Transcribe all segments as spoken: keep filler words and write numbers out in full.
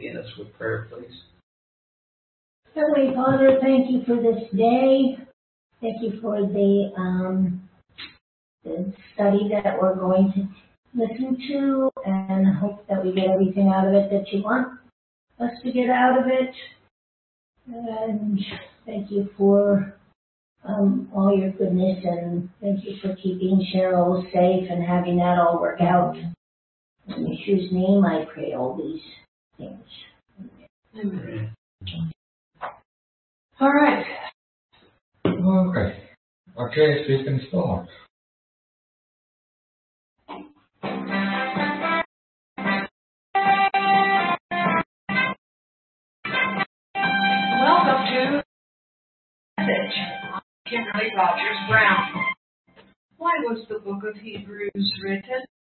begin us with prayer, please? Heavenly Father, thank you for this day. Thank you for the, um, the study that we're going to listen to, and hope that we get everything out of it that you want us to get out of it. And thank you for um, all your goodness, and thank you for keeping Cheryl safe and having that all work out. In Yeshua's name, I pray all these things. Amen. All right. Okay. Okay, so you can start. Welcome to Message. I'm Kimberly Rogers Brown. Why was the book of Hebrews written?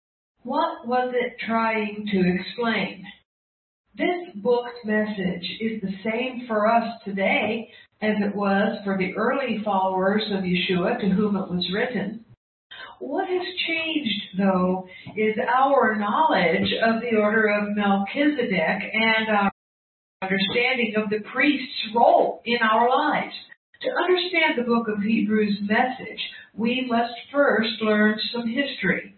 What was it trying to explain? This book's message is the same for us today as it was for the early followers of Yeshua to whom it was written. What has changed, though, is our knowledge of the order of Melchizedek and our understanding of the priest's role in our lives. To understand the book of Hebrews' message, we must first learn some history.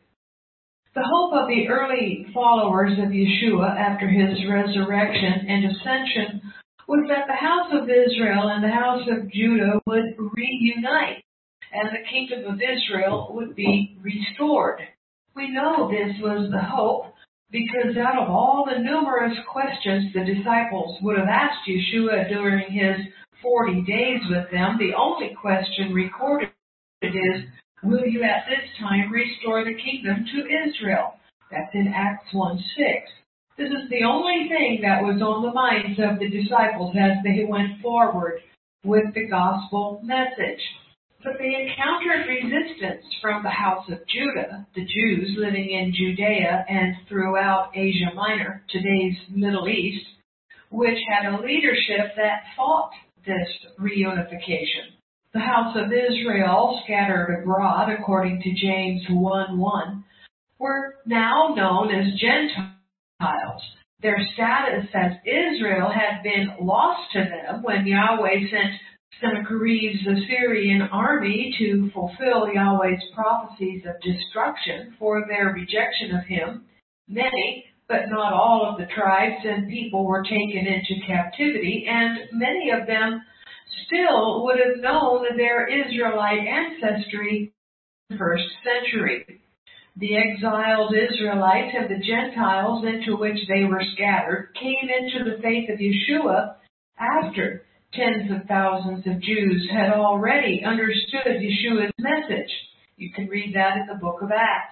The hope of the early followers of Yeshua after his resurrection and ascension was that the house of Israel and the house of Judah would reunite, and the kingdom of Israel would be restored. We know this was the hope because out of all the numerous questions the disciples would have asked Yeshua during his forty days with them, the only question recorded is, will you at this time restore the kingdom to Israel? That's in Acts one six. This is the only thing that was on the minds of the disciples as they went forward with the gospel message. But they encountered resistance from the house of Judah, the Jews living in Judea and throughout Asia Minor, today's Middle East, which had a leadership that fought this reunification. The house of Israel, scattered abroad according to James one one, were now known as Gentiles. Their status as Israel had been lost to them when Yahweh sent Sennacherib's Assyrian army to fulfill Yahweh's prophecies of destruction for their rejection of him. Many, but not all of the tribes and people were taken into captivity, and many of them still would have known their Israelite ancestry in the first century. The exiled Israelites and the Gentiles into which they were scattered came into the faith of Yeshua after tens of thousands of Jews had already understood Yeshua's message. You can read that in the book of Acts.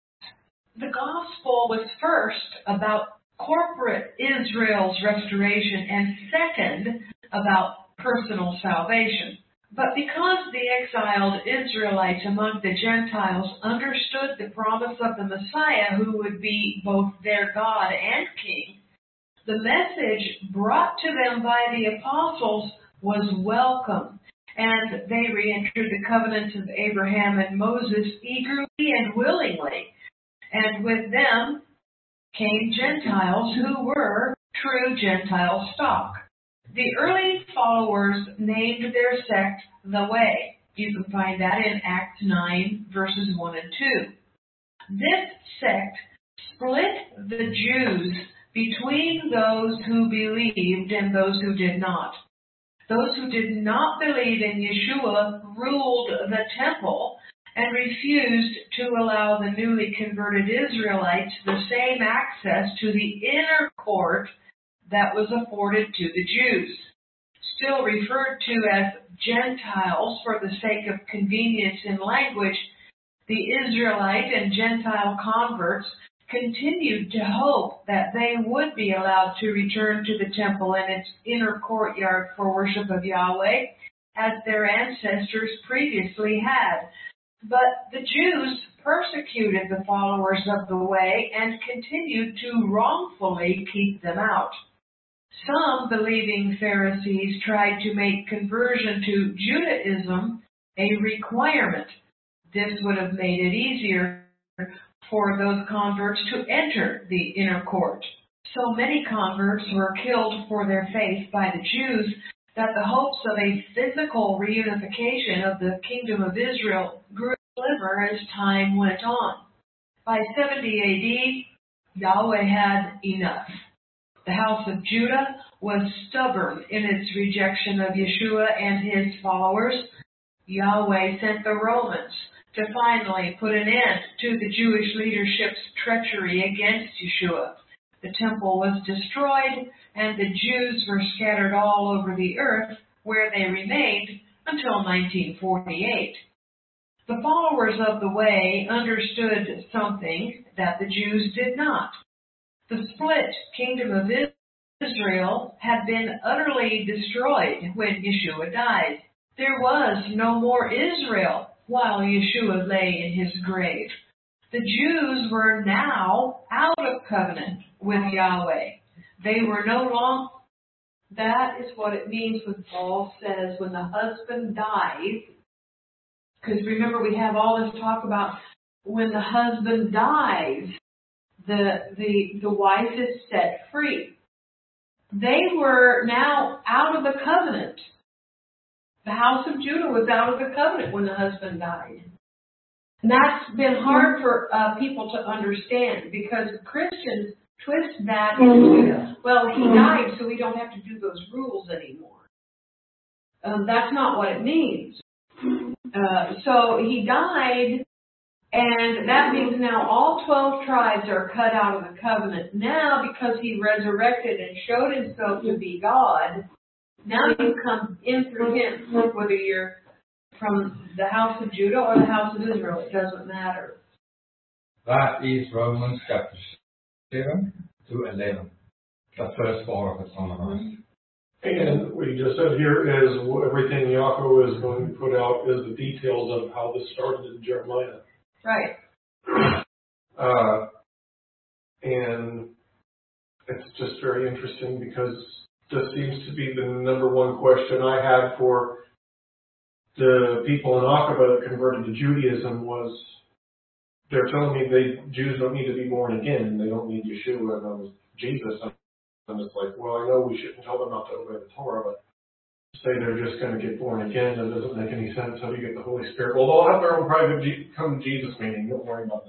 The gospel was first about corporate Israel's restoration and second about personal salvation. But because the exiled Israelites among the Gentiles understood the promise of the Messiah who would be both their God and King, the message brought to them by the apostles was welcome, and they re-entered the covenants of Abraham and Moses eagerly and willingly. And with them came Gentiles who were true Gentile stock. The early followers named their sect the Way. You can find that in Acts nine, verses one and two. This sect split the Jews between those who believed and those who did not. Those who did not believe in Yeshua ruled the temple and refused to allow the newly converted Israelites the same access to the inner court that was afforded to the Jews. Still referred to as Gentiles for the sake of convenience in language, the Israelite and Gentile converts continued to hope that they would be allowed to return to the temple and its inner courtyard for worship of Yahweh, as their ancestors previously had. But the Jews persecuted the followers of the Way and continued to wrongfully keep them out. Some believing Pharisees tried to make conversion to Judaism a requirement. This would have made it easier for those converts to enter the inner court. So many converts were killed for their faith by the Jews that the hopes of a physical reunification of the kingdom of Israel grew slimmer as time went on. By seventy A D, Yahweh had enough. The house of Judah was stubborn in its rejection of Yeshua and his followers. Yahweh sent the Romans to finally put an end to the Jewish leadership's treachery against Yeshua. The temple was destroyed, and the Jews were scattered all over the earth, where they remained until nineteen forty-eight. The followers of the Way understood something that the Jews did not. The split kingdom of Israel had been utterly destroyed when Yeshua died. There was no more Israel while Yeshua lay in his grave. The Jews were now out of covenant with Yahweh. They were no longer. That is what it means when Paul says when the husband dies. Because remember, we have all this talk about when the husband dies, the the the wife is set free. They were now out of the covenant. The house of Judah was out of the covenant when the husband died. And that's been hard for uh, people to understand because Christians twist that into, well, he died, so we don't have to do those rules anymore. Um, that's not what it means. Uh, so he died, and that means now all twelve tribes are cut out of the covenant. Now, because he resurrected and showed himself to be God, now you come in through him, whether you're from the house of Judah or the house of Israel. It doesn't matter. That is Romans chapter seven to eleven. The first part of the summary. And what you just said here is everything Yaakov is going to put out is the details of how this started in Jeremiah. Right. Uh, and it's just very interesting because this seems to be the number one question I had for the people in Aqaba that converted to Judaism was they're telling me they Jews don't need to be born again. They don't need Yeshua and um, Jesus. And it's like, well, I know we shouldn't tell them not to obey the Torah, but say they're just going to get born again, that doesn't make any sense. How do you get the Holy Spirit? Well, they'll have their own private G- come Jesus meeting. Don't worry about them.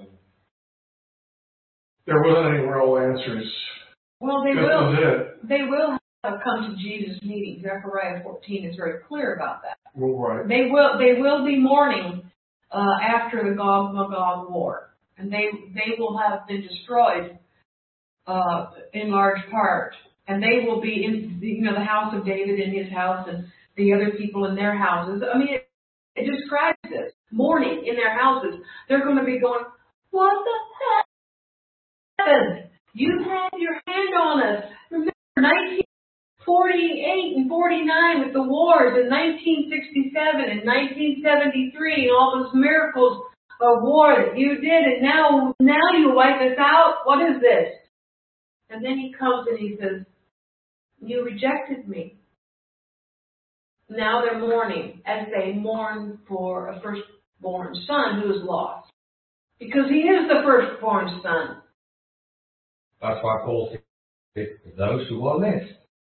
There wasn't any real answers. Well, they this will. is it. They will have come to Jesus meeting. Zechariah fourteen is very clear about that. Well, right. They will. They will be mourning uh, after the Gog Magog war, and they they will have been destroyed. Uh, in large part, and they will be in, you know, the house of David in his house and the other people in their houses. I mean, it, it describes this mourning in their houses. They're going to be going, "What the heck happened? You had your hand on us." Remember, nineteen forty-eight and forty-nine with the wars, and nineteen sixty-seven and nineteen seventy-three, and all those miracles of war that you did, and now, now you wipe us out. What is this? And then he comes and he says, "You rejected me." Now they're mourning as they mourn for a firstborn son who is lost. Because he is the firstborn son. That's why Paul said, those who are left.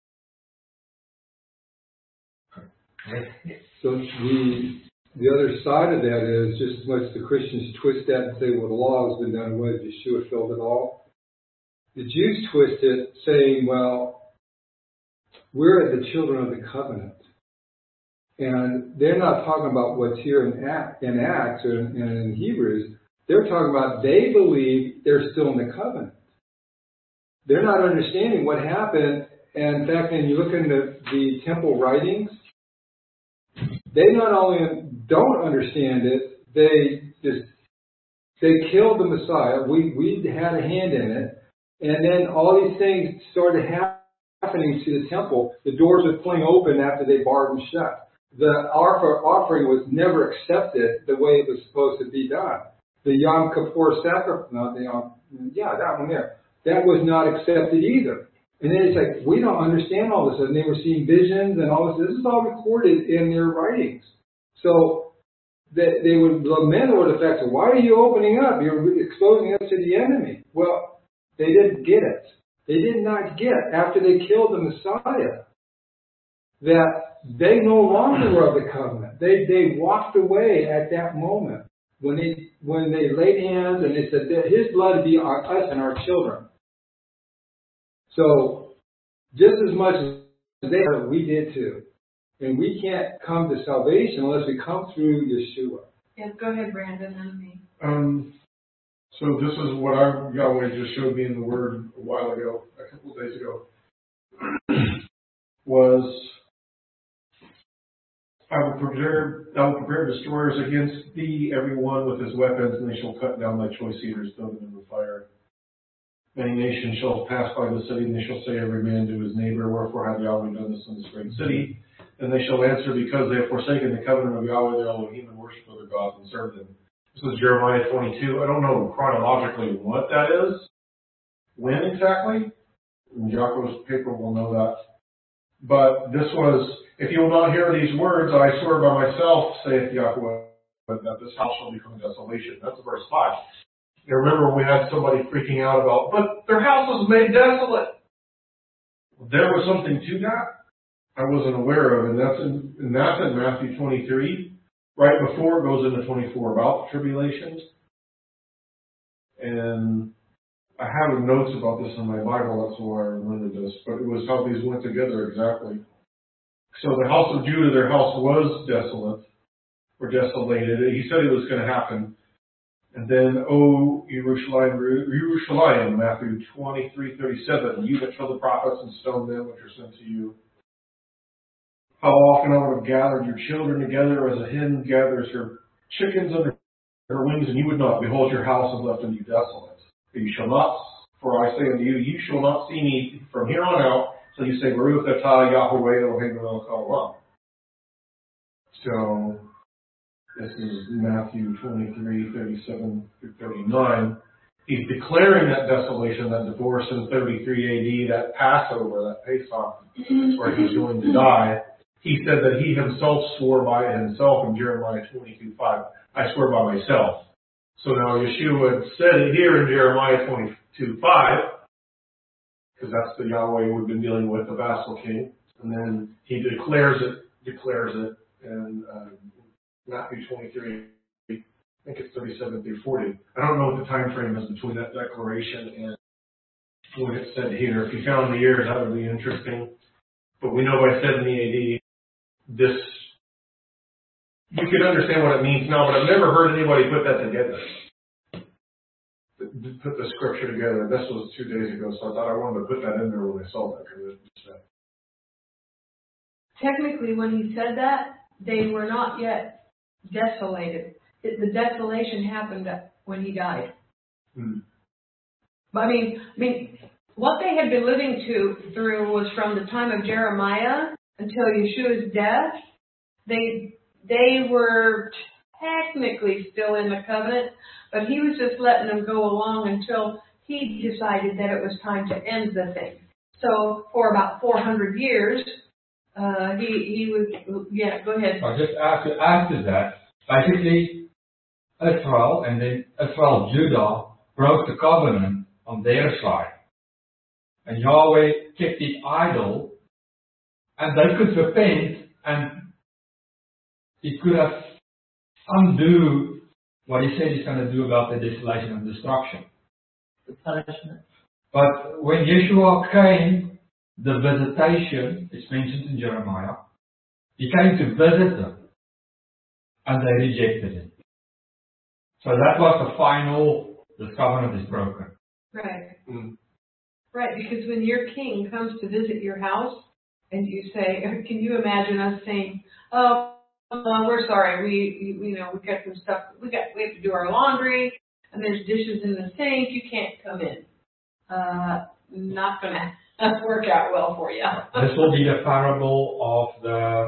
So the the other side of that is just as much the Christians twist that and say, well, the law has been done away, Yeshua filled it all. The Jews twist it, saying, well, we're the children of the covenant. And they're not talking about what's here in Acts, in Acts or in, in Hebrews. They're talking about they believe they're still in the covenant. They're not understanding what happened. And in fact, when you look into the temple writings, they not only don't understand it, they just, they killed the Messiah. We, we had a hand in it. And then all these things started happening to the temple. The doors would fling open after they barred them shut. The offering was never accepted the way it was supposed to be done. The Yom Kippur sacrifice, not the Yom, yeah, that one there. That was not accepted either. And then it's like, we don't understand all this. And they were seeing visions and all this. This is all recorded in their writings. So they, they would lament over the fact that, why are you opening up? You're exposing us to the enemy. Well, they didn't get it. they did not get after they killed the Messiah that they no longer were of the covenant. They they walked away at that moment when they when they laid hands and they said that His blood be on us and our children. So just as much as they did, we did too, and we can't come to salvation unless we come through Yeshua. Yeah, go ahead, Brandon, and me. Um, so this is what I, Yahweh just showed me in the Word a while ago, a couple of days ago, was I will prepare, I will prepare destroyers against thee, every one with his weapons, and they shall cut down thy choice cedars, throw them in the fire. Many nations shall pass by the city, and they shall say every man to his neighbor, wherefore hath Yahweh done this in this great city? And they shall answer, because they have forsaken the covenant of Yahweh their Elohim, and worship other gods and serve them. This is Jeremiah twenty-two. I don't know chronologically what that is, when exactly. And Jocko's paper will know that. But this was, if you will not hear these words, I swear by myself, saith Yahweh, that this house shall become desolation. That's verse five. You remember when we had somebody freaking out about, but their house was made desolate. There was something to that I wasn't aware of, and that's in, and that's in Matthew twenty-three, right before it goes into twenty-four about the tribulations. And I have notes about this in my Bible, that's why I remember this, but it was how these went together exactly. So the house of Judah, their house was desolate, or desolated. He said it was going to happen. And then, O Jerusalem, Jerusalem, Matthew twenty-three thirty-seven, you that kill the prophets and stone them which are sent to you. How often I would have gathered your children together as a hen gathers her chickens under her wings, and you would not. Behold, your house is left unto you desolate. For you shall not, for I say unto you, you shall not see me from here on out, till you say, Baruch atah Yahweh Eloheinu melech haolam. So, this is Matthew twenty-three, thirty-seven through thirty-nine. He's declaring that desolation, that divorce in thirty-three A D, that Passover, that Pesach, where he's going to die. He said that he himself swore by it himself in Jeremiah twenty-two five. I swear by myself. So now Yeshua said it here in Jeremiah twenty-two five, because that's the Yahweh we've been dealing with, the vassal king. And then he declares it, declares it in uh, Matthew twenty-three, I think it's thirty-seven through forty. I don't know what the time frame is between that declaration and what it said here. If you found the years, that would be interesting. But we know by seventy A D, this, you can understand what it means now, but I've never heard anybody put that together. Put the scripture together. This was two days ago, so I thought I wanted to put that in there when I saw that. Because it's, uh, Technically, when he said that, they were not yet desolated. It, the desolation happened when he died. hmm. But I mean, I mean, what they had been living to through was from the time of Jeremiah until Yeshua's death. They they were technically still in the covenant, but he was just letting them go along until he decided that it was time to end the thing. So for about four hundred years, uh, he he was yeah. Go ahead. But just after after that, basically Israel and then Israel Judah broke the covenant on their side, and Yahweh kept it idle, and they could repent, and he could have undo what he said he's going to do about the desolation and destruction. The punishment. But when Yeshua came, the visitation, it's mentioned in Jeremiah, he came to visit them, and they rejected him. So that was the final, the covenant is broken. Right. Mm. Right, because when your king comes to visit your house, and you say, can you imagine us saying, oh, Uh, we're sorry. We, we, you know, we got some stuff. We got, we have to do our laundry, and there's dishes in the sink. You can't come in. Uh, not gonna work out well for you. This will be the parable of the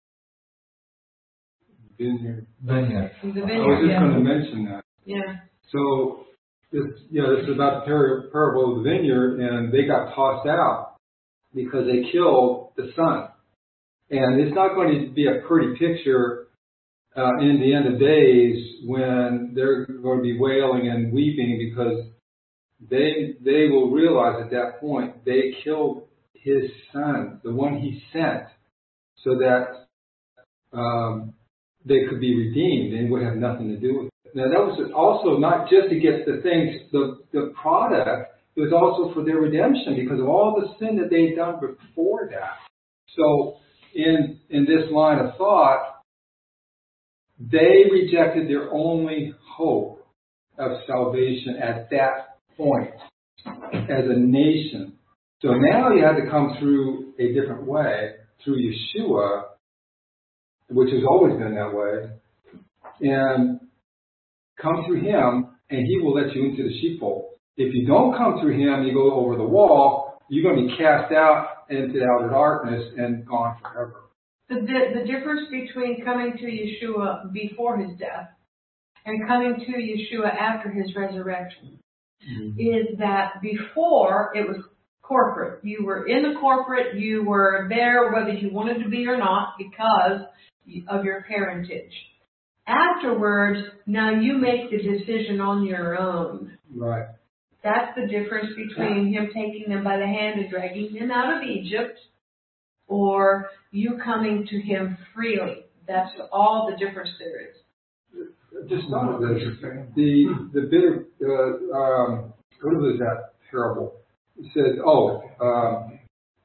Vineyard. vineyard. The I was vineyard, just yeah. going to mention that. Yeah. So, this, you know, this is about the par- parable of the vineyard, and they got tossed out because they killed the son. And it's not going to be a pretty picture uh, in the end of days when they're going to be wailing and weeping because they they will realize at that point they killed his son, the one he sent, so that um, they could be redeemed and would have nothing to do with it. Now that was also not just to get the things, the, the product, it was also for their redemption because of all the sin that they'd done before that. So in in this line of thought, they rejected their only hope of salvation at that point as a nation. So now you had to come through a different way, through Yeshua, which has always been that way, and come through him, and he will let you into the sheepfold. If you don't come through him, you go over the wall, you're going to be cast out into outer darkness and gone forever. The, the, the difference between coming to Yeshua before his death and coming to Yeshua after his resurrection mm-hmm. is that before it was corporate. You were in the corporate, you were there whether you wanted to be or not because of your parentage. Afterwards, now you make the decision on your own. Right. That's the difference between him taking them by the hand and dragging them out of Egypt or you coming to him freely. That's all the difference there is. Just thought of this. The, the bitter, uh, um, what was that parable? It says, oh, um,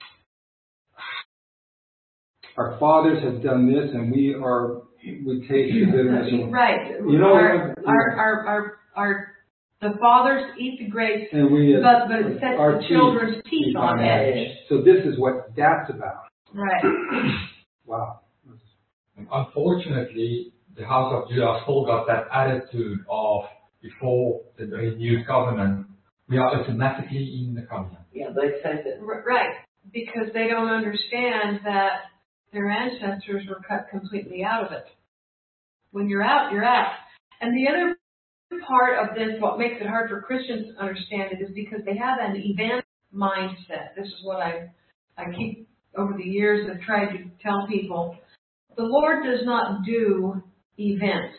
our fathers have done this and we are, we taste the bitterness. Right. You know, our, our, our, our, our, the fathers eat the grapes, and we, uh, but, but it sets the children's teeth, teeth on edge. So this is what that's about. Right. Wow. And unfortunately, the house of Judah still got that attitude of before the renewed covenant, we are automatically in the covenant. Yeah, they said that. Right, because they don't understand that their ancestors were cut completely out of it. When you're out, you're out. And the other part of this, what makes it hard for Christians to understand it, is because they have an event mindset. This is what I, I keep over the years have tried to tell people. The Lord does not do events.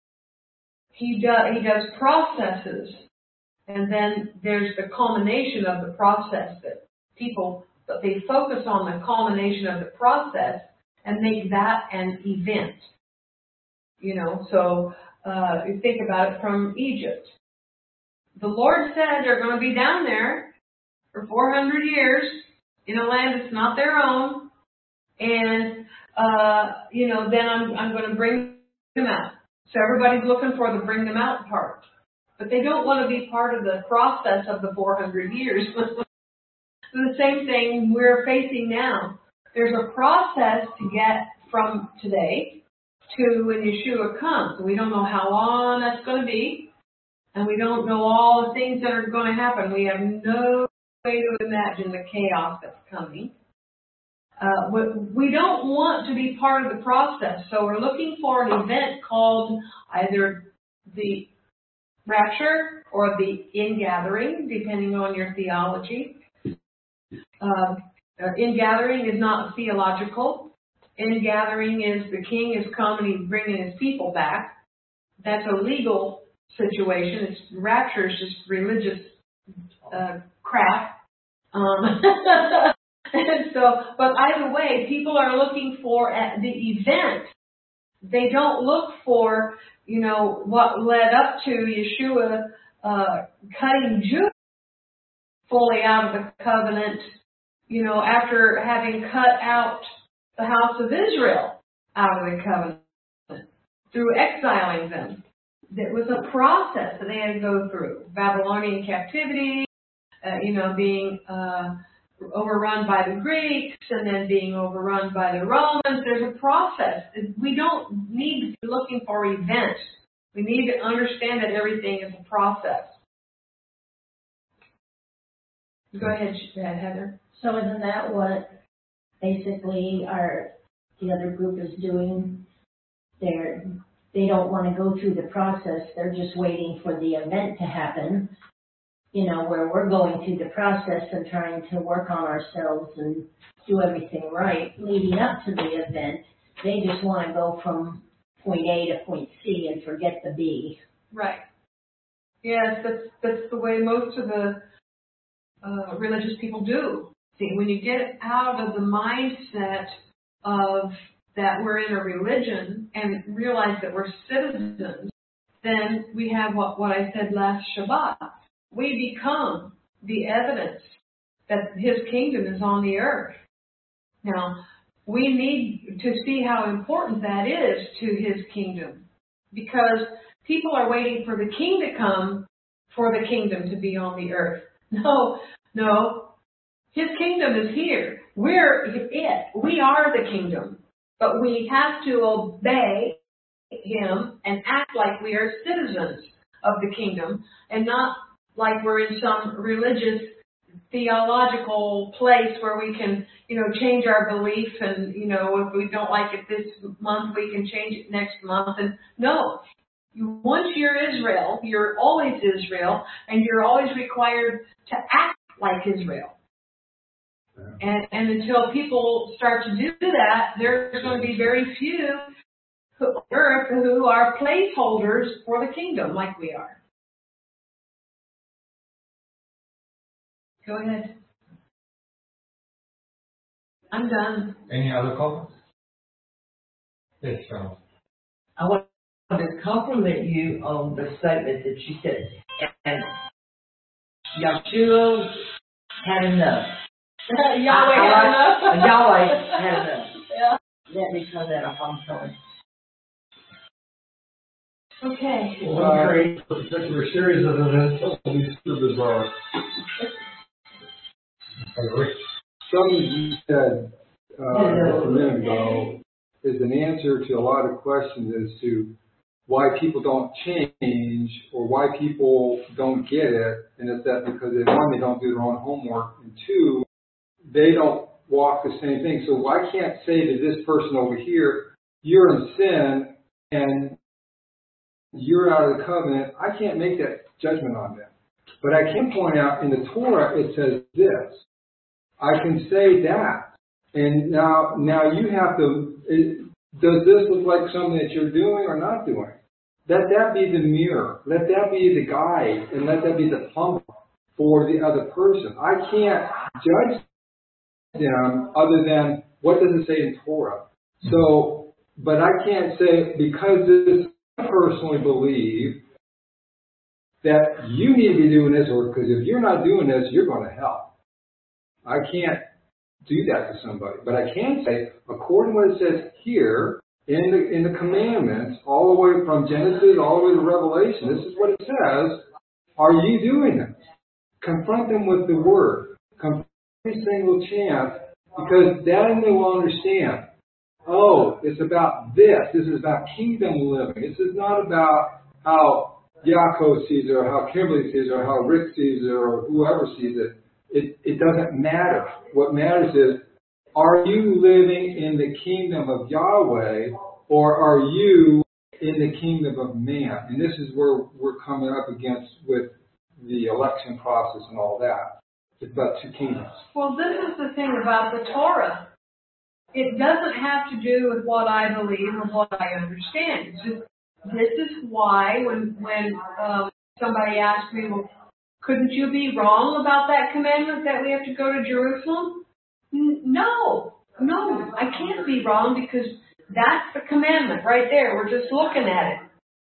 He does, he does processes. And then there's the culmination of the process that people, but they focus on the culmination of the process and make that an event. You know, so uh, you think about it from Egypt. The Lord said they're going to be down there for four hundred years in a land that's not their own. And, uh, you know, then I'm, I'm going to bring them out. So everybody's looking for the bring them out part. But they don't want to be part of the process of the four hundred years. The same thing we're facing now. There's a process to get from today to when Yeshua comes. We don't know how long that's going to be. And we don't know all the things that are going to happen. We have no way to imagine the chaos that's coming. Uh, we don't want to be part of the process. So we're looking for an event called either the rapture or the ingathering, depending on your theology. Uh, ingathering is not theological. Ingathering is the king is coming, he's bringing his people back. That's a legal situation. It's rapture is just religious uh, crap. Um, and so, but either way, people are looking for at the event. They don't look for, you know, what led up to Yeshua uh, cutting Judah fully out of the covenant, you know, after having cut out the house of Israel out of the covenant through exiling them. It was a process that they had to go through. Babylonian captivity, uh, you know, being uh, overrun by the Greeks and then being overrun by the Romans. There's a process. We don't need to be looking for events. We need to understand that everything is a process. Go ahead, Heather. So isn't that what basically our the other group is doing? They're they don't want to go through the process. They're just waiting for the event to happen. You know, where we're going through the process and trying to work on ourselves and do everything right leading up to the event. They just want to go from point A to point C and forget the B. Right. Yes, that's, that's the way most of the uh, religious people do. See, when you get out of the mindset of that we're in a religion and realize that we're citizens, then we have what, what I said last Shabbat. We become the evidence that His kingdom is on the earth. Now, we need to see how important that is to His kingdom, because people are waiting for the king to come for the kingdom to be on the earth. No, no. His kingdom is here. We're it. We are the kingdom. But we have to obey Him and act like we are citizens of the kingdom and not like we're in some religious, theological place where we can, you know, change our belief and, you know, if we don't like it this month, we can change it next month. And no, once you're Israel, you're always Israel, and you're always required to act like Israel. And, and until people start to do that, there's going to be very few who, who are placeholders for the kingdom like we are. Go ahead. I'm done. Any other comments? Yes, Charles. I want to compliment you on the statement that you said. And Yahshua had enough. Yahweh I, had I, enough. Yahweh had enough. Yeah. Let me cut that off. I'm sorry. Okay. Well, I'm creating a particular series of events will be super bizarre. Something you said uh, just a minute ago is an answer to a lot of questions as to why people don't change or why people don't get it. And it's that because, they, one, they don't do their own homework, and two, they don't walk the same thing. So I can't say to this person over here, you're in sin and you're out of the covenant. I can't make that judgment on them. But I can point out in the Torah it says this. I can say that. And now, now you have to, it, does this look like something that you're doing or not doing? Let that be the mirror. Let that be the guide. And let that be the plumb for the other person. I can't judge them other than what does it say in Torah. So, but I can't say because this, I personally believe that you need to be doing this, or because if you're not doing this, you're going to hell. I can't do that to somebody. But I can say, according to what it says here in the in the commandments, all the way from Genesis all the way to Revelation, this is what it says. Are you doing this? Confront them with the word. Confront every single chance, because then they will understand. Oh, it's about this. This is about kingdom living. This is not about how Yaakov sees it, or how Kimberly sees it, or how Rick sees it, or whoever sees it. It, it doesn't matter. What matters is, are you living in the kingdom of Yahweh, or are you in the kingdom of man? And this is where we're coming up against with the election process and all that. It's about two kingdoms. Well, this is the thing about the Torah. It doesn't have to do with what I believe or what I understand. It's just, this is why when when um, somebody asks me, well, couldn't you be wrong about that commandment that we have to go to Jerusalem? N- no, no, I can't be wrong because that's the commandment right there. We're just looking at it.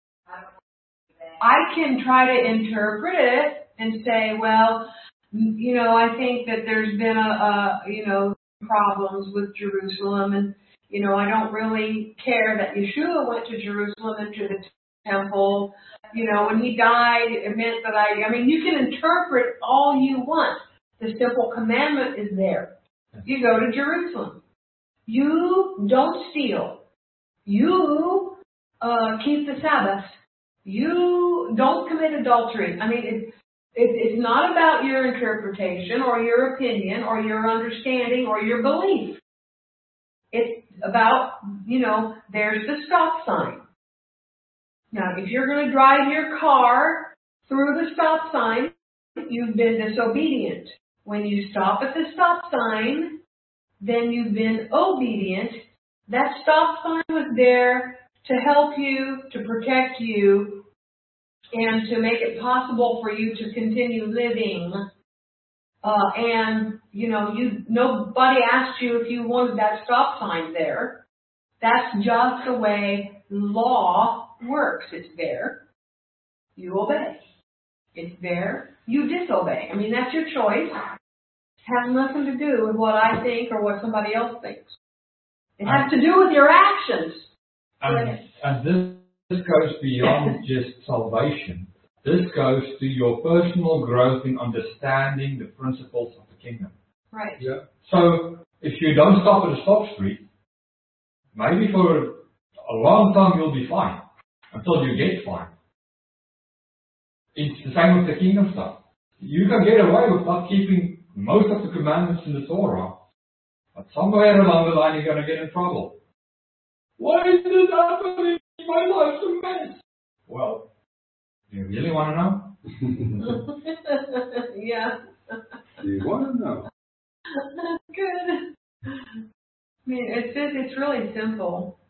I can try to interpret it and say, well, you know, I think that there's been a, a you know, problems with Jerusalem, and you know, I don't really care that Yeshua went to Jerusalem and to the temple. You know, when he died, it meant that I, I mean, you can interpret all you want. The simple commandment is there. You go to Jerusalem. You don't steal. You uh, keep the Sabbath. You don't commit adultery. I mean, it, it, it's not about your interpretation or your opinion or your understanding or your belief. It's about, you know, there's the stop sign. Now, if you're going to drive your car through the stop sign, you've been disobedient. When you stop at the stop sign, then you've been obedient. That stop sign was there to help you, to protect you and to make it possible for you to continue living. Uh, and, you know, you nobody asked you if you wanted that stop sign there. That's just the way law works. It's there, you obey. It's there, you disobey. I mean, that's your choice. It has nothing to do with what I think or what somebody else thinks. It has to do with your actions. And, and this, this goes beyond just salvation. This goes to your personal growth in understanding the principles of the kingdom. Right. Yeah. So, if you don't stop at a stop street, maybe for a long time you'll be fine, until you get fine. It's the same with the kingdom stuff. You can get away with not keeping most of the commandments in the Torah, but somewhere along the line you're going to get in trouble. Why is this happening? My life's a mess. Well, do you really want to know? Yeah. Do you want to know? Good. I mean, it's just, it's really simple.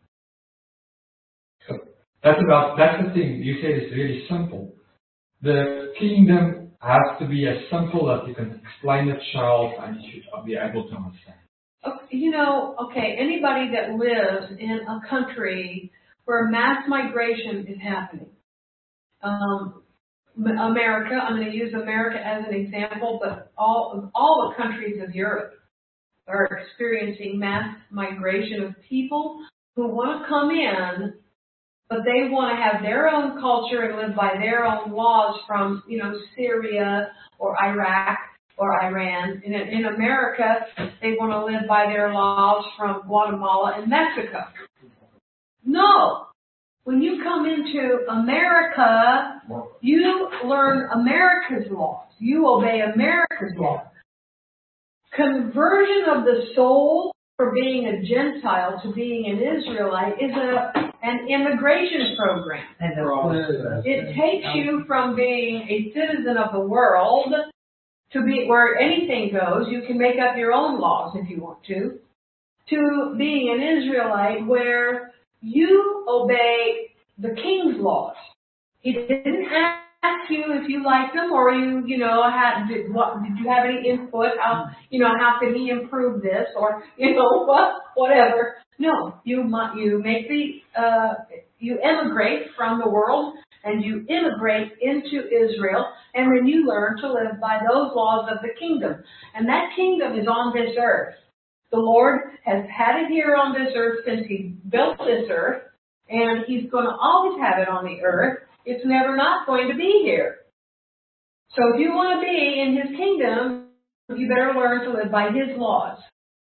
That's about, that's the thing. You said it's really simple. The kingdom has to be as simple that you can explain it yourself and you should be able to understand. Okay, you know, okay, anybody that lives in a country where mass migration is happening, um, America, I'm going to use America as an example, but all, all the countries of Europe are experiencing mass migration of people who want to come in, but they want to have their own culture and live by their own laws from, you know, Syria or Iraq or Iran. In, in America, they want to live by their laws from Guatemala and Mexico. No. When you come into America, you learn America's laws. You obey America's laws. Conversion of the soul for being a Gentile to being an Israelite is a an immigration program. And the It takes you from being a citizen of the world to be where anything goes. You can make up your own laws if you want to, to being an Israelite where you obey the king's laws. He didn't ask you if you liked them or you, you know, had did, what, did you have any input? How, you know, how could he improve this or you know what, whatever. No, you you make the uh, you emigrate from the world and you immigrate into Israel, and then you learn to live by those laws of the kingdom. And that kingdom is on this earth. The Lord has had it here on this earth since He built this earth, and He's going to always have it on the earth. It's never not going to be here. So if you want to be in His kingdom, you better learn to live by His laws.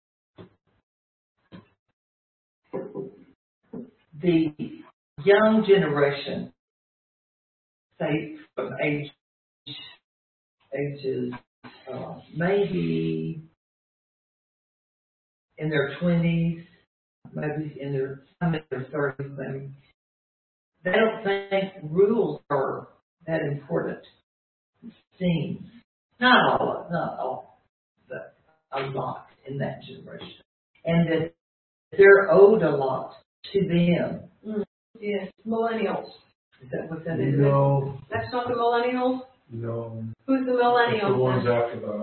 The young generation, say from age ages uh, maybe in their twenties, maybe in their some in their thirties, maybe they don't think rules are that important. It seems not all, not all, but a lot in that generation, and that they're owed a lot to them. Mm, yes, millennials. Is that what that is? No, That's not the millennials? no. Who's the It's millennials? the ones then? after that.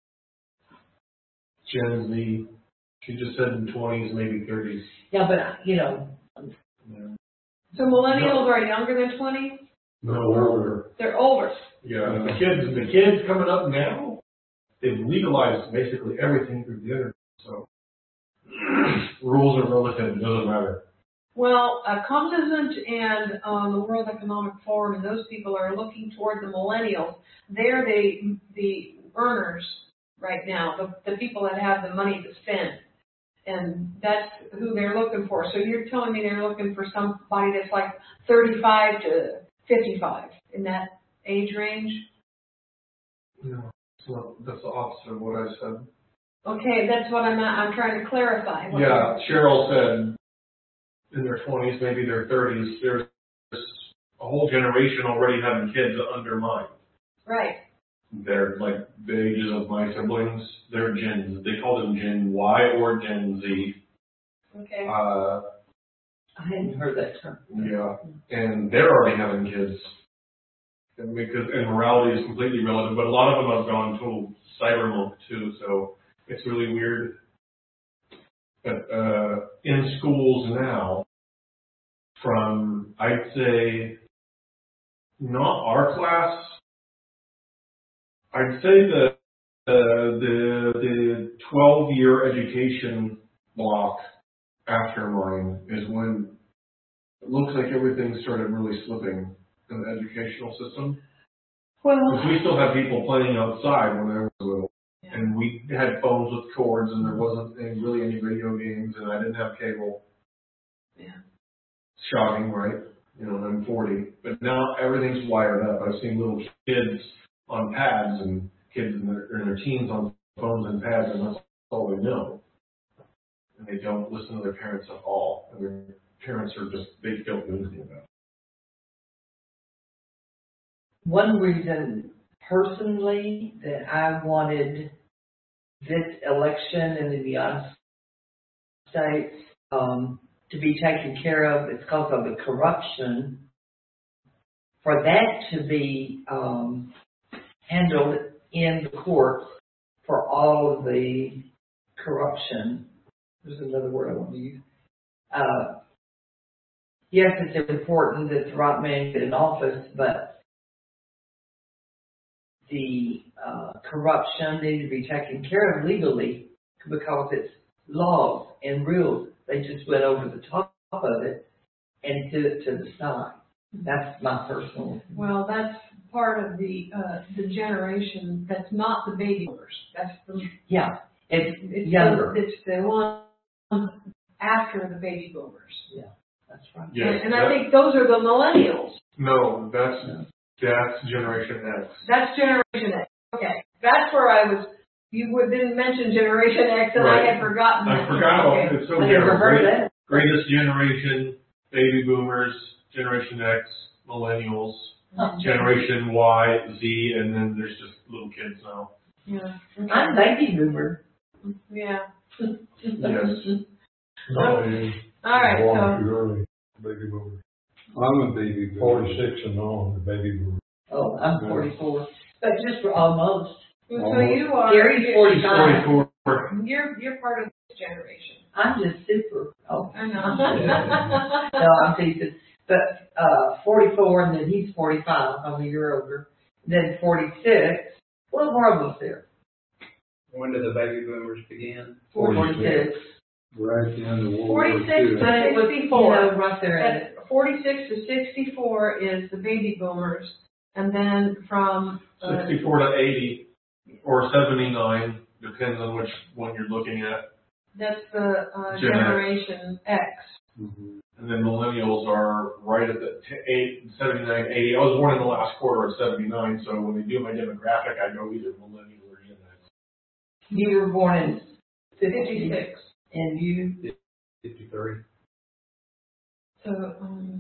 Gen Z. She just said in twenties, maybe thirties. Yeah, but you know, Yeah. So millennials are younger than twenty? No, older. They're older. Yeah, and the kids, the kids coming up now, they've legalized basically everything through the internet. So rules are relative. It doesn't matter. Well, uh, Cognizant and um, the World Economic Forum and those people are looking toward the millennials. They're the the earners right now, the, the people that have the money to spend. And that's who they're looking for. So you're telling me they're looking for somebody that's like thirty-five to fifty-five in that age range? No, it's not, that's the opposite of what I said. Okay, that's what I'm I'm trying to clarify. What Yeah, Cheryl said in their twenties, maybe their thirties, there's a whole generation already having kids under mine. Right. They're like the ages of my siblings. They're Gen, they call them Gen Y or Gen Z. Okay. Uh, I hadn't heard that term. yeah, and they're already having kids and because and morality is completely relative, but a lot of them have gone total cyber monk too, so it's really weird. But uh, in schools now, from I'd say not our class, I'd say the uh, the the twelve year education block after mine is when it looks like everything started really slipping in the educational system. Well, Because we still have people playing outside when I was little. yeah. And we had phones with cords and there wasn't any, really any video games and I didn't have cable. Yeah. Shocking, right? You know, and I'm forty. But now everything's wired up. I've seen little kids on pads and kids in their, in their teens on phones and pads and that's all they know. And they don't listen to their parents at all. And their parents are just, they don't do anything about it. One reason personally that I wanted this election in the United States um, to be taken care of is because of the corruption. For that to be um, handled in the courts for all of the corruption. There's another word I want to use. Uh, yes, it's important that the right man get in office, but the uh, corruption needs to be taken care of legally because it's laws and rules. They just went over the top of it and did it to the side. That's my personal. Well, that's part of the uh, the generation that's not the baby boomers. That's the Yeah, it's, it's younger. The, it's the one after the baby boomers. Yeah, that's right. Yes, and and I that- think those are the millennials. No, that's, that's Generation X. That's Generation X. Okay, that's where I was. You would- didn't mention Generation X, and Right. I had forgotten. I that. forgot about Okay. it. It's so I never heard great. that. Greatest generation, baby boomers, Generation X, millennials, Oh. Generation Y, Z, and then there's just little kids now. Yeah. I'm baby boomer. Yeah. Yes. No, you All right. born So too early, baby boomer. I'm a baby boomer. Forty-six and on, the baby boomer. Oh, I'm forty-four, but just for almost. so you are. Gary's forty-five. forty-four. You're you're part of this generation. I'm just super. Oh, I know. no, I'm teasing. But uh, forty-four, and then he's forty-five. I'm a year older. Then forty-six. What more of us there? When did the baby boomers begin? forty-six. Right at the end of World War Forty-six Two. But it was, you know, right there at it. At forty-six to sixty-four is the baby boomers, and then from uh, sixty-four to eighty, or seventy-nine, depends on which one you're looking at. that's the uh, Gen X. Generation X. Mhm. And then millennials are right at the t- eight, seventy-nine, eighty. I was born in the last quarter of seventy-nine, so when they do my demographic, I go either millennial or Gen X. You were born in fifty-six, fifty-six. and you. Fifty-three. So um,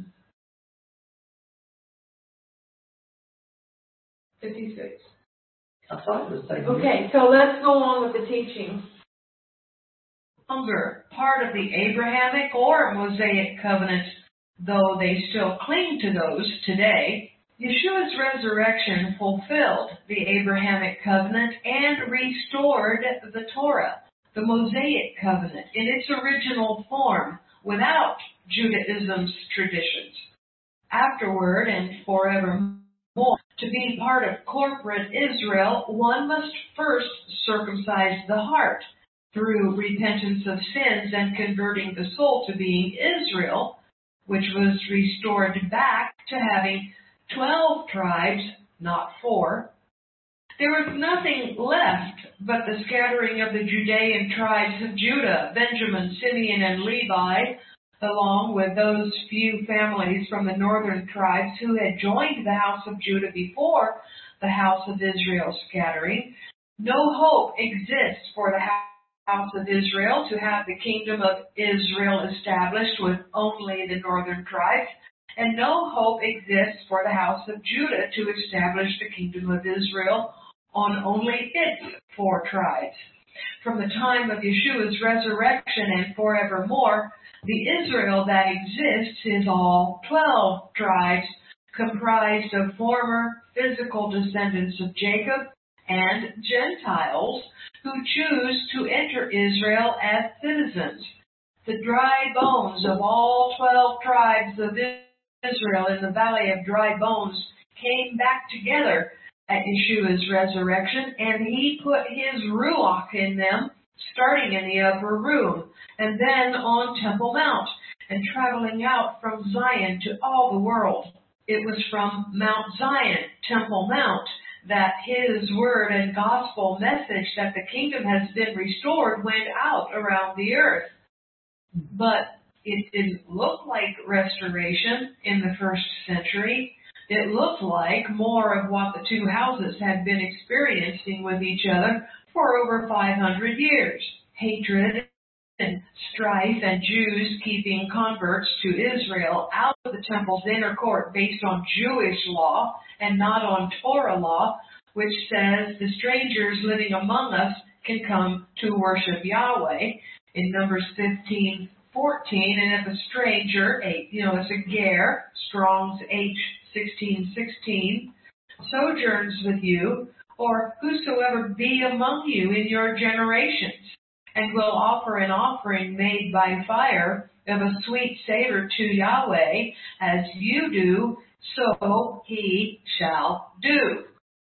fifty-six. I thought it was like. Okay, so let's go on with the teaching. Longer part of the Abrahamic or Mosaic covenants, though they still cling to those today. Yeshua's resurrection fulfilled the Abrahamic covenant and restored the Torah, the Mosaic covenant, in its original form, without Judaism's traditions. Afterward and forevermore, to be part of corporate Israel, one must first circumcise the heart through repentance of sins and converting the soul to being Israel, which was restored back to having twelve tribes, not four. There was nothing left but the scattering of the Judean tribes of Judah, Benjamin, Simeon, and Levi, along with those few families from the northern tribes who had joined the house of Judah before the house of Israel scattering. No hope exists for the house house of Israel to have the kingdom of Israel established with only the northern tribes, and no hope exists for the house of Judah to establish the kingdom of Israel on only its four tribes. From the time of Yeshua's resurrection and forevermore, the Israel that exists is all twelve tribes comprised of former physical descendants of Jacob and Gentiles who choose to enter Israel as citizens. The dry bones of all twelve tribes of Israel in the valley of dry bones came back together at Yeshua's resurrection, and he put his ruach in them, starting in the upper room, and then on Temple Mount, and traveling out from Zion to all the world. It was from Mount Zion, Temple Mount, that his word and gospel message that the kingdom has been restored went out around the earth. But it didn't look like restoration in the first century. It looked like more of what the two houses had been experiencing with each other for over five hundred years. Hatred and strife and Jews keeping converts to Israel out of the temple's inner court based on Jewish law and not on Torah law, which says the strangers living among us can come to worship Yahweh in Numbers fifteen fourteen, and if a stranger, a, you know, it's a ger, Strong's H sixteen sixteen, sojourns with you, or whosoever be among you in your generations, and will offer an offering made by fire of a sweet savor to Yahweh, as you do, so he shall do.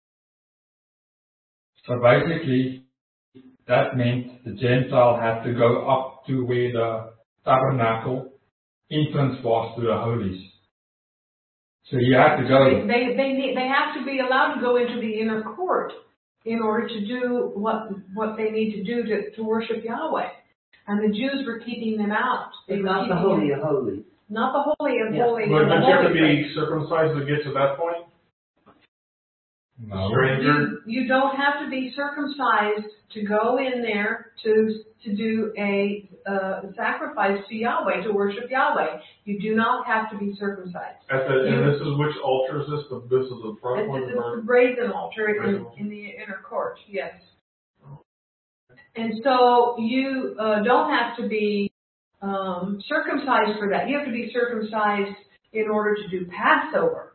So basically, that meant the Gentile had to go up to where the tabernacle entrance was to the holies. So you had to go. They they need, they have to be allowed to go into the inner court in order to do what what they need to do to, to worship Yahweh. And the Jews were keeping them out. They were Not the keeping Holy them, of Holies. Not the holy of Yeah. holies. But the did you have to holy be place. circumcised to get to that point? No. Stranger? You, you don't have to be circumcised to go in there to to do a uh, sacrifice to Yahweh, to worship Yahweh. You do not have to be circumcised. At the, and this is which altar is this? The, this is the front It's, one? it's the the front? brazen altar in, Brazen. in the inner court, yes. And so you uh, don't have to be um, circumcised for that. You have to be circumcised in order to do Passover.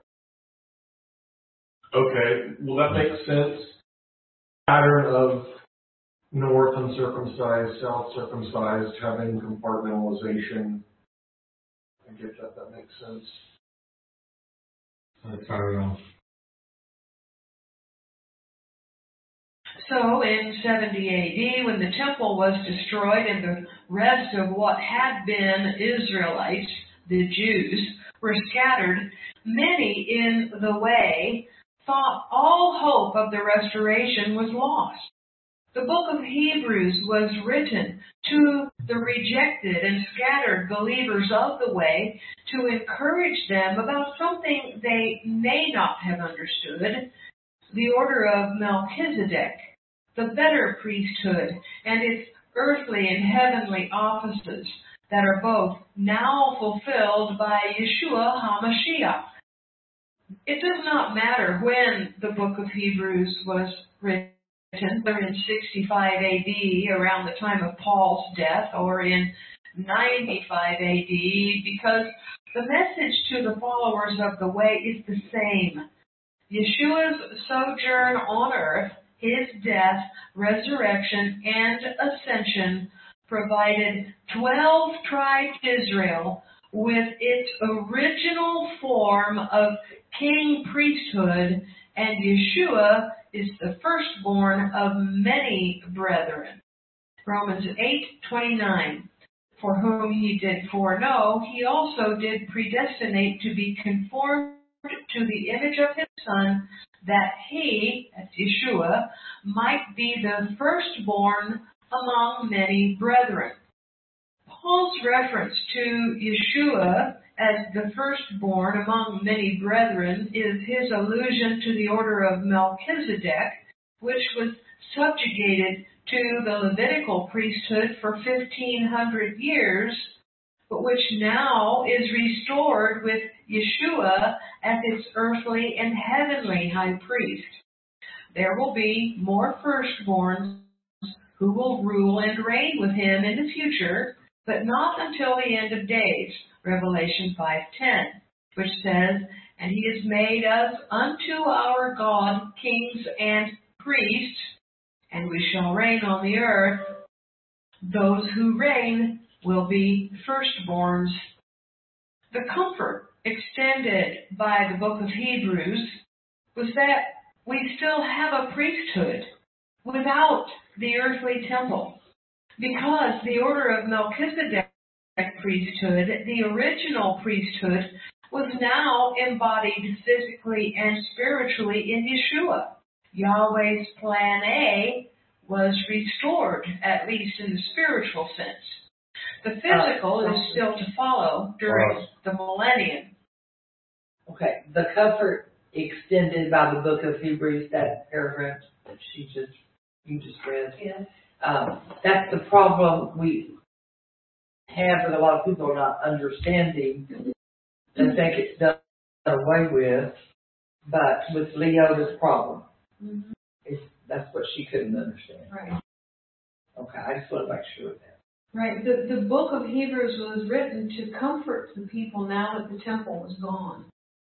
Okay, well that makes sense. Pattern of north uncircumcised, south circumcised, having compartmentalization. I get that, that makes sense. So carry on. So in seventy A D, when the temple was destroyed and the rest of what had been Israelites, the Jews, were scattered, many in the way thought all hope of the restoration was lost. The book of Hebrews was written to the rejected and scattered believers of the way to encourage them about something they may not have understood, the order of Melchizedek, the better priesthood, and its earthly and heavenly offices that are both now fulfilled by Yeshua HaMashiach. It does not matter when the book of Hebrews was written, whether in sixty-five A D, around the time of Paul's death, or in ninety-five A D, because the message to the followers of the way is the same. Yeshua's sojourn on earth, his death, resurrection, and ascension provided twelve tribes Israel with its original form of king priesthood, and Yeshua is the firstborn of many brethren. Romans eight twenty-nine. For whom he did foreknow, he also did predestinate to be conformed to the image of his Son, that he, that's Yeshua, might be the firstborn among many brethren. Paul's reference to Yeshua as the firstborn among many brethren is his allusion to the order of Melchizedek, which was subjugated to the Levitical priesthood for fifteen hundred years, but which now is restored with Yeshua as its earthly and heavenly high priest. There will be more firstborns who will rule and reign with him in the future, but not until the end of days, Revelation five ten, which says, And he has made us unto our God kings and priests, and we shall reign on the earth. Those who reign will be firstborns. The comfort extended by the book of Hebrews was that we still have a priesthood without the earthly temple, because the order of Melchizedek priesthood, the original priesthood, was now embodied physically and spiritually in Yeshua. Yahweh's plan A was restored, at least in the spiritual sense. The physical Uh, is still to follow during Right. the millennium. Okay, the comfort extended by the book of Hebrews, that paragraph that she just, you just read. Yes. Um, that's the problem we have with a lot of people not understanding. They think it's done away with, but with Leota's problem, Mm-hmm. it's, that's what she couldn't understand. Right. Okay, I just want to make sure of that. Right. The, the book of Hebrews was written to comfort the people now that the temple was gone.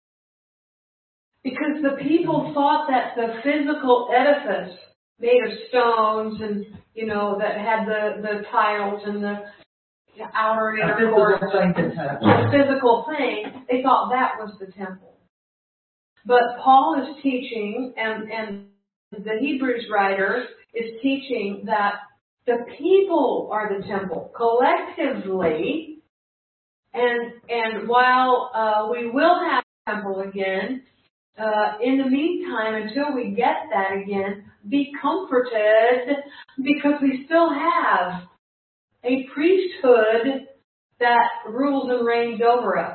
Because the people thought that the physical edifice made of stones and, you know, that had the, the tiles and the outer and A inner physical court, thing to touch. the physical thing, they thought that was the temple. But Paul is teaching, and, and the Hebrews writer is teaching that the people are the temple collectively, and and while uh, we will have a temple again, uh, in the meantime, until we get that again, be comforted, because we still have a priesthood that rules and reigns over us.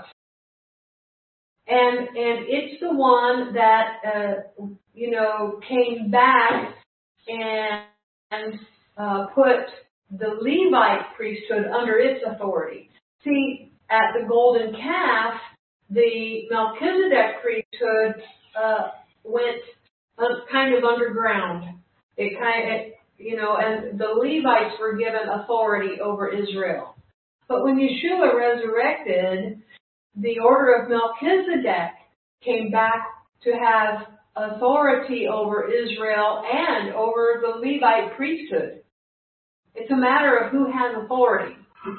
And and it's the one that uh, you know came back and, and uh, put the Levite priesthood under its authority. See, at the golden calf, the Melchizedek priesthood uh, went uh, kind of underground. It kind of, you know, and the Levites were given authority over Israel. But when Yeshua resurrected, the order of Melchizedek came back to have authority over Israel and over the Levite priesthood. It's a matter of who has authority.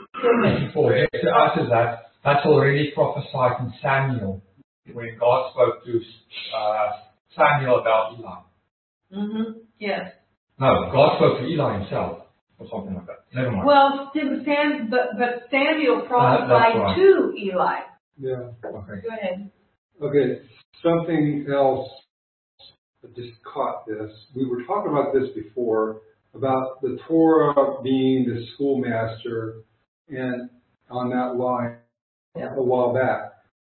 For to us is that that's already prophesied in Samuel, when God spoke to uh, Samuel about Eli. Mm-hmm. Yes. No, God spoke to Eli himself, or something like that. Never mind. Well, Sam, but, but Samuel Uh, prophesied that's right. to Eli. Yeah. Okay. Go ahead. Okay, something else, I just caught this. We were talking about this before, about the Torah being the schoolmaster, and on that line a while back.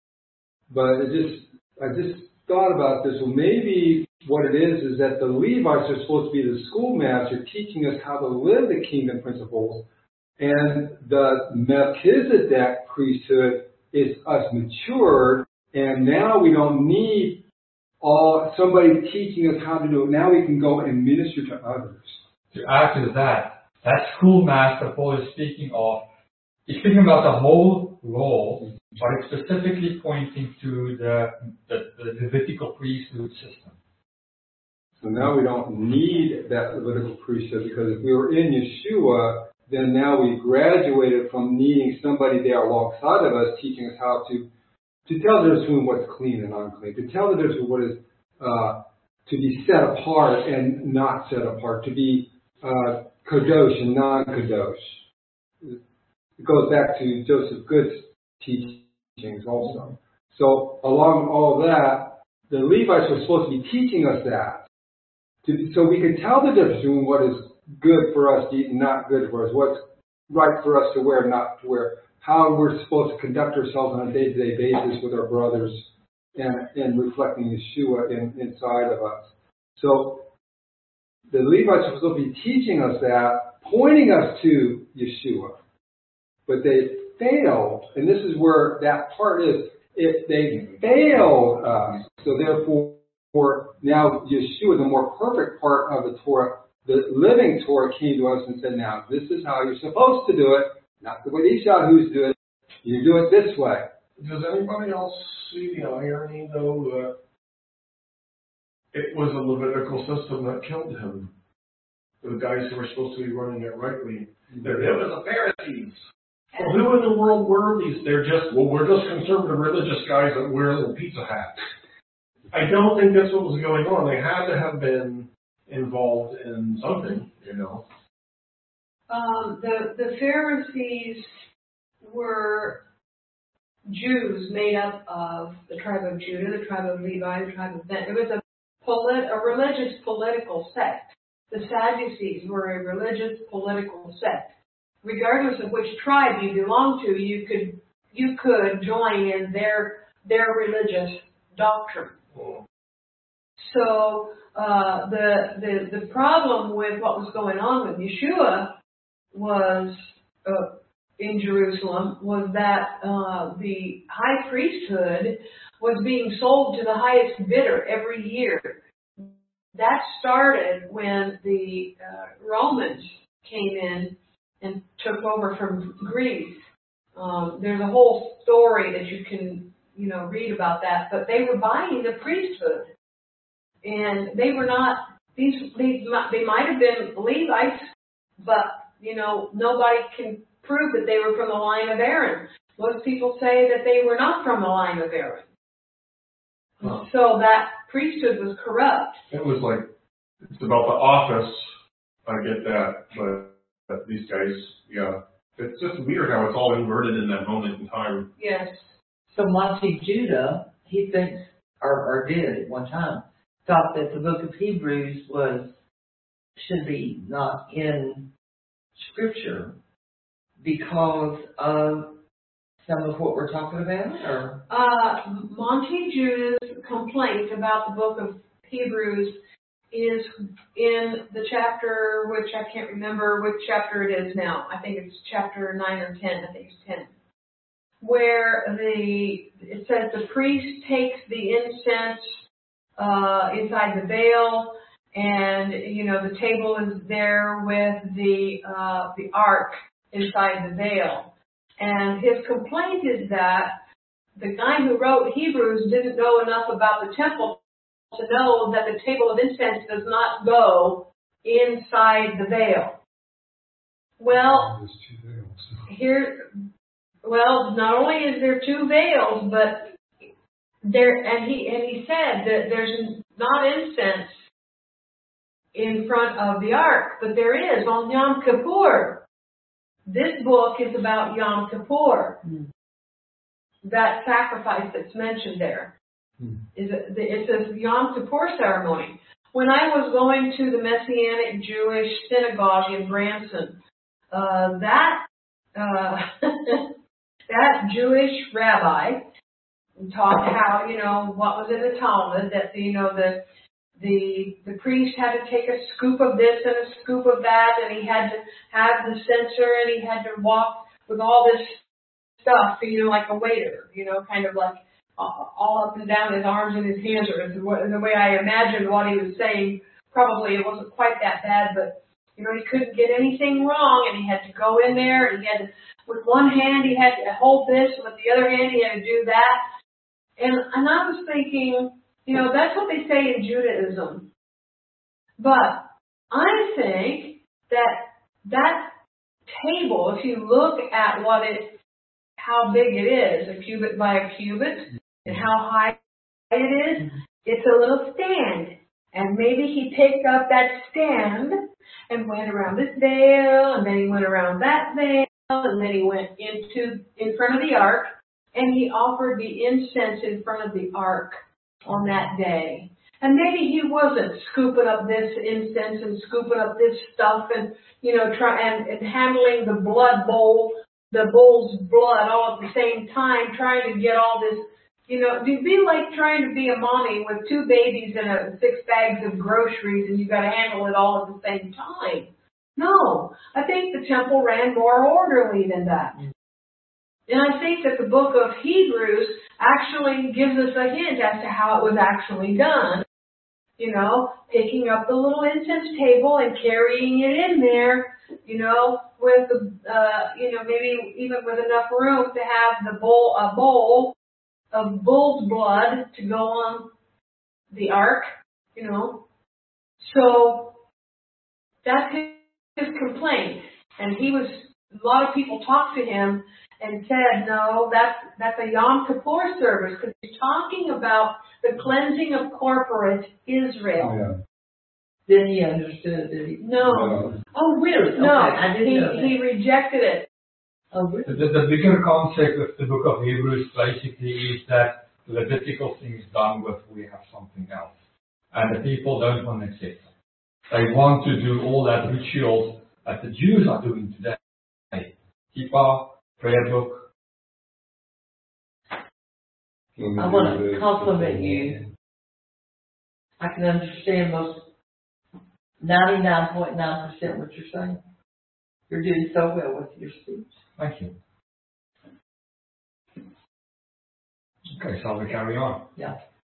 But it just, I just thought about this. Well, maybe what it is is that the Levites are supposed to be the schoolmaster, teaching us how to live the kingdom principles, and the Melchizedek priesthood is us matured, and now we don't need all somebody teaching us how to do it. Now we can go and minister to others. To add to that, that schoolmaster Paul is speaking of, he's speaking about the whole law, but it's specifically pointing to the, the, the Levitical priesthood system. So now we don't need that Levitical priesthood, because if we were in Yeshua, then now we graduated from needing somebody there alongside of us teaching us how to to tell the difference between what's clean and unclean, to tell the difference between what is uh, to be set apart and not set apart, to be uh, kadosh and non-kadosh. It goes back to Joseph Good's teachings also. So along all that, the Levites were supposed to be teaching us that, to, so we can tell the difference between what is good for us to eat and not good for us, what's right for us to wear and not to wear, how we're supposed to conduct ourselves on a day-to-day basis with our brothers, and, and reflecting Yeshua in, inside of us. So the Levites are supposed to be teaching us that, pointing us to Yeshua. But they failed, and this is where that part is, if they failed us, so therefore now Yeshua, the more perfect part of the Torah, the living Torah, came to us and said, now, this is how you're supposed to do it, not the way these yahoos do it. You do it this way. does anybody else see the irony, though, that it was a Levitical system that killed him? The guys who were supposed to be running it rightly. They're, it was the Pharisees. Well, who in the world were these? They're just, well, we're just conservative religious guys that wear little pizza hats. I don't think that's what was going on. They had to have been involved in something, you know. Um, the, the Pharisees were Jews made up of the tribe of Judah, the tribe of Levi, the tribe of Ben. It was a, polit- a religious political sect. The Sadducees were a religious political sect. Regardless of which tribe you belonged to, you could you could join in their their religious doctrine. So uh, the the the problem with what was going on with Yeshua was uh, in Jerusalem was that uh, the high priesthood was being sold to the highest bidder every year. That started when the uh, Romans came in and took over from Greece. Um, there's a whole story that you can, you know, read about that. But they were buying the priesthood, and they were not. These, these they might have been Levites, but you know, nobody can prove that they were from the line of Aaron. Most people say that they were not from the line of Aaron. Huh. So that priesthood was corrupt. It was like, it's about the office. I get that, but, but these guys, yeah. It's just weird how it's all inverted in that moment in time. Yes. So Monty Judah, he thinks, or, or did at one time, thought that the book of Hebrews was, should be not in Scripture because of some of what we're talking about, or? Uh, Monty Judah's complaint about the book of Hebrews is in the chapter, which I can't remember which chapter it is now. I think it's chapter nine or ten. I think it's ten. Where the, it says the priest takes the incense uh, inside the veil, and, you know, the table is there with the uh, the ark inside the veil. And his complaint is that the guy who wrote Hebrews didn't know enough about the temple to know that the table of incense does not go inside the veil. Well, here, well, not only is there two veils, but there, and he and he said that there's not incense in front of the ark, but there is on Yom Kippur. This book is about Yom Kippur. Mm. That sacrifice that's mentioned there. Mm. Is a, it's a Yom Kippur ceremony. When I was going to the Messianic Jewish synagogue in Branson, uh, that uh, that Jewish rabbi taught how, you know, what was in the Talmud, that, you know, the The the priest had to take a scoop of this and a scoop of that, and he had to have the censer, and he had to walk with all this stuff, you know, like a waiter, you know, kind of like all up and down his arms and his hands, or the way I imagined what he was saying. Probably it wasn't quite that bad, but, you know, he couldn't get anything wrong, and he had to go in there, and he had to, with one hand he had to hold this, and with the other hand he had to do that. And, and I was thinking, you know, that's what they say in Judaism. But I think that that table, if you look at what it, how big it is, a cubit by a cubit, and how high it is, it's a little stand. And maybe he picked up that stand and went around this veil, and then he went around that veil, and then he went into, in front of the ark, and he offered the incense in front of the ark on that day. And maybe he wasn't scooping up this incense and scooping up this stuff and, you know, try and, and handling the blood bowl, the bull's blood all at the same time, trying to get all this, you know, it'd be like trying to be a mommy with two babies and a, six bags of groceries, and you've got to handle it all at the same time. No, I think the temple ran more orderly than that. And I think that the book of Hebrews actually gives us a hint as to how it was actually done. You know, picking up the little incense table and carrying it in there you know, with the, uh, you know, maybe even with enough room to have the bowl, a bowl of bull's blood to go on the ark, you know. So that's his, his complaint. And he was, a lot of people talked to him and said, no, that's, that's a Yom Kippur service, because he's talking about the cleansing of corporate Israel. Oh, yeah. Then he understood, did he? No. No. Oh, really? No, Okay, I didn't he, know that. he rejected it. Oh, really? The, the bigger concept of the book of Hebrews basically is that the Levitical thing is done with, we have something else. And the people don't want to accept it. They want to do all that rituals that the Jews are doing today. Kippah, prayer book. I want to compliment you. I can understand most ninety-nine point nine percent what you're saying. You're doing so well with your speech. Thank you. Okay, so we carry on. Yeah.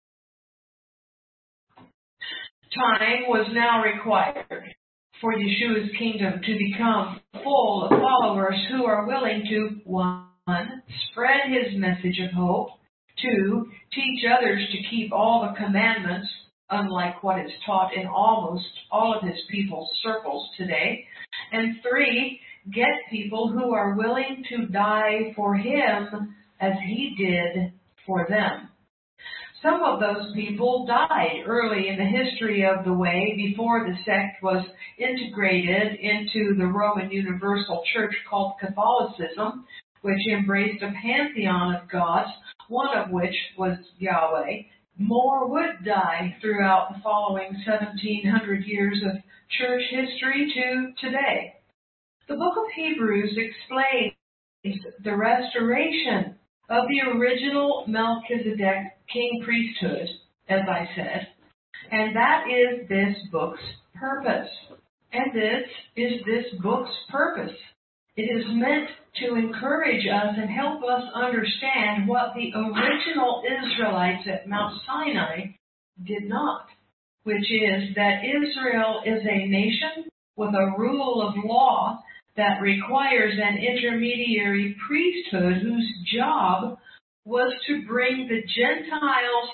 Time was now required for Yeshua's kingdom to become full of followers who are willing to, one, spread his message of hope, two, teach others to keep all the commandments, unlike what is taught in almost all of his people's circles today, and three, get people who are willing to die for him as he did for them. Some of those people died early in the history of the way before the sect was integrated into the Roman Universal Church called Catholicism, which embraced a pantheon of gods, one of which was Yahweh. More would die throughout the following seventeen hundred years of church history to today. The book of Hebrews explains the restoration of the original Melchizedek king priesthood, as I said, and that is this book's purpose. And this is this book's purpose. It is meant to encourage us and help us understand what the original Israelites at Mount Sinai did not, which is that Israel is a nation with a rule of law that requires an intermediary priesthood whose job was to bring the Gentiles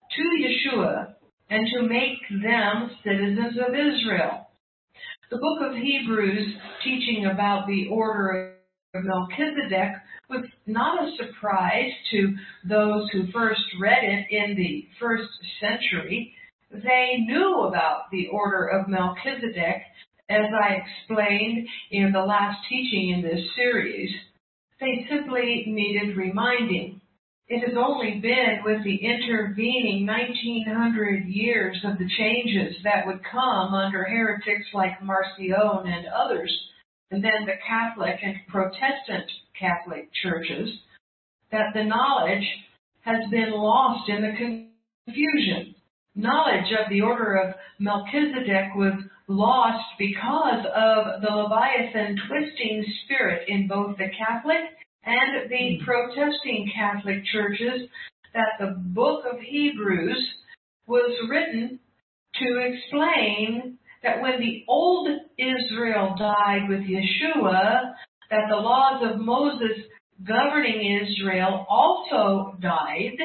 to Yeshua and to make them citizens of Israel. The book of Hebrews, teaching about the order of Melchizedek, was not a surprise to those who first read it in the first century. They knew about the order of Melchizedek, as I explained in the last teaching in this series. They simply needed reminding. It has only been with the intervening nineteen hundred years of the changes that would come under heretics like Marcion and others, and then the Catholic and Protestant Catholic churches, that the knowledge has been lost in the confusion. Knowledge of the order of Melchizedek was lost because of the Leviathan twisting spirit in both the Catholic and the protesting Catholic churches, that the book of Hebrews was written to explain that when the old Israel died with Yeshua, that the laws of Moses governing Israel also died.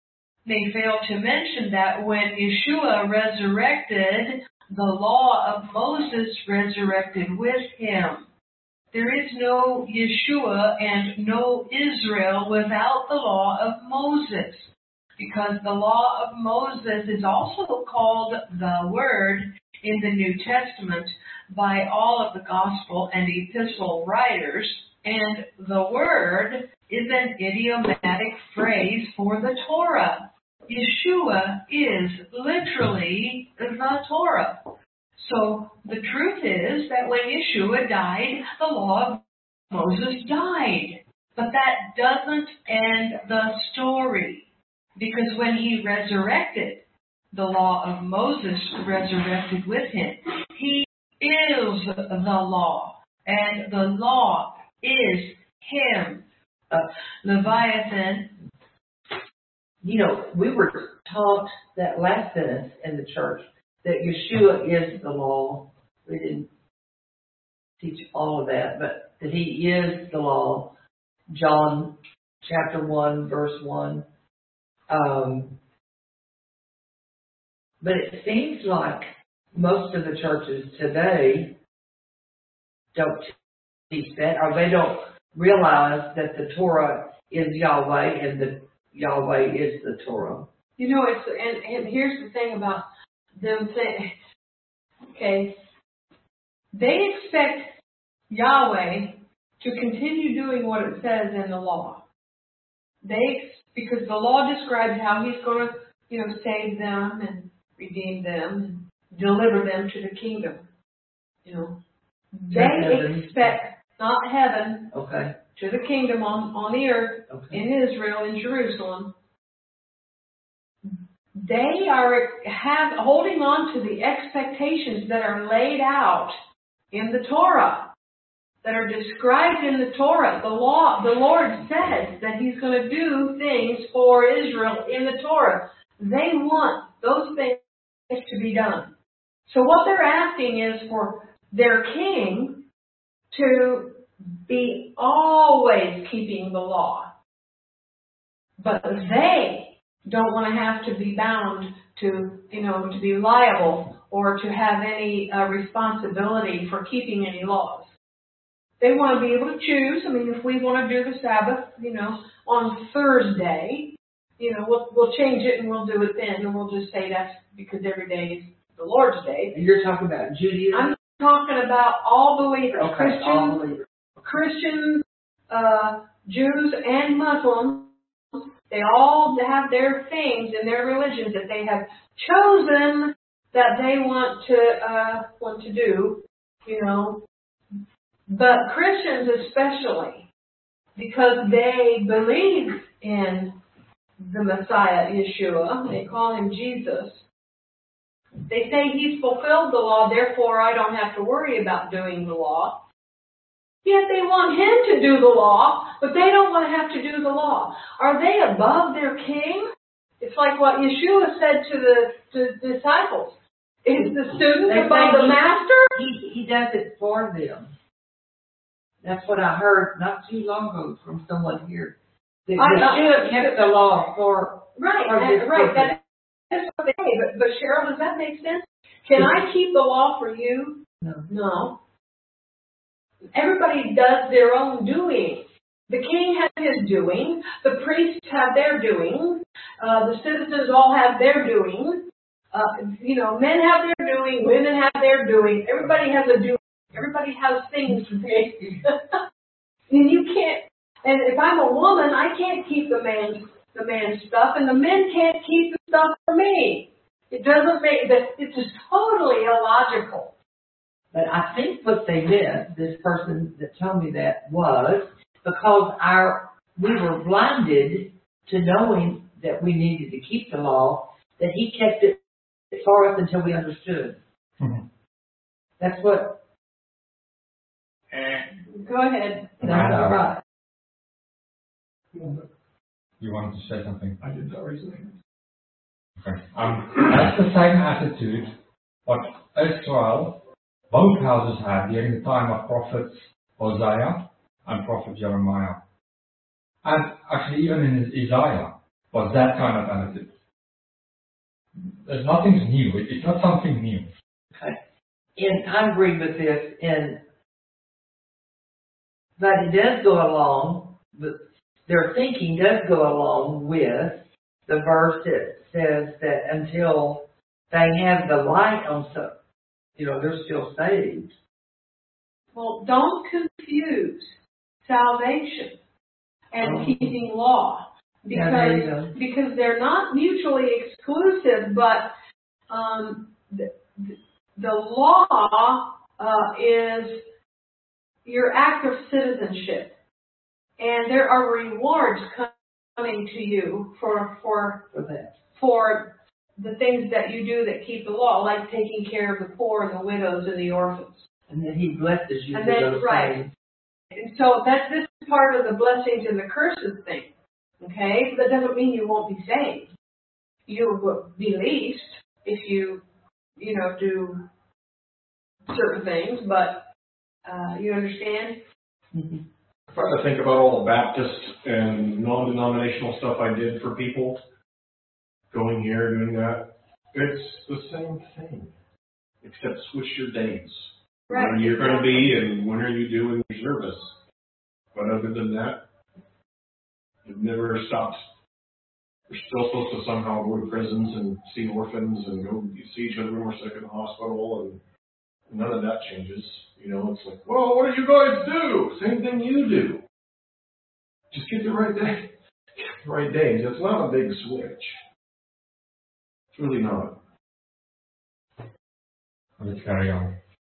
They fail to mention that when Yeshua resurrected, the law of Moses resurrected with him. There is no Yeshua and no Israel without the law of Moses, because the law of Moses is also called the Word in the New Testament by all of the Gospel and Epistle writers, and the Word is an idiomatic phrase for the Torah. Yeshua is literally the Torah. So the truth is that when Yeshua died, the law of Moses died. But that doesn't end the story, because when he resurrected, the law of Moses resurrected with him. He is the law, and the law is him. Uh, Leviathan. You know, we were taught that last sentence in the church, that Yeshua is the law. We didn't teach all of that, but that he is the law. John chapter one, verse one. Um, but it seems like most of the churches today don't teach that, or they don't realize that the Torah is Yahweh and the Yahweh is the Torah. You know, it's and, and here's the thing about them saying, okay, they expect Yahweh to continue doing what it says in the law. They because the law describes how He's going to, you know, save them and redeem them and deliver them to the kingdom. You know, they Heaven. expect not heaven, Okay. to the kingdom on on the earth Okay. in Israel in Jerusalem. They are have holding on to the expectations that are laid out in the Torah, that are described in the Torah. The law, the Lord says that He's going to do things for Israel in the Torah. They want those things to be done. So what they're asking is for their king to be always keeping the law. But they don't want to have to be bound to, you know, to be liable or to have any uh, responsibility for keeping any laws. They want to be able to choose. I mean, if we want to do the Sabbath, you know, on Thursday, you know, we'll, we'll change it and we'll do it then, and we'll just say that's because every day is the Lord's day. And you're talking about Judaism? I'm talking about all believers, Okay, Christians, all believers. Christians, uh, Jews, and Muslims. They all have their things in their religions that they have chosen that they want to uh, want to do, you know. But Christians especially, because they believe in the Messiah, Yeshua, they call Him Jesus. They say He's fulfilled the law, therefore I don't have to worry about doing the law. Yet they want Him to do the law, but they don't want to have to do the law. Are they above their king? It's like what Yeshua said to the, to the disciples. Is the student They above the think he- master? He, he does it for them. That's what I heard not too long ago from someone here. That I- Yeshua kept the law for, Right, for this that, right. purpose. That, that's what they say. But, but Cheryl, does that make sense? Can I keep the law for you? No. No. Everybody does their own doing. The king has his doing. The priests have their doing. Uh, the citizens all have their doing. Uh, you know, men have their doing. Women have their doing. Everybody has a doing. Everybody has things to say. And you can't. And if I'm a woman, I can't keep the man's the man's stuff, and the men can't keep the stuff for me. It doesn't make that. It's just totally illogical. But I think what they meant, this person that told me that, was because our we were blinded to knowing that we needed to keep the law, that He kept it for us until we understood. Mm-hmm. That's what. Go ahead. That's all right. You wanted to say something? I did not raise my hand. Okay. Um, that's the same attitude what Israel, both houses had during the time of prophets Hosea and prophet Jeremiah. And actually even in Isaiah was that kind of attitude. There's nothing new. It, it's not something new. Okay. And I agree with this, and but it does go along, but their thinking does go along with the verse that says that until they have the light on some, you know, they're still saved. Well, don't confuse salvation and Oh. keeping law. Yeah, there you Because, go. because they're not mutually exclusive, but um, the, the law uh, is your act of citizenship. And there are rewards coming to you for, for, For that. for the things that you do that keep the law, like taking care of the poor and the widows and the orphans. And then He blesses you And for then- those right. things. And so that this is part of the blessings and the curses thing. Okay? But that doesn't mean you won't be saved. You will be least if you, you know, do certain things, but Uh, you understand? Mm-hmm. If I think about all the Baptist and non-denominational stuff I did for people, going here, doing that, it's the same thing, except switch your days. Right. When you're going to be and when are you doing your service. But other than that, it never stops. We're still supposed to somehow go to prisons and see orphans and go see each other when we're sick in the hospital, and none of that changes. You know, it's like, well, what do you guys do? Same thing you do. Just get the right day, get the right days. It's not a big switch. It's really not. Let's carry on.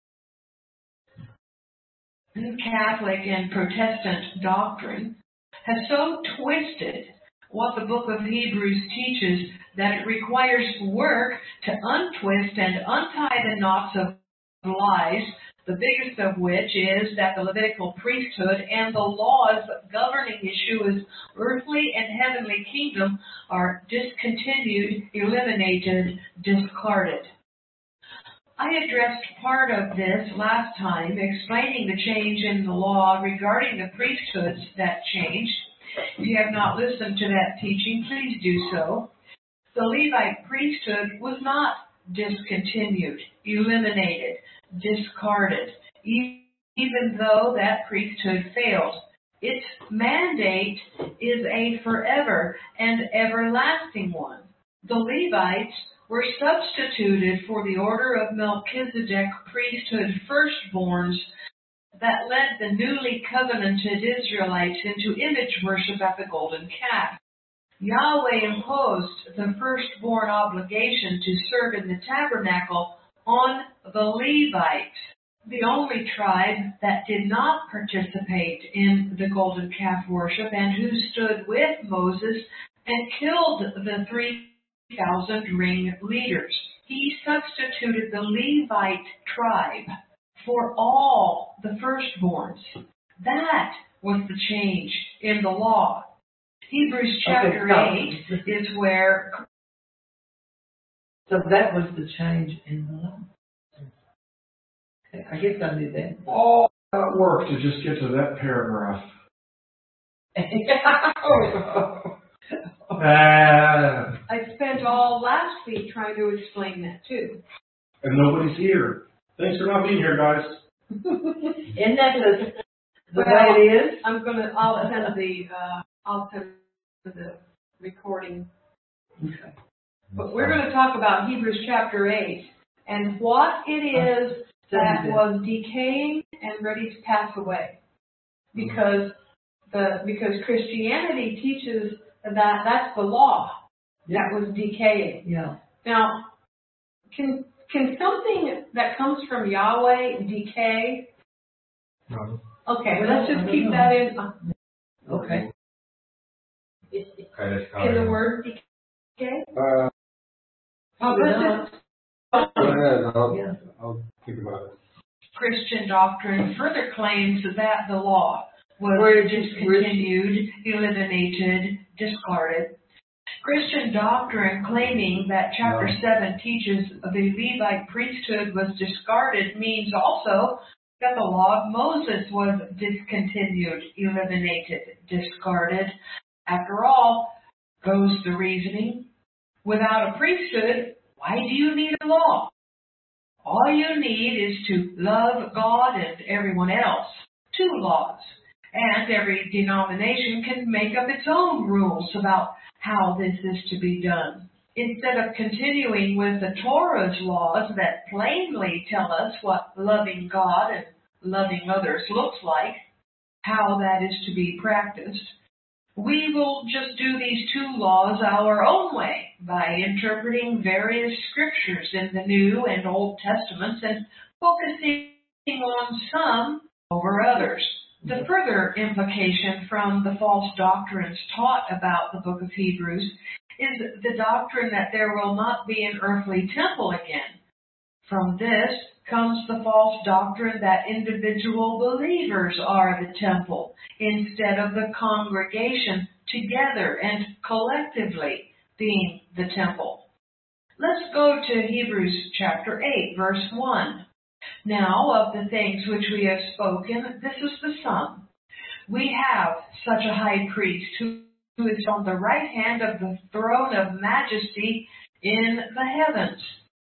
Catholic and Protestant doctrine has so twisted what the book of Hebrews teaches that it requires work to untwist and untie the knots of lies, the biggest of which is that the Levitical priesthood and the laws governing Yeshua's earthly and heavenly kingdom are discontinued, eliminated, discarded. I addressed part of this last time, explaining the change in the law regarding the priesthoods that changed. If you have not listened to that teaching, please do so. The Levite priesthood was not discontinued, eliminated, discarded, even though that priesthood failed. Its mandate is a forever and everlasting one. The Levites were substituted for the order of Melchizedek priesthood firstborns that led the newly covenanted Israelites into image worship at the golden calf. Yahweh imposed the firstborn obligation to serve in the tabernacle on the Levites, the only tribe that did not participate in the golden calf worship and who stood with Moses and killed the three thousand ring leaders. He substituted the Levite tribe for all the firstborns. That was the change in the law. Hebrews chapter Okay, eight is where... So that was the change in the law. Okay, I guess I knew that. All that work to just get to that paragraph. Uh, I spent all last week trying to explain that too. And nobody's here. Thanks for not being here, guys. Isn't that the, the well, way it is? I'm gonna. I'll send the. Uh, I'll send the recording. Okay. But we're going to talk about Hebrews chapter eight and what it is that was decaying and ready to pass away, because the because Christianity teaches that that's the law that was decaying. Yeah. Now, can can something that comes from Yahweh decay? No. Okay, well, let's just keep that in. Okay. Okay, let's Can carry the on. word decay? Uh, Probably not. go ahead, I'll, Yeah. I'll think about it. Christian doctrine further claims that the law was Where did you- discontinued, eliminated, discarded. Christian doctrine claiming that chapter No. seven teaches the Levite priesthood was discarded means also that the law of Moses was discontinued, eliminated, discarded. After all, goes the reasoning, without a priesthood, why do you need a law? All you need is to love God and everyone else. Two laws. And every denomination can make up its own rules about how this is to be done. Instead of continuing with the Torah's laws that plainly tell us what loving God and loving others looks like, how that is to be practiced, we will just do these two laws our own way by interpreting various scriptures in the New and Old Testaments and focusing on some over others. The further implication from the false doctrines taught about the book of Hebrews is the doctrine that there will not be an earthly temple again. From this comes the false doctrine that individual believers are the temple instead of the congregation together and collectively being the temple. Let's go to Hebrews chapter eight, verse one. Now of the things which we have spoken, this is the sum. We have such a high priest who, who is on the right hand of the throne of majesty in the heavens.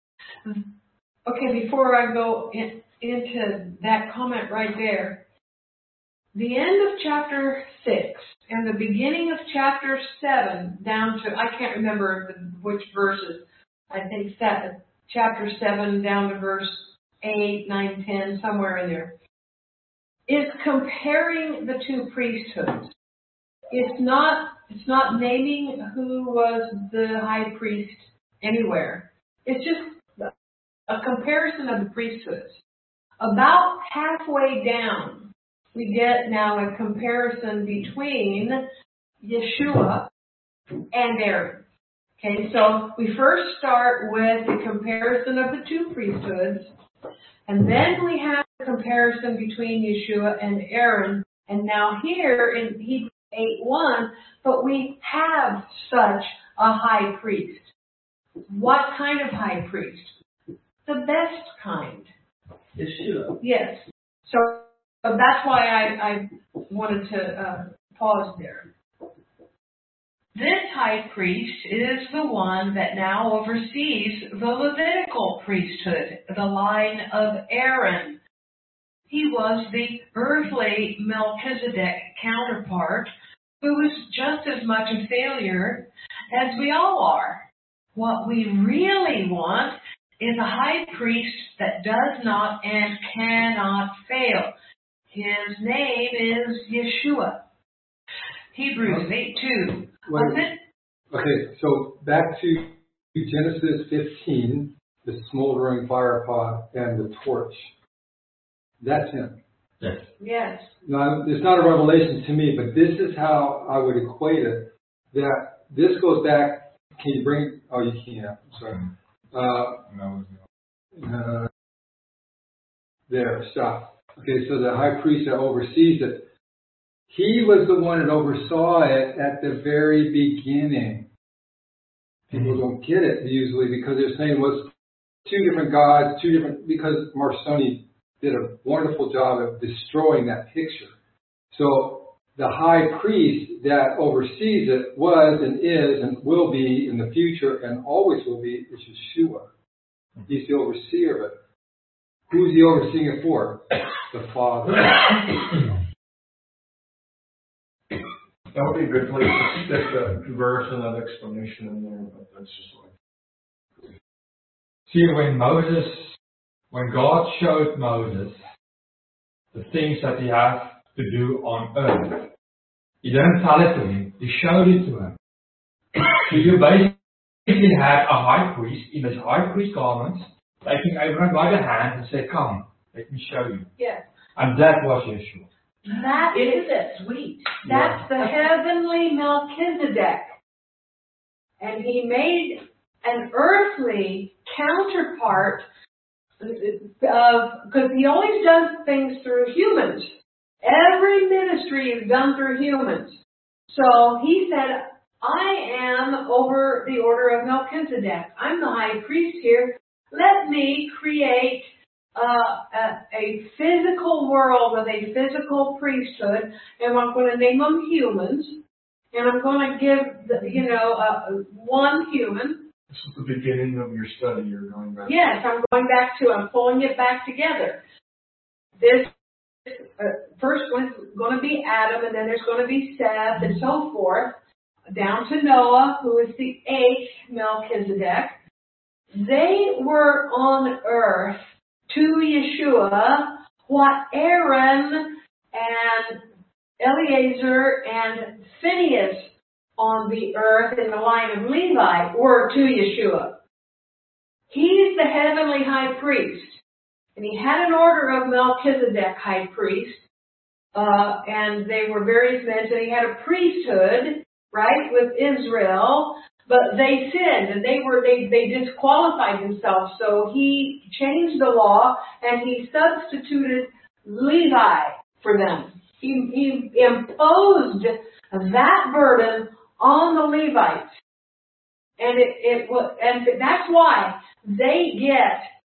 Okay, before I go in, into that comment right there, the end of chapter six and the beginning of chapter seven down to, I can't remember which verses, I think seven, chapter seven down to verse eight, nine, ten, somewhere in there, is comparing the two priesthoods. It's not, it's not naming who was the high priest anywhere. It's just a comparison of the priesthoods. About halfway down, we get now a comparison between Yeshua and Aaron. Okay, so we first start with the comparison of the two priesthoods, and then we have the comparison between Yeshua and Aaron. And now here in Hebrews eight one, but we have such a high priest. What kind of high priest? The best kind. Yeshua. Yes. So uh, that's why I, I wanted to uh, pause there. This high priest is the one that now oversees the Levitical priesthood, the line of Aaron. He was the earthly Melchizedek counterpart who was just as much a failure as we all are. What we really want is a high priest that does not and cannot fail. His name is Yeshua. Hebrews eight two. Okay, so back to Genesis fifteen, the smoldering fire pot and the torch. That's him. Yes. Yes. Now, it's not a revelation to me, but this is how I would equate it. That this goes back. Can you bring? Oh, you can't. Sorry. Uh, No. uh, there. Stop. Okay, so the high priest that oversees it, he was the one that oversaw it at the very beginning. People don't get it usually because they're saying, well, it's two different gods, two different, because Marsoni did a wonderful job of destroying that picture. So the high priest that oversees it was and is and will be in the future and always will be is Yeshua. He's the overseer of it. Who's he overseeing it for? The Father. That would be a good place to stick that verse and that explanation in there, but that's just like. See, when Moses, when God showed Moses the things that he has to do on earth, he didn't tell it to him, he showed it to him. So you basically had a high priest in his high priest garments, taking Abraham by the hand and said, come, let me show you. Yes. And that was Yeshua. That is Isn't that sweet? That's the heavenly Melchizedek. And he made an earthly counterpart of, because he always does things through humans. Every ministry is done through humans. So he said, I am over the order of Melchizedek. I'm the high priest here. Let me create Uh, a, a physical world with a physical priesthood, and I'm going to name them humans, and I'm going to give, the, you know, uh, one human. This is the beginning of your study you're going back Yes, to. I'm going back to, I'm pulling it back together. This uh, first one's going to be Adam, and then there's going to be Seth, and so forth, down to Noah, who is the eighth Melchizedek. They were on earth to Yeshua what Aaron and Eleazar and Phinehas on the earth in the line of Levi were to Yeshua. He's the heavenly high priest. And he had an order of Melchizedek high priest. Uh, and they were various men. And he had a priesthood, right, with Israel. But they sinned and they were they, they disqualified themselves. So he changed the law and he substituted Levi for them. He, he imposed that burden on the Levites. And it, it was and that's why they get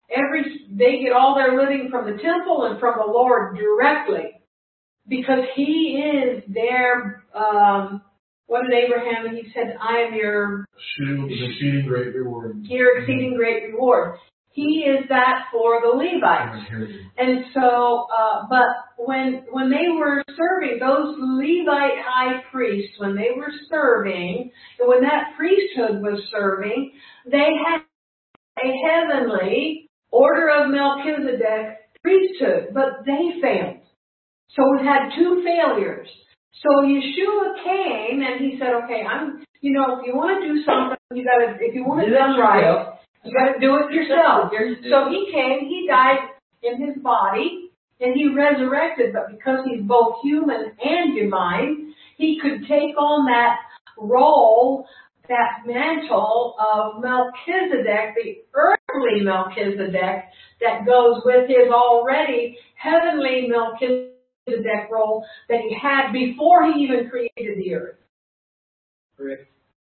Every, they get all their living from the temple and from the Lord directly. Because He is their, um, what did Abraham, and He said, I am your Shield of exceeding great reward. Your exceeding great reward. He is that for the Levites. And so, uh, but when, when they were serving, those Levite high priests, when they were serving, and when that priesthood was serving, they had a heavenly order of Melchizedek priesthood, but they failed. So we had two failures. So Yeshua came and He said, okay, I'm, you know, if you want to do something, you gotta, if you want it done right, you gotta do it yourself. So He came, He died in His body, and He resurrected, but because He's both human and divine, He could take on that role, that mantle of Melchizedek, the earthly Melchizedek that goes with His already heavenly Melchizedek role that He had before He even created the earth. Correct.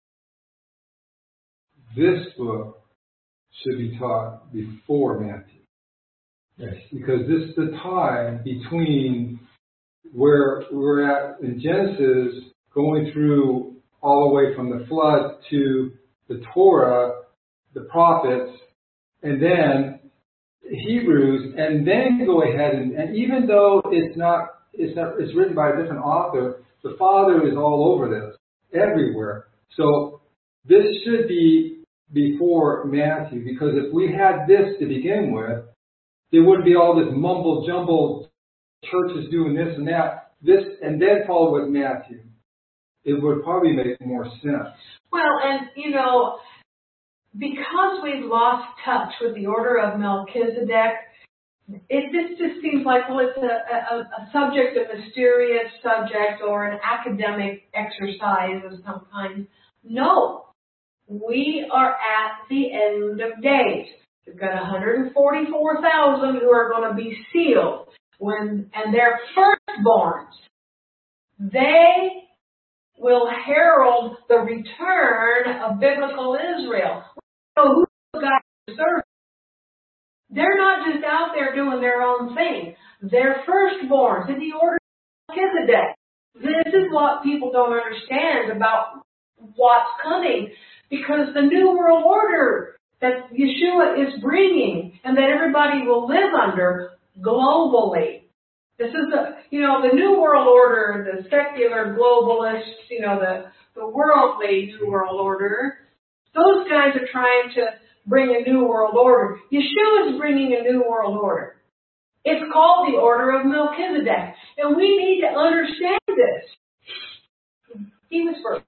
This book should be taught before Matthew. Yes. Because this is the time between where we're at in Genesis, going through all the way from the flood to the Torah, the prophets, and then Hebrews, and then go ahead and, and even though it's not, it's not, it's written by a different author, the Father is all over this, everywhere. So this should be before Matthew, because if we had this to begin with, there wouldn't be all this mumble jumble, churches doing this and that, this, and then follow with Matthew. It would probably make more sense. Well, and you know, because we've lost touch with the order of Melchizedek, it this just seems like, well, it's a, a, a subject, a mysterious subject, or an academic exercise of some kind. No, we are at the end of days. We've got one hundred forty-four thousand who are going to be sealed when, and their firstborns, they will herald the return of biblical Israel. So who the guys serve? They're not just out there doing their own thing. They're firstborns in the order of Melchizedek. This is what people don't understand about what's coming, because the New World Order that Yeshua is bringing and that everybody will live under globally. This is the, you know, the New World Order, the secular globalists, you know, the, the worldly New World Order. Those guys are trying to bring a New World Order. Yeshua is bringing a New World Order. It's called the Order of Melchizedek. And we need to understand this. He was first.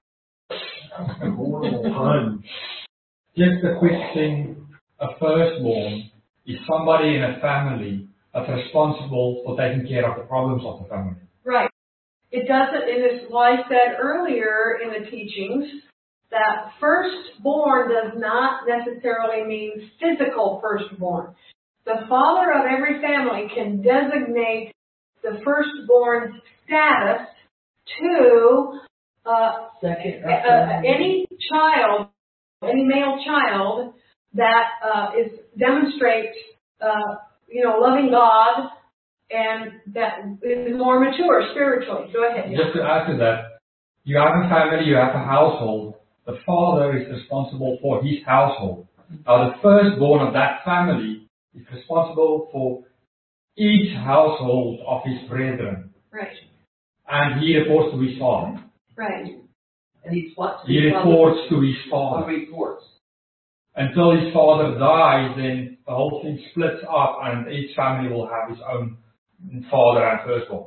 Just a quick thing. A firstborn is somebody in a family that's responsible for taking care of the problems of the family. Right. It doesn't, and it's like I said earlier in the teachings, that firstborn does not necessarily mean physical firstborn. The father of every family can designate the firstborn's status to uh, Second, uh, any child, any male child that uh, is demonstrates, uh, you know, loving God and that is more mature spiritually. Go ahead. Just to add to that, you have a family, you have a household. The father is responsible for his household. Now, the firstborn of that family is responsible for each household of his brethren. Right. And he reports to his father. Right. and he's what? He reports to his father. Reports. Until his father dies, then the whole thing splits up and each family will have its own father and firstborn.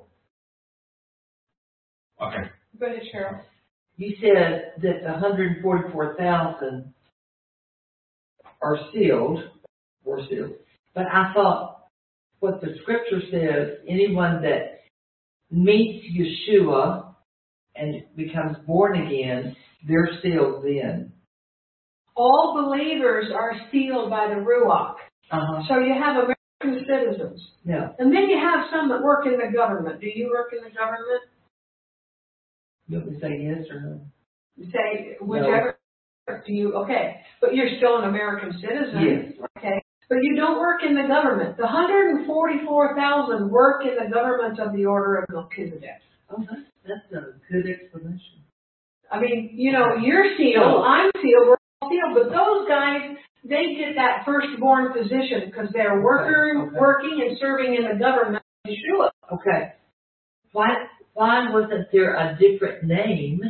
Okay. Go ahead, Cheryl. You said that one hundred forty-four thousand are sealed, or sealed. But I thought what the scripture says, anyone that meets Yeshua and becomes born again, they're sealed then. All believers are sealed by the Ruach. Uh-huh. So you have American citizens. Yeah. And then you have some that work in the government. Do you work in the government? You want me to say yes or no? You say whichever. No. Do you? Okay. But you're still an American citizen. Yes. Okay. but you don't work in the government. The one hundred forty-four thousand work in the government of the Order of Melchizedek. Oh, that's, that's a good explanation. I mean, you know, you're sealed, I'm sealed, we're all sealed, but those guys, they get that firstborn position because they're worker, Okay, okay. working and serving in the government of Yeshua. Okay. Why, why wasn't there a different name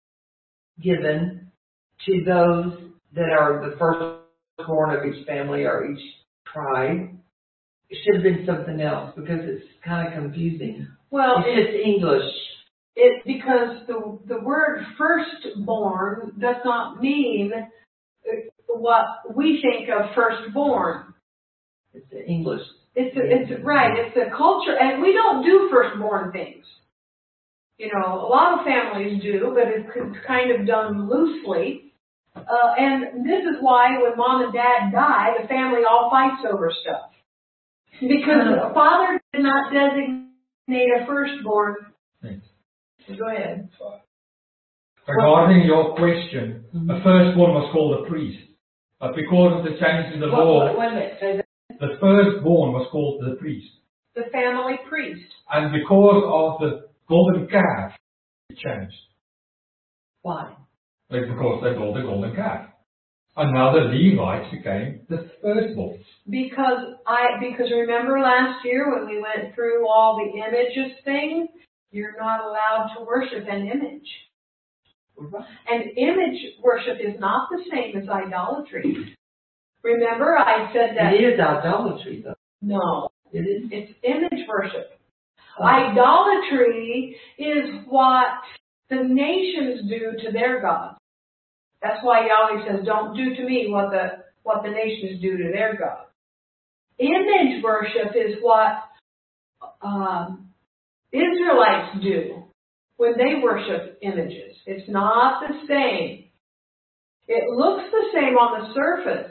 given to those that are the firstborn of each family or each tribe? It should have been something else because it's kind of confusing. Well, It's just English. It's because the the word firstborn does not mean what we think of firstborn. It's the English. It's a, it's right. It's a culture, and we don't do firstborn things. You know, a lot of families do, but it's kind of done loosely. Uh, and this is why when mom and dad die, the family all fights over stuff because the father did not designate a firstborn. Thanks. Go ahead. Regarding your question, Mm-hmm. the firstborn was called a priest. But because of the change in the What, law, what, wait a minute. Say that. the firstborn was called the priest. The family priest. And because of the golden calf, it changed. Why? Like because they built the golden calf. And now the Levites became the firstborn. Because I, because remember last year when we went through all the images thing, you're not allowed to worship an image. And image worship is not the same as idolatry. Remember I said that. It is idolatry, though. No, It is. it's image worship. Oh. Idolatry is what the nations do to their gods. That's why Yahweh says, don't do to me what the, what the nations do to their gods. Image worship is what um, Israelites do when they worship images. It's not the same. It looks the same on the surface,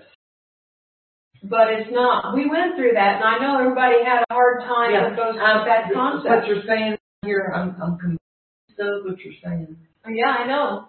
but it's not. We went through that, and I know everybody had a hard time Yeah, with those, um, with that What concept. you're saying here, I'm, I'm confused of what you're saying. Yeah, I know.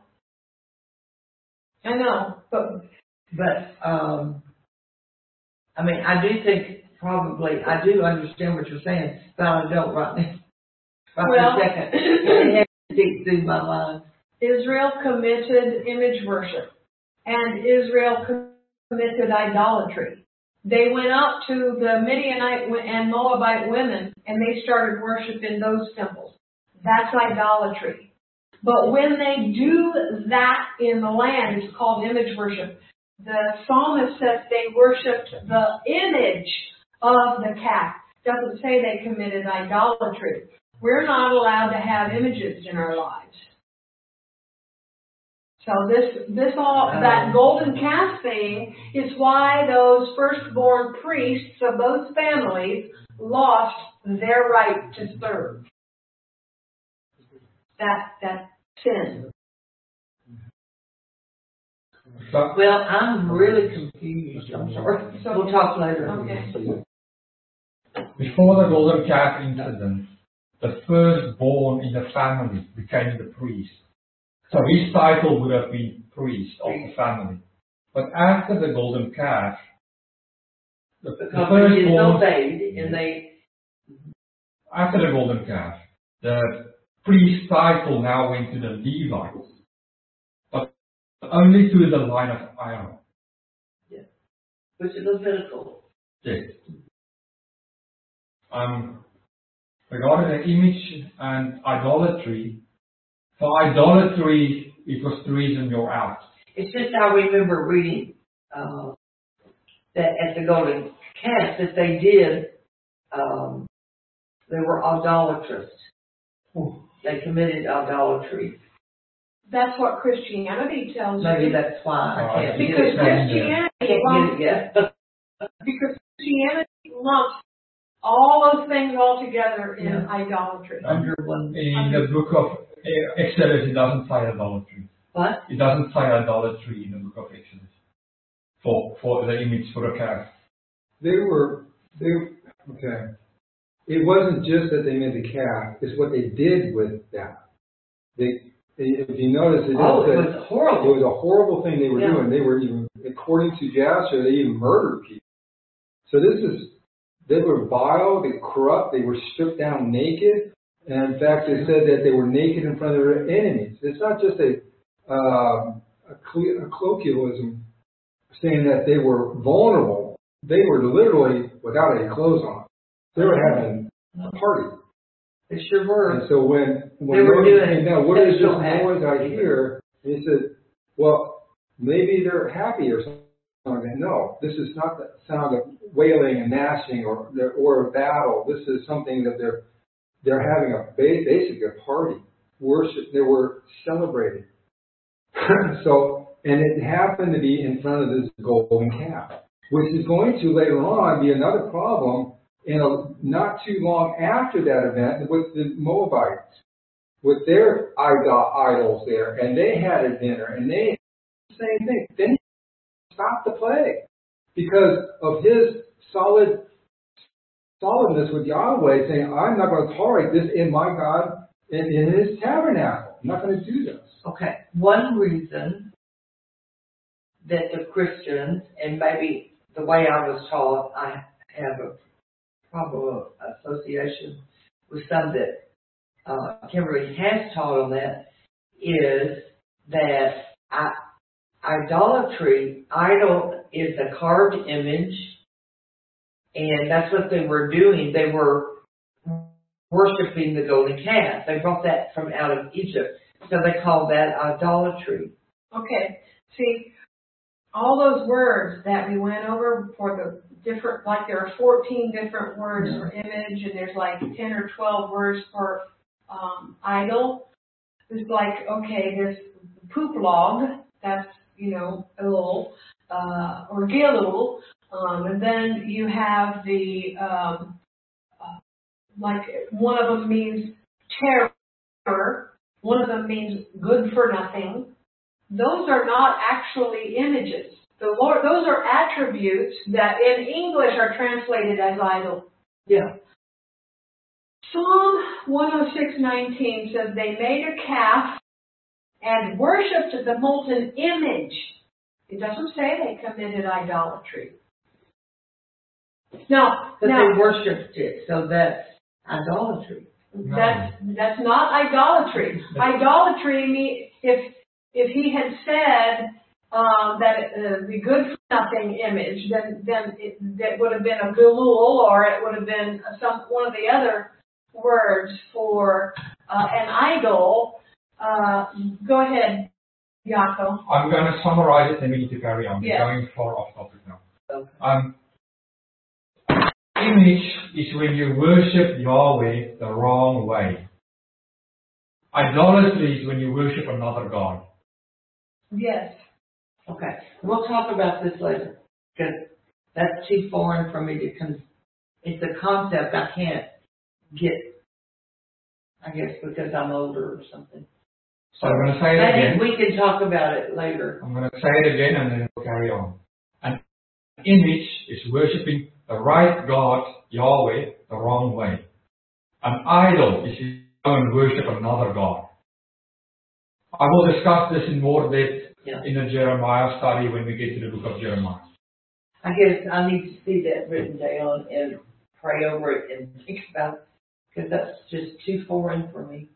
I know, but But, um, I mean, I do think probably, I do understand what you're saying, but I don't right now. Right Well- this second. It has to dig through my mind. Israel committed image worship, and Israel committed idolatry. They went up to the Midianite and Moabite women, and they started worshiping those temples. That's idolatry. But when they do that in the land, it's called image worship. The psalmist says they worshipped the image of the calf. Doesn't say they committed idolatry. We're not allowed to have images in our lives. So this, this all, that golden calf thing is why those firstborn priests of those families lost their right to serve. That, that sin. So, Well, I'm really confused. I'm sorry. We'll talk later. Okay. before the golden calf incident, the firstborn in the family became the priest. So his title would have been priest of the family. But after the golden calf, the, the Because they firstborn, disobeyed and they, after the golden calf, the priest title now went to the Levites, but only to the line of Aaron. which is Levitical. Yes. Um, regarding the image and idolatry, for idolatry, it was the reason you're out. It's just I remember reading uh, that at the Golden Calf that they did, um, they were idolatrous. They committed idolatry. That's what Christianity tells Maybe you. that's why I can't get Because it. Christianity Can't lumps, get it yet. because Christianity lumps all those things all together in Yeah. idolatry. Under one. In the book of uh, Exodus, it doesn't say idolatry. What? It doesn't say idolatry in the book of Exodus for for the image for the calf. They were, they, okay. It wasn't just that they made the calf, it's what they did with that. They, if you notice, it, Oh, it said- was it horrible. was a horrible thing they were Yeah. doing. They were even, according to Jasher, they even murdered people. So this is, they were vile, they were corrupt, they were stripped down naked. And in fact, they said that they were naked in front of their enemies. It's not just a, um, a, cle- a colloquialism saying that they were vulnerable. They were literally without any clothes on. They were having a party. They sure were. And so when, when They were Moses doing came down, what is this sexual noise I acts. hear? And he said, well, maybe they're happy or something. No, this is not the sound of wailing and gnashing or or a battle. This is something that they're they're having a basically a party, worship. They were celebrating. So, and it happened to be in front of this golden calf, which is going to later on be another problem. In a, not too long after that event, with the Moabites, with their idol, idols there, and they had a dinner, and they same thing. Then he stopped the plague because of his solid solidness with Yahweh, saying, "I'm not going to tolerate this in my God in, in His tabernacle. I'm not going to do this." Okay, one reason that the Christians, and maybe the way I was taught, I have a probable association with some that uh, Kimberly has taught on that, is that I, idolatry, idol is a carved image, and that's what they were doing. They were worshiping the golden calf. They brought that from out of Egypt, so they call that idolatry. Okay, see, all those words that we went over for the different, like there are fourteen different words for image, and there's like ten or twelve words for um, idol. It's like, okay, this poop log, that's, you know, Elul, uh, or Gilul, um, and then you have the, um, uh, like one of them means terror, one of them means good for nothing. Those are not actually images. The Lord, those are attributes that in English are translated as idol. Yeah. Psalm one oh six nineteen says they made a calf and worshipped the molten image. It doesn't say they committed idolatry. Now, But now they worshipped it, so that's idolatry. that's that's not idolatry. Idolatry means if if he had said um, that uh, the good for nothing image, then then it, that would have been a gulul, or it would have been some one of the other words for uh, an idol. Uh, go ahead, Yaakov. I'm going to summarize it and we need to carry on. Yes. We're going far off topic now. Okay. Um, image is when you worship Yahweh the wrong way. Idolatry is when you worship another god. Yes. Okay. We'll talk about this later, because that's too foreign for me to con- it's a concept I can't get, I guess because I'm older or something. So I'm going to say it Maybe again. we can talk about it later. I'm going to say it again and then we'll carry on. An image is worshipping the right God, Yahweh, the wrong way. An idol is you go and worship another God. I will discuss this in more depth Yeah. in the Jeremiah study when we get to the book of Jeremiah. I guess I need to see that written down and pray over it and think about it, because that's just too foreign for me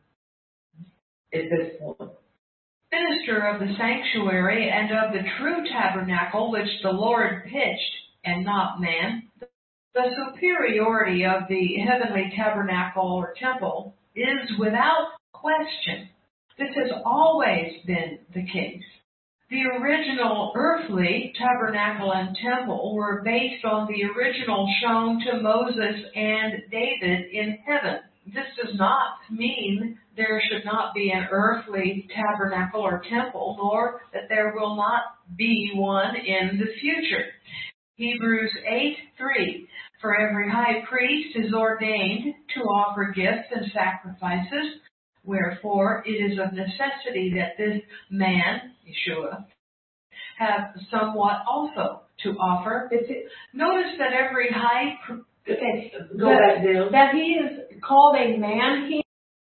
at this point. Minister of the sanctuary and of the true tabernacle which the Lord pitched, and not man. The superiority of the heavenly tabernacle or temple is without question. This has always been the case. The original earthly tabernacle and temple were based on the original shown to Moses and David in heaven. This does not mean there should not be an earthly tabernacle or temple, nor that there will not be one in the future. Hebrews eight three. For every high priest is ordained to offer gifts and sacrifices, wherefore it is of necessity that this man, Yeshua, have somewhat also to offer. It's, notice that every high priest, Okay, go that, back down. that he is called a man here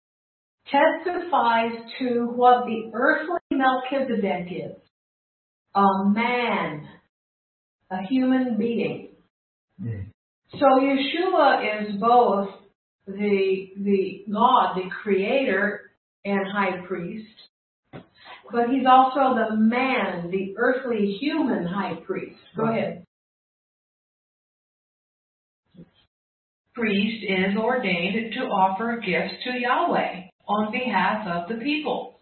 testifies to what the earthly Melchizedek is. A man, a human being. Mm. So Yeshua is both the the God, the Creator and High Priest, but he's also the man, the earthly human High Priest. Go ahead. Priest is ordained to offer gifts to Yahweh on behalf of the people.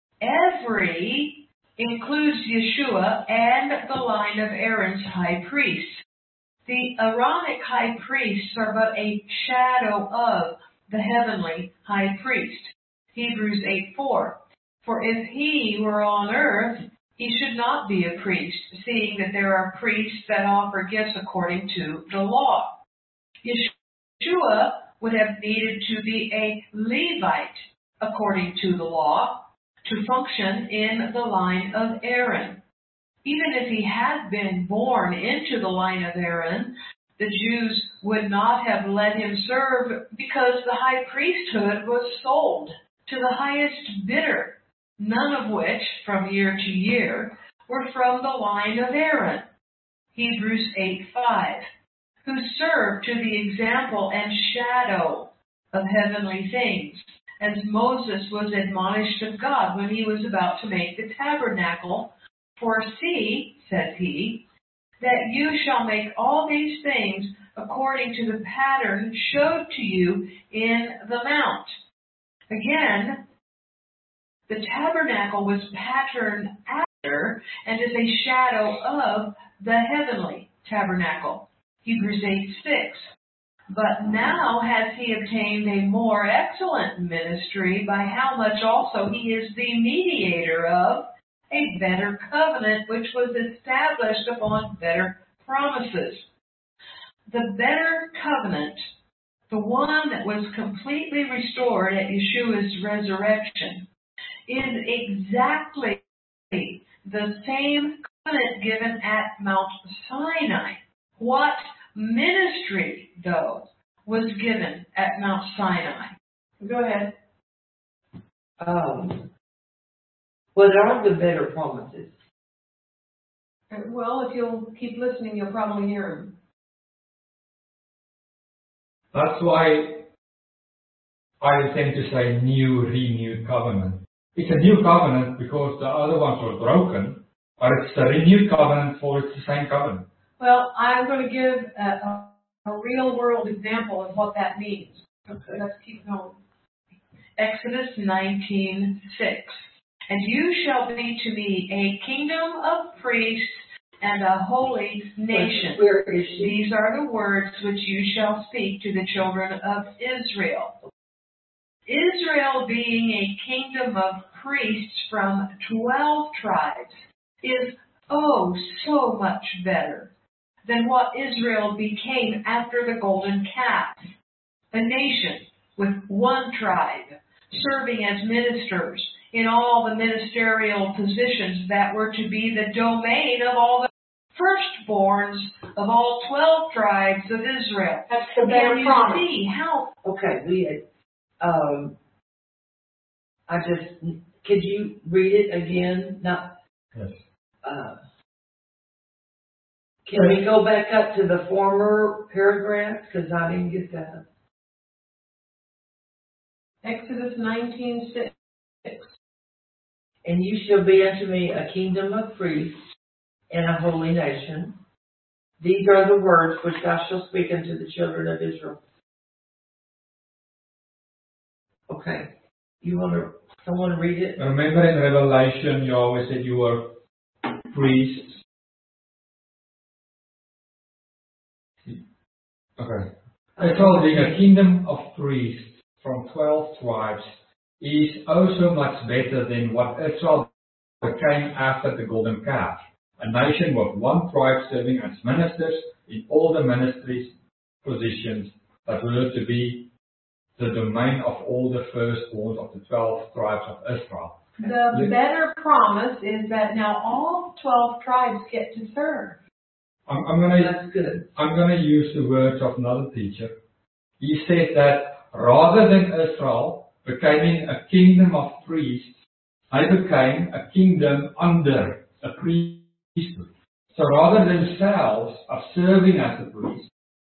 Every includes Yeshua and the line of Aaron's high priests. The Aaronic high priests are but a shadow of the heavenly high priest. Hebrews eight four. For if he were on earth, he should not be a priest, seeing that there are priests that offer gifts according to the law. Yeshua would have needed to be a Levite according to the law to function in the line of Aaron. Even if he had been born into the line of Aaron, the Jews would not have let him serve because the high priesthood was sold to the highest bidder, none of which, from year to year, were from the line of Aaron. Hebrews eight five. Who served to the example and shadow of heavenly things, as Moses was admonished of God when he was about to make the tabernacle. For see, says he, that you shall make all these things according to the pattern showed to you in the mount. Again, the tabernacle was patterned after and is a shadow of the heavenly tabernacle. Hebrews eight six. But now has he obtained a more excellent ministry, by how much also he is the mediator of a better covenant, which was established upon better promises. The better covenant, the one that was completely restored at Yeshua's resurrection, is exactly the same covenant given at Mount Sinai. What ministry, though, was given at Mount Sinai? Go ahead. Um, what are the better promises? Well, if you'll keep listening, you'll probably hear them. That's why I tend to say new, renewed covenant. It's a new covenant because the other ones were broken, but it's a renewed covenant for it's the same covenant. Well, I'm going to give a, a, a real-world example of what that means. Okay. Let's keep going. Exodus nineteen six. And you shall be to me a kingdom of priests and a holy nation. Where is she? These are the words which you shall speak to the children of Israel. Israel, being a kingdom of priests from twelve tribes, is oh so much better than what Israel became after the golden calf. A nation with one tribe, serving as ministers in all the ministerial positions that were to be the domain of all the firstborns of all twelve tribes of Israel. That's the better Can you promise. see how? Okay, we had, um, I just, could you read it again? Not, Yes. uh, can we go back up to the former paragraph? Because I didn't get that. Exodus nineteen six. And you shall be unto me a kingdom of priests and a holy nation. These are the words which thou shalt speak unto the children of Israel. Okay. You want to, someone read it? Remember in Revelation, you always said you were priests. Okay. It's all being a kingdom of priests from twelve tribes is also much better than what Israel became after the golden calf. A nation with one tribe serving as ministers in all the ministries positions that were to be the domain of all the firstborns of the twelve tribes of Israel. The better promise is that now all twelve tribes get to serve. I'm, I'm gonna That's good. I'm gonna use the words of another teacher. He said that rather than Israel becoming a kingdom of priests, they became a kingdom under a priesthood. So rather than themselves of serving as a priest,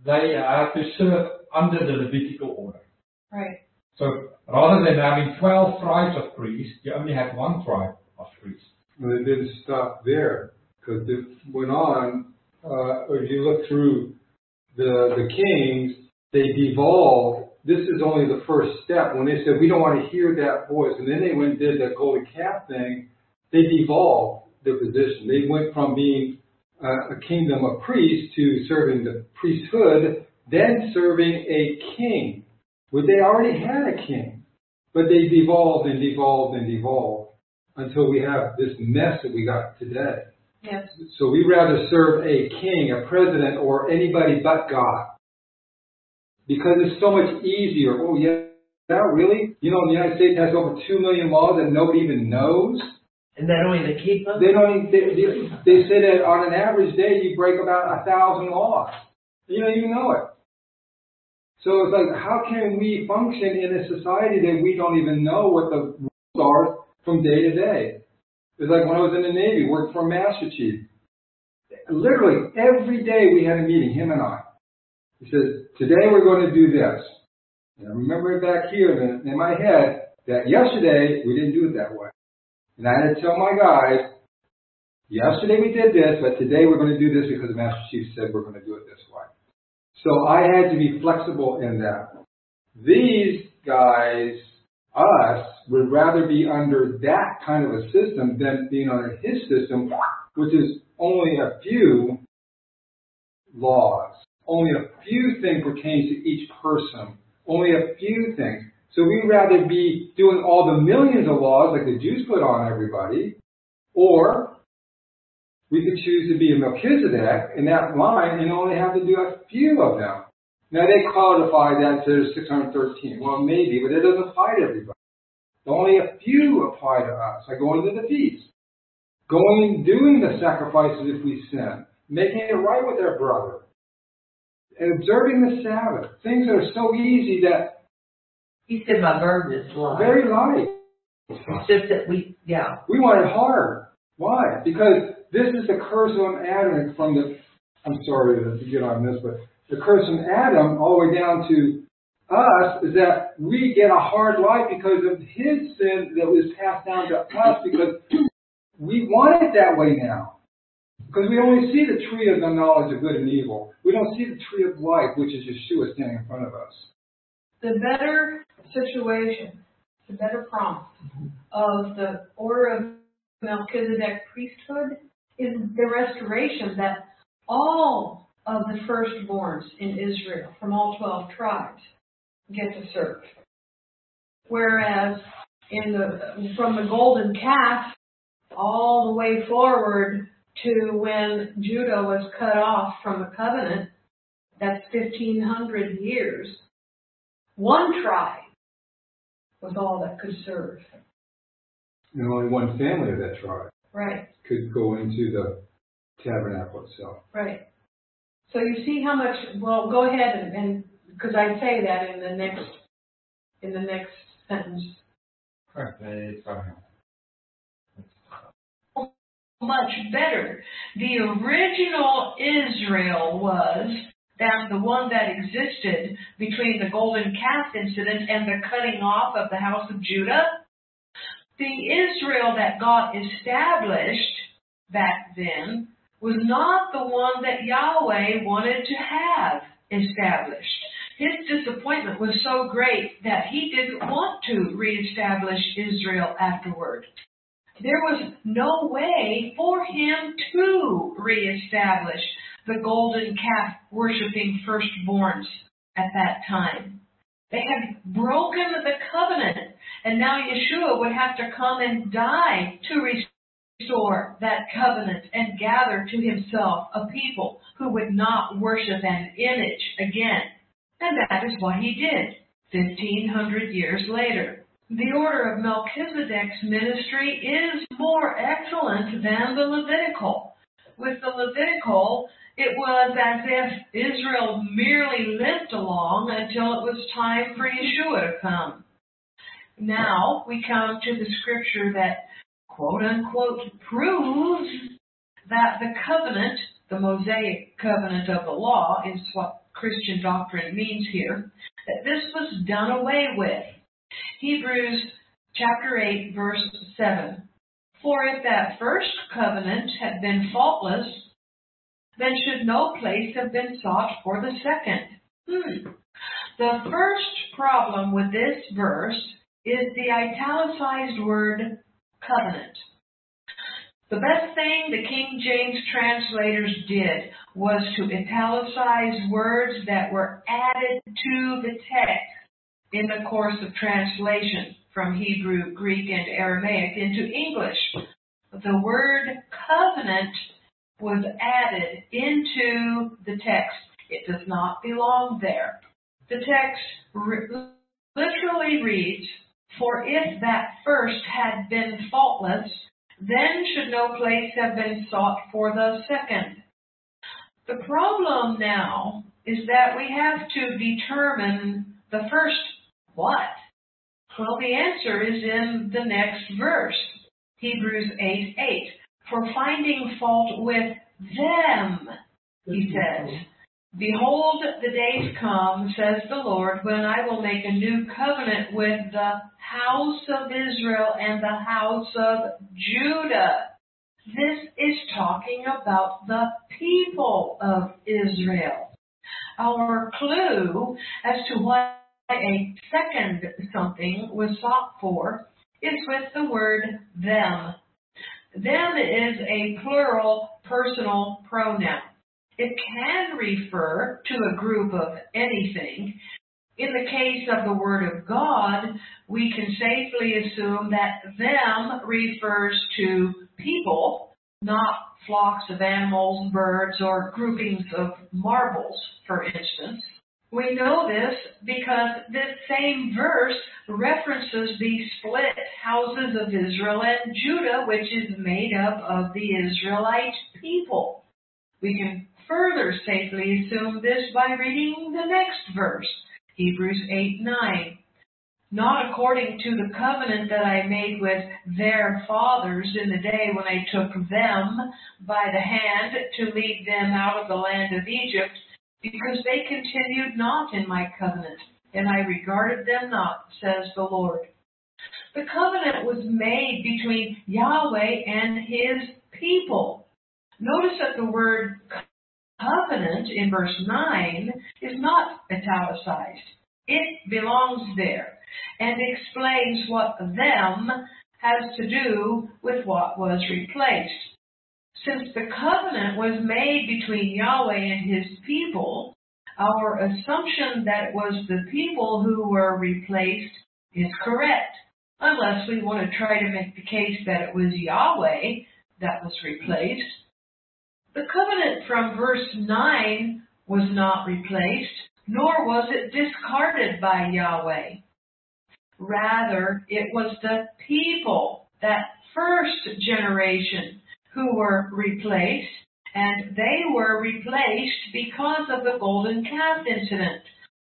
they had to serve under the Levitical order. Right. So rather than having twelve tribes of priests, you only had one tribe of priests. And it didn't stop there, because it went on. Uh, if you look through the the kings, they devolved. This is only the first step. When they said, we don't want to hear that voice, and then they went and did the golden calf thing, they devolved their position. They went from being uh, a kingdom of priests to serving the priesthood, then serving a king. Well, they already had a king, but they devolved and devolved and devolved until we have this mess that we got today. Yes. So we'd rather serve a king, a president, or anybody but God. Because it's so much easier. Oh, yeah, yeah, really? You know, the United States has over two million laws that nobody even knows. And they don't even keep them? They don't even, they, they, they say that on an average day you break about a thousand laws. You don't even know it. So it's like, how can we function in a society that we don't even know what the rules are from day to day? It's like when I was in the Navy, worked for a Master Chief. Literally, every day we had a meeting, him and I. He says, today we're going to do this. And I remember back here in, in my head that yesterday we didn't do it that way. And I had to tell my guys, yesterday we did this, but today we're going to do this because the Master Chief said we're going to do it this way. So I had to be flexible in that. These guys, us, would rather be under that kind of a system than being under his system, which is only a few laws. Only a few things pertain to each person. Only a few things. So we'd rather be doing all the millions of laws like the Jews put on everybody, or we could choose to be a Melchizedek in that line and only have to do a few of them. Now they codify that to six hundred thirteen. Well, maybe, but it doesn't apply to everybody. Only a few apply to us. Like going to the feast, going and doing the sacrifices if we sin, making it right with our brother, and observing the Sabbath. Things that are so easy that He said my burden is light. very light. It's just that we, yeah. We want it hard. Why? Because this is the curse on Adam from the, I'm sorry to get on this, but the curse on Adam all the way down to us is that we get a hard life because of his sin that was passed down to us because we want it that way now. Because we only see the tree of the knowledge of good and evil. We don't see the tree of life, which is Yeshua standing in front of us. The better situation, the better promise of the order of Melchizedek priesthood is the restoration that all of the firstborns in Israel from all twelve tribes get to serve. Whereas in the from the golden calf all the way forward to when Judah was cut off from the covenant, that's fifteen hundred years, one tribe was all that could serve. And only one family of that tribe Right, could go into the tabernacle itself. right. So you see how much, well, go ahead and, and because I say that in the next, in the next sentence. Correct. Much better. The original Israel was than the one that existed between the golden calf incident and the cutting off of the house of Judah. The Israel that God established back then was not the one that Yahweh wanted to have established. His disappointment was so great that he didn't want to reestablish Israel afterward. There was no way for him to reestablish the golden calf worshiping firstborns at that time. They had broken the covenant, and now Yeshua would have to come and die to restore that covenant and gather to himself a people who would not worship an image again. And that is what he did fifteen hundred years later. The order of Melchizedek's ministry is more excellent than the Levitical. With the Levitical, it was as if Israel merely limped along until it was time for Yeshua to come. Now we come to the scripture that, quote unquote, proves that the covenant, the Mosaic covenant of the law, is what Christian doctrine means here, that this was done away with. Hebrews chapter eight, verse seven. For if that first covenant had been faultless, then should no place have been sought for the second. Hmm. The first problem with this verse is the italicized word covenant. The best thing the King James translators did was to italicize words that were added to the text in the course of translation from Hebrew, Greek, and Aramaic into English. The word covenant was added into the text. It does not belong there. The text re- literally reads, for if that first had been faultless, then should no place have been sought for the second. The problem now is that we have to determine the first what? Well, the answer is in the next verse, Hebrews eight eight. For finding fault with them, he says, behold, the days come, says the Lord, when I will make a new covenant with the house of Israel and the house of Judah. This is talking about the people of Israel. Our clue as to why a second something was sought for is with the word them. Them is a plural personal pronoun. It can refer to a group of anything. In the case of the Word of God, we can safely assume that them refers to people, not flocks of animals, birds, or groupings of marbles, for instance. We know this because this same verse references the split houses of Israel and Judah, which is made up of the Israelite people. We can further safely assume this by reading the next verse, Hebrews eight nine. Not according to the covenant that I made with their fathers in the day when I took them by the hand to lead them out of the land of Egypt, because they continued not in my covenant, and I regarded them not, says the Lord. The covenant was made between Yahweh and His people. Notice that the word covenant in verse nine is not italicized. It belongs there and explains what them has to do with what was replaced. Since the covenant was made between Yahweh and His people, our assumption that it was the people who were replaced is correct, unless we want to try to make the case that it was Yahweh that was replaced. The covenant from verse nine was not replaced, nor was it discarded by Yahweh. Rather, it was the people, that first generation, who were replaced, and they were replaced because of the golden calf incident.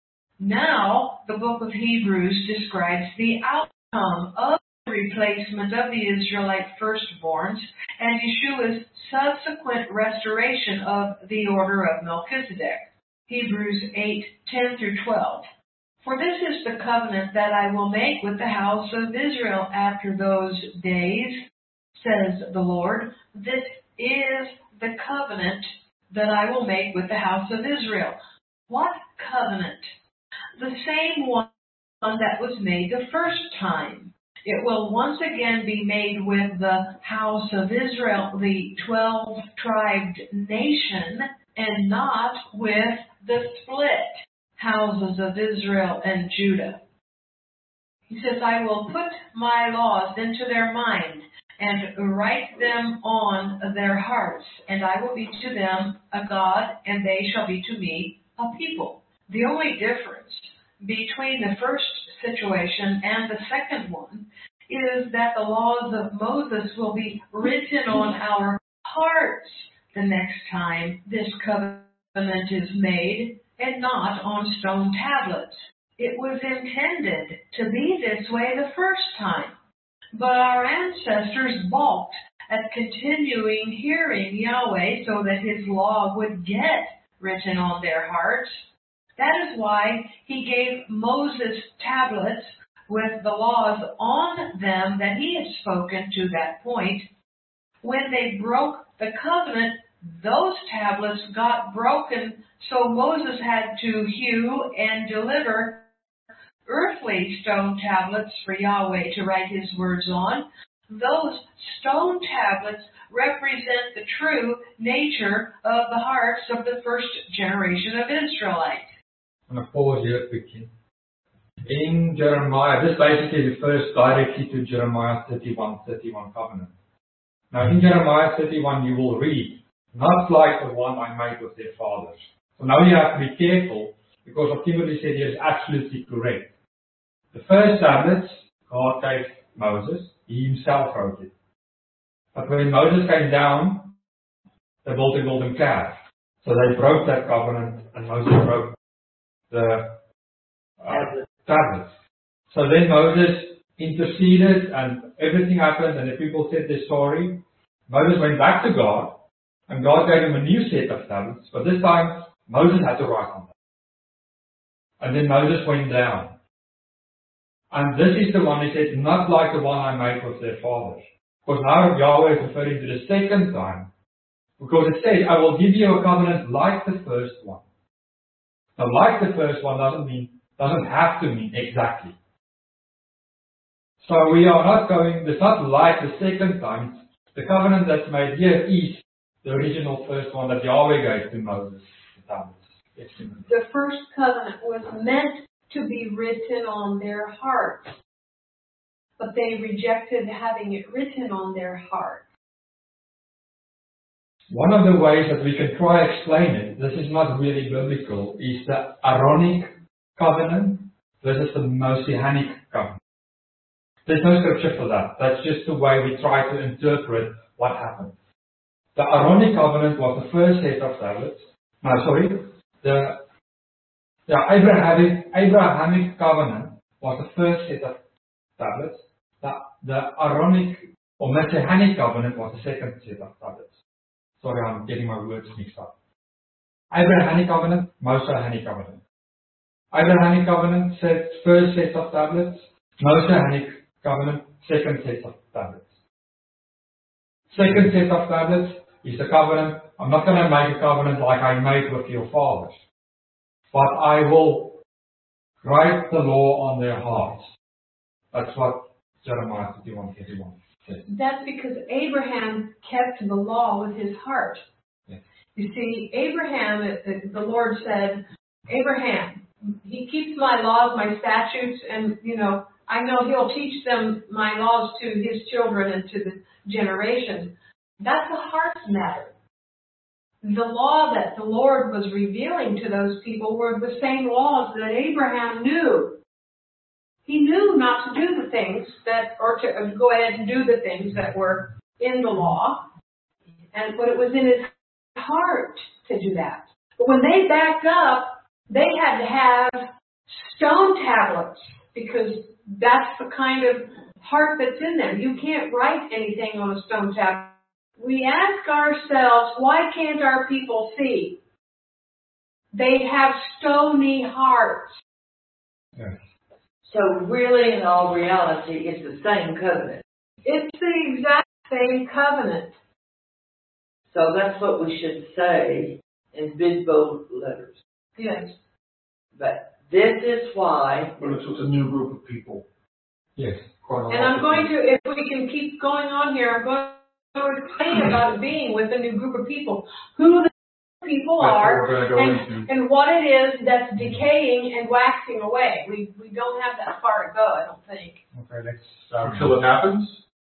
Now, the book of Hebrews describes the outcome of the replacement of the Israelite firstborns and Yeshua's subsequent restoration of the order of Melchizedek. Hebrews eight ten through twelve. For this is the covenant that I will make with the house of Israel after those days, says the Lord. This is the covenant that I will make with the house of Israel. What covenant? The same one that was made the first time. It will once again be made with the house of Israel, the twelve-tribed nation, and not with the split houses of Israel and Judah. He says, I will put my laws into their mind and write them on their hearts, and I will be to them a God, and they shall be to me a people. The only difference between the first situation and the second one is that the laws of Moses will be written on our hearts the next time this covenant is made, and not on stone tablets. It was intended to be this way the first time, but our ancestors balked at continuing hearing Yahweh so that His law would get written on their hearts. That is why he gave Moses tablets with the laws on them that he had spoken to that point. When they broke the covenant, those tablets got broken, so Moses had to hew and deliver earthly stone tablets for Yahweh to write his words on. Those stone tablets represent the true nature of the hearts of the first generation of Israelites. I'm going to pause here quickly. In Jeremiah, this basically refers directly to Jeremiah thirty-one, thirty-one covenant. Now in Jeremiah thirty-one you will read, not like the one I made with their fathers. So now you have to be careful, because what Kimberly said here is absolutely correct. The first tablets God gave Moses, he himself wrote it. But when Moses came down, they built a golden calf. So they broke that covenant, and Moses broke the uh, tablets. So then Moses interceded, and everything happened, and the people said their story. Moses went back to God, and God gave him a new set of tablets, but this time Moses had to write on them. And then Moses went down. And this is the one he said, not like the one I made with their fathers. Because now Yahweh is referring to the second time. Because it says, I will give you a covenant like the first one. Now, like the first one doesn't mean, doesn't have to mean exactly. So we are not going, it's not like the second time. The covenant that's made here is the original first one that Yahweh gave to Moses. The tablets. The first covenant was meant to be written on their hearts, but they rejected having it written on their hearts. One of the ways that we can try to explain it, this is not really biblical, is the Aaronic covenant versus the Mosaic covenant. There's no scripture for that. That's just the way we try to interpret what happened. The Aaronic covenant was the first set of tablets. No, sorry. The, the Abrahamic, Abrahamic covenant was the first set of tablets. The, the Aaronic or Messianic covenant was the second set of tablets. Sorry, I'm getting my words mixed up. Abrahamic covenant, Mosaic covenant. Abrahamic covenant said first set of tablets. Mosaic covenant, second set of tablets. Second set of tablets is the covenant. I'm not going to make a covenant like I made with your fathers, but I will write the law on their hearts. That's what Jeremiah thirty-one, thirty-one says. That's because Abraham kept the law with his heart. Yes. You see, Abraham, the Lord said, Abraham, he keeps my laws, my statutes, and, you know, I know he'll teach them, my laws, to his children and to the generations. That's a heart's matter. The law that the Lord was revealing to those people were the same laws that Abraham knew. He knew not to do the things that, or to go ahead and do the things that were in the law, and but it was in his heart to do that. But when they backed up, they had to have stone tablets, because that's the kind of heart that's in them. You can't write anything on a stone tablet. We ask ourselves, why can't our people see? They have stony hearts. Yes. So really, in all reality, it's the same covenant. It's the exact same covenant. So that's what we should say in big bold letters. Yes. But this is why. But it's with a new group of people. Yes. And I'm going to, if we can keep going on here, I'm going to explain about it being with a new group of people. Who the people That's are, what we're gonna go and, into. and what it is that's decaying and waxing away. We we don't have that far to go, I don't think. Okay, let's start. Until it happens?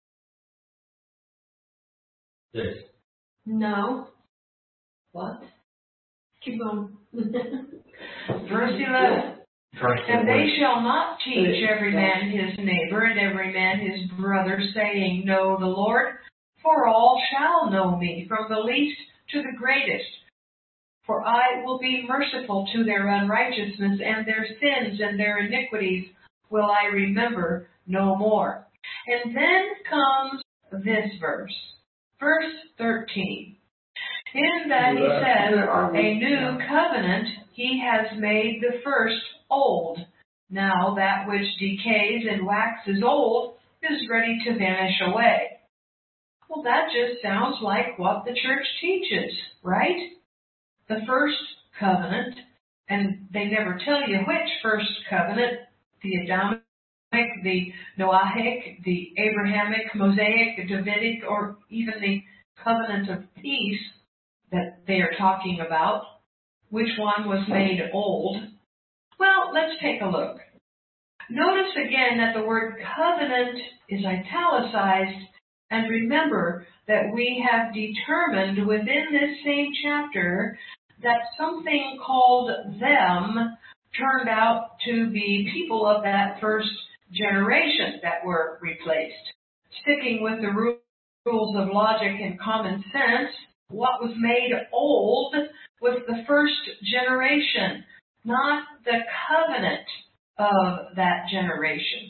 Yes. No. What? Keep going. Verse eleven. And they shall not teach every man his neighbor and every man his brother, saying, Know the Lord, for all shall know me, from the least to the greatest. For I will be merciful to their unrighteousness, and their sins and their iniquities will I remember no more. And then comes this verse, verse thirteen. In that he says, a new covenant he has made the first old. Now that which decays and waxes old is ready to vanish away. Well, that just sounds like what the church teaches, right? The first covenant, and they never tell you which first covenant, the Adamic, the Noahic, the Abrahamic, Mosaic, Davidic, or even the covenant of peace that they are talking about. Which one was made old? Well, let's take a look. Notice again that the word covenant is italicized, and remember that we have determined within this same chapter that something called them turned out to be people of that first generation that were replaced. Sticking with the rules of logic and common sense, what was made old was the first generation, not the covenant of that generation.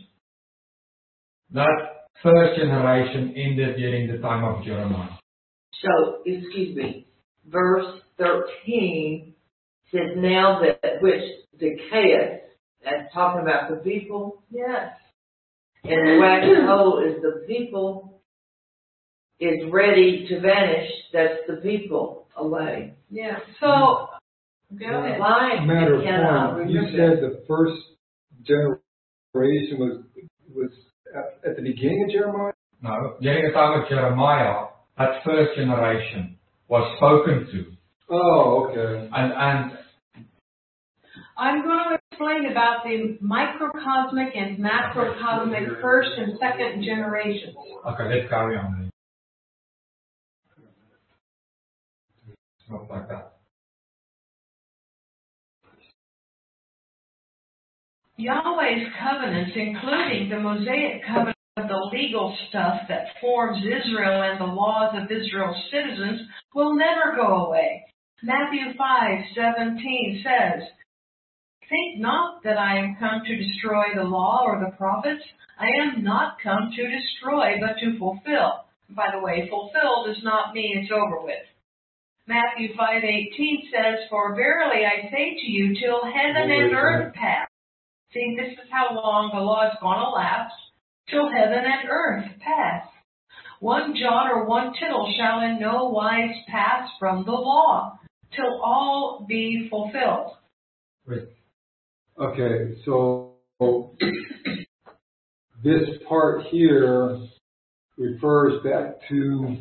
That first generation ended during the time of Jeremiah. So, excuse me, verse thirteen says, now that which decayeth, that's talking about the people, Yes. and the wax old is the people, is ready to vanish, that's the people away. Yeah. So, go ahead. Why Matter of cannot point, you remember said the first generation was was at, at the beginning of Jeremiah? No, during the time of Jeremiah, that first generation was spoken to. Oh, okay. And, and I'm going to explain about the microcosmic and macrocosmic first and second generations. okay, let's carry on then. It's not like that. Yahweh's covenants, including the Mosaic covenant of the legal stuff that forms Israel and the laws of Israel's citizens, will never go away. Matthew five seventeen says, think not that I am come to destroy the law or the prophets. I am not come to destroy, but to fulfill. By the way, fulfill does not mean it's over with. Matthew five eighteen says, for verily I say to you, till heaven and earth pass. See, this is how long the law is going to last, till heaven and earth pass. One jot or one tittle shall in no wise pass from the law, till all be fulfilled. Okay, so this part here refers back to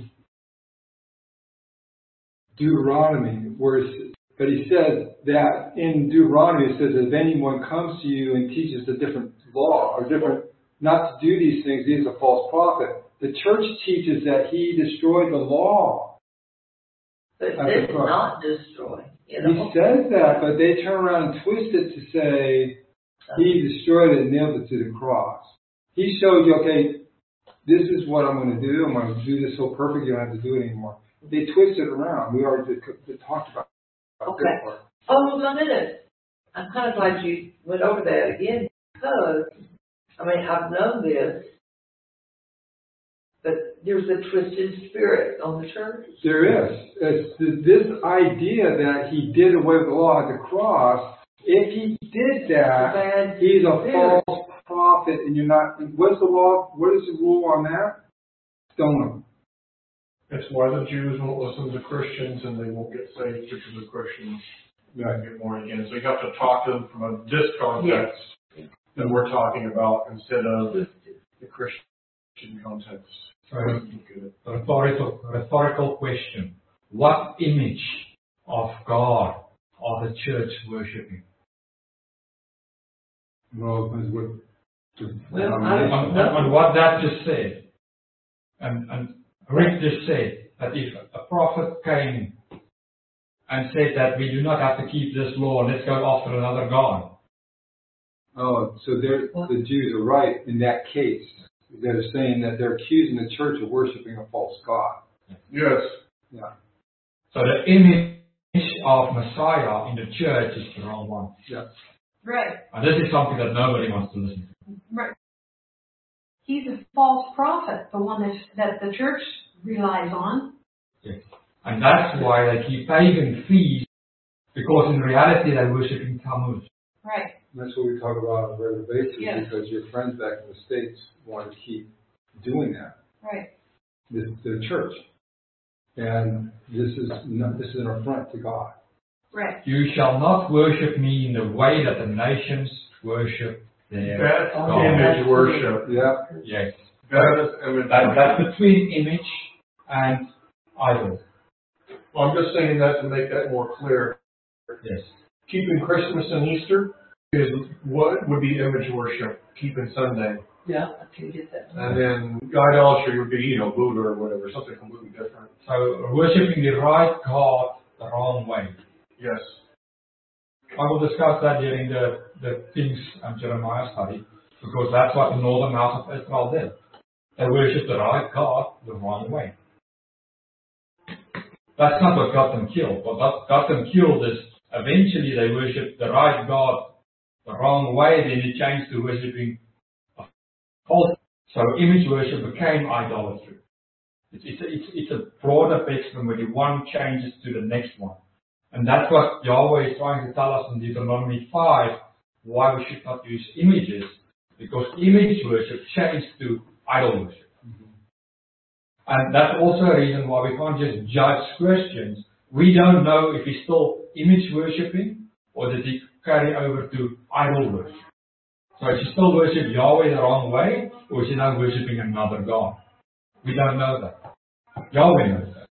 Deuteronomy, where it's, but he says that in Deuteronomy it says that if anyone comes to you and teaches a different law or different, not to do these things, he is a false prophet. The church teaches that he destroyed the law. But this is not destroy. You know? He says that, but they turn around and twist it to say he destroyed it and nailed it to the cross. He showed you, okay, this is what I'm going to do. I'm going to do this so perfect you don't have to do it anymore. They twist it around. We already did, did talked about, about Okay. that part. Oh, hold on a minute. I'm kind of glad you went over that again because, I mean, I've known this, but there's a twisted spirit on the church. There is. It's th- this idea that he did away with the law at the cross. If he did that, Bad he's a spirit. false prophet, and you're not. What's the law? What is the rule on that? Stone him. It's why the Jews won't listen to Christians and they won't get saved because the Christians don't get born again. So you have to talk to them from a this context Yes. that we're talking about instead of the Christian context. So, a rhetorical, rhetorical question. What image of God are the church worshipping? Well, because what? Well, um, I- On, on, on what that just said. And, and Rick just said that if a prophet came and said that we do not have to keep this law, let's go after another God. Oh, so they're, the Jews are right in that case. They're saying that they're accusing the church of worshiping a false god. Yes. Yeah. So the image of Messiah in the church is the wrong one. Yeah. Right. And this is something that nobody wants to listen to. Right. He's a false prophet, the one that's, that the church relies on. Yes. And that's why they keep pagan feasts Because in reality, they're worshipping Tammuz. Right. That's what we talk about on a regular basis, Yes. because your friends back in the States want to keep doing that. Right. This, the church. And this is not, this is an affront to God. Right. You shall not worship me in the way that the nations worship their That's God. image worship. Yeah. Yes. That is image That, worship. that's between image and idol. Well, I'm just saying that to make that more clear. Yes. Keeping Christmas and Easter is what would be image worship. Keeping Sunday. Yeah, I can get that. And then idolatry would be, you know, Buddha or whatever, something completely different. So worshipping the right God the wrong way. Yes. I will discuss that during the, the Kings and Jeremiah study, because that's what the northern house of Israel did. They worshipped the right God the wrong way. That's not what got them killed. What got, got them killed is eventually they worshipped the right God the wrong way, then it changed to worshipping a false. So image worship became idolatry. It's, it's, a, it's, it's a broader spectrum where one changes to the next one. And that's what Yahweh is trying to tell us in Deuteronomy five, why we should not use images, because image worship changed to idol worship. Mm-hmm. And that's also a reason why we can't just judge Christians. We don't know if he's still image worshipping or does he carry over to idol worship. So is he still worship Yahweh the wrong way, or is he now worshipping another God? We don't know that. Yahweh knows that.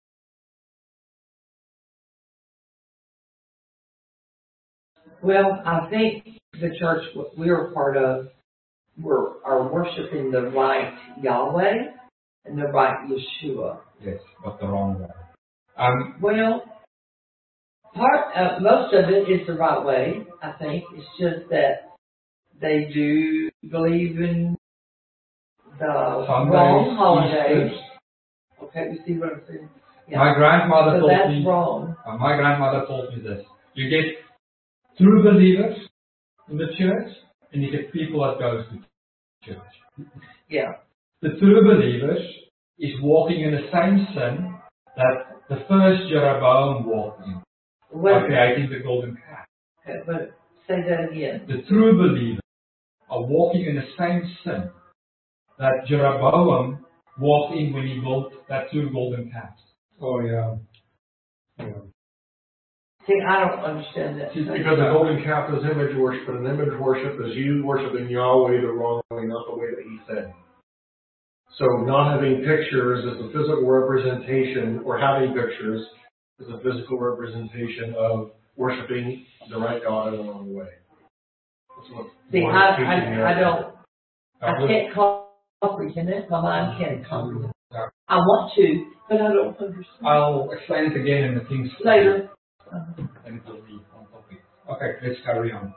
Well, I think the church we're a part of, we're are worshiping the right Yahweh and the right Yeshua. Yes, but the wrong way. Um, Well, part uh, most of it is the right way. I think it's just that they do believe in the Sundays, wrong holidays. Easters. Okay, you see what I'm saying? Yeah. My grandmother So told that's me. wrong. Uh, my grandmother told me this. You get true believers in the church, and you get people that goes to church. Yeah. The true believers is walking in the same sin that the first Jeroboam walked in, Well, by creating the golden calf. okay, but say that again. The true believers are walking in the same sin that Jeroboam walked in when he built that two golden calves. Oh, yeah. Yeah. See, I don't understand that. Because the golden calf is image worship, and image worship is you worshiping Yahweh the wrong way, not the way that he said. So not having pictures is a physical representation, or having pictures is a physical representation of worshiping the right God in the wrong way. That's what See, Lord I, is teaching I, there. I don't, I Uh, can't comprehend it. My mind can't comprehend it. Yeah. I want to, but I don't understand. I'll explain it again in the King's Later. And it will be on topic. Okay, let's carry on.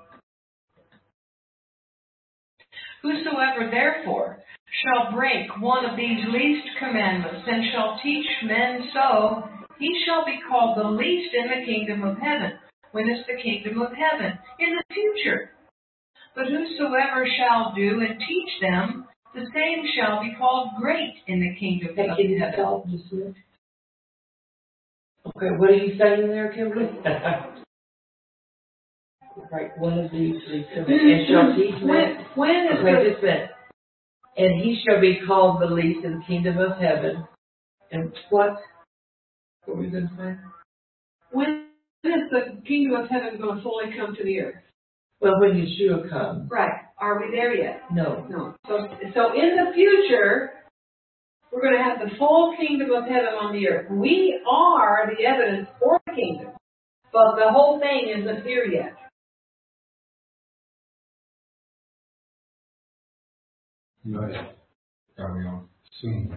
Whosoever therefore shall break one of these least commandments and shall teach men so, he shall be called the least in the kingdom of heaven. When is the kingdom of heaven? In the future. But whosoever shall do and teach them, the same shall be called great in the kingdom of Can you heaven. stop just a minute? Okay, what are you saying there, Kimberly? Right, one of these least commandments, and shall teach When, men. when is Okay, the, just a minute. And he shall be called the least in the kingdom of heaven. And what? What were you going to say? when is the kingdom of heaven going to fully come to the earth? Well, when Yeshua comes. Right. Are we there yet? No. No. So, so in the future, we're going to have the full kingdom of heaven on the earth. We are the evidence for the kingdom, but the whole thing isn't here yet. Nice. Carry on. Soon.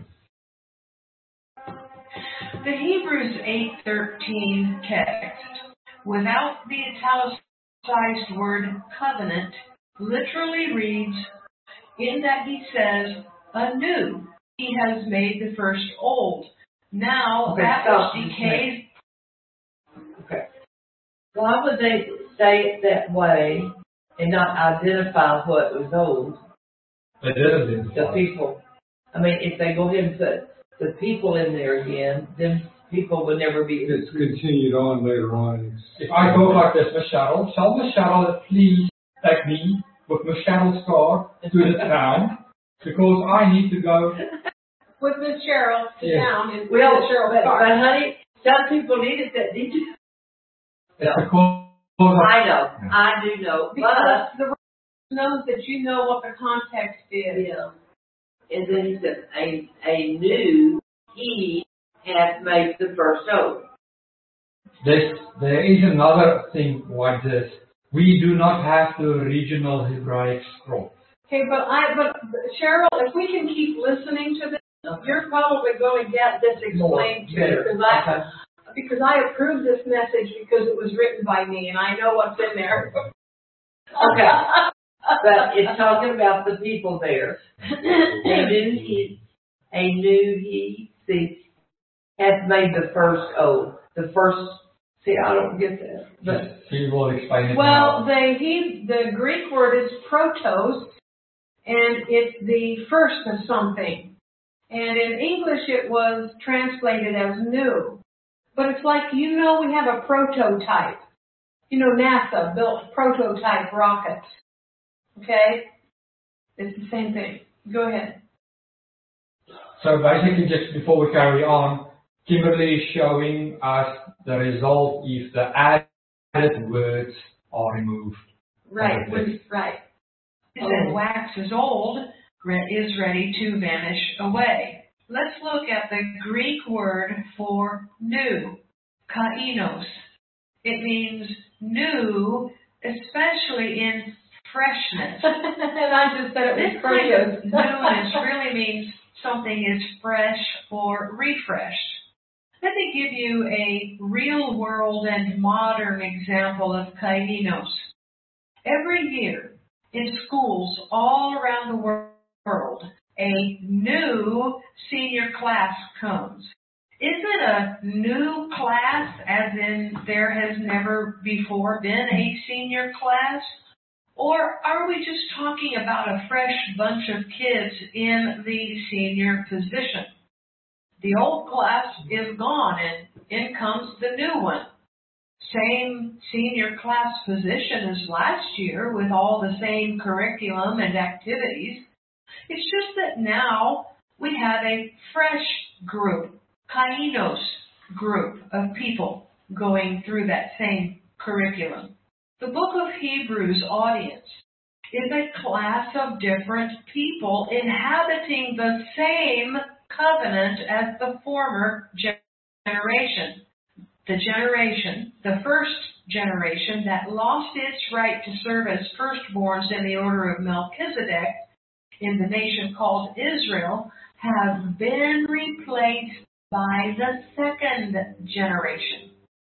The Hebrews eight thirteen text, without the italicized word covenant, literally reads, in that he says, anew, he has made the first old. Now Okay, that stop. which decayed. Okay. Why would they say it that way and not identify what was old? They did The identify. people. I mean, if they go ahead and put the people in there again, then people would never be. It's continued on later on. If I go like this, Miss Cheryl, tell Miss Cheryl please take me with Miss Cheryl's car to the town because I need to go. With Miss Cheryl to Yeah. town and with Well, Miss Cheryl's but, car. but honey, some people needed that, did you? It's because of, I know, I do know, Because but, the writer knows that you know what the context is. yeah. And then he said, a, a new he hath made the first oath. this, there is another thing like this. We do not have the original Hebraic scroll. Okay, but I, but Cheryl, if we can keep listening to this, you're probably going to get this explained to you Better. because I, because I approve this message because it was written by me and I know what's in there. Okay. But it's talking about the people there. A new he, a new he, see, hath made the first oath. The first, see, I don't get that. But She will explain it Well, now. the he, the Greek word is protos, and it's the first of something. And in English, it was translated as new. But it's like, you know, we have a prototype. You know, NASA built prototype rockets. Okay? It's the same thing. Go ahead. So basically, just before we carry on, Kimberly is showing us the result if the added words are removed. Right, Okay. right. And wax is old, re- is ready to vanish away. Let's look at the Greek word for new, kainos. It means new, especially in freshness. And I just said it This was kind of protos. newness really means something is fresh or refreshed. Let me give you a real world and modern example of kainos. Every year in schools all around the world, a new senior class comes. Is it a new class as in there has never before been a senior class? Or are we just talking about a fresh bunch of kids in the senior position? The old class is gone and in comes the new one. Same senior class position as last year with all the same curriculum and activities. It's just that now we have a fresh group, kainos group of people going through that same curriculum. The book of Hebrews audience is a class of different people inhabiting the same covenant as the former generation. The generation, the first generation that lost its right to serve as firstborns in the order of Melchizedek in the nation called Israel has been replaced by the second generation.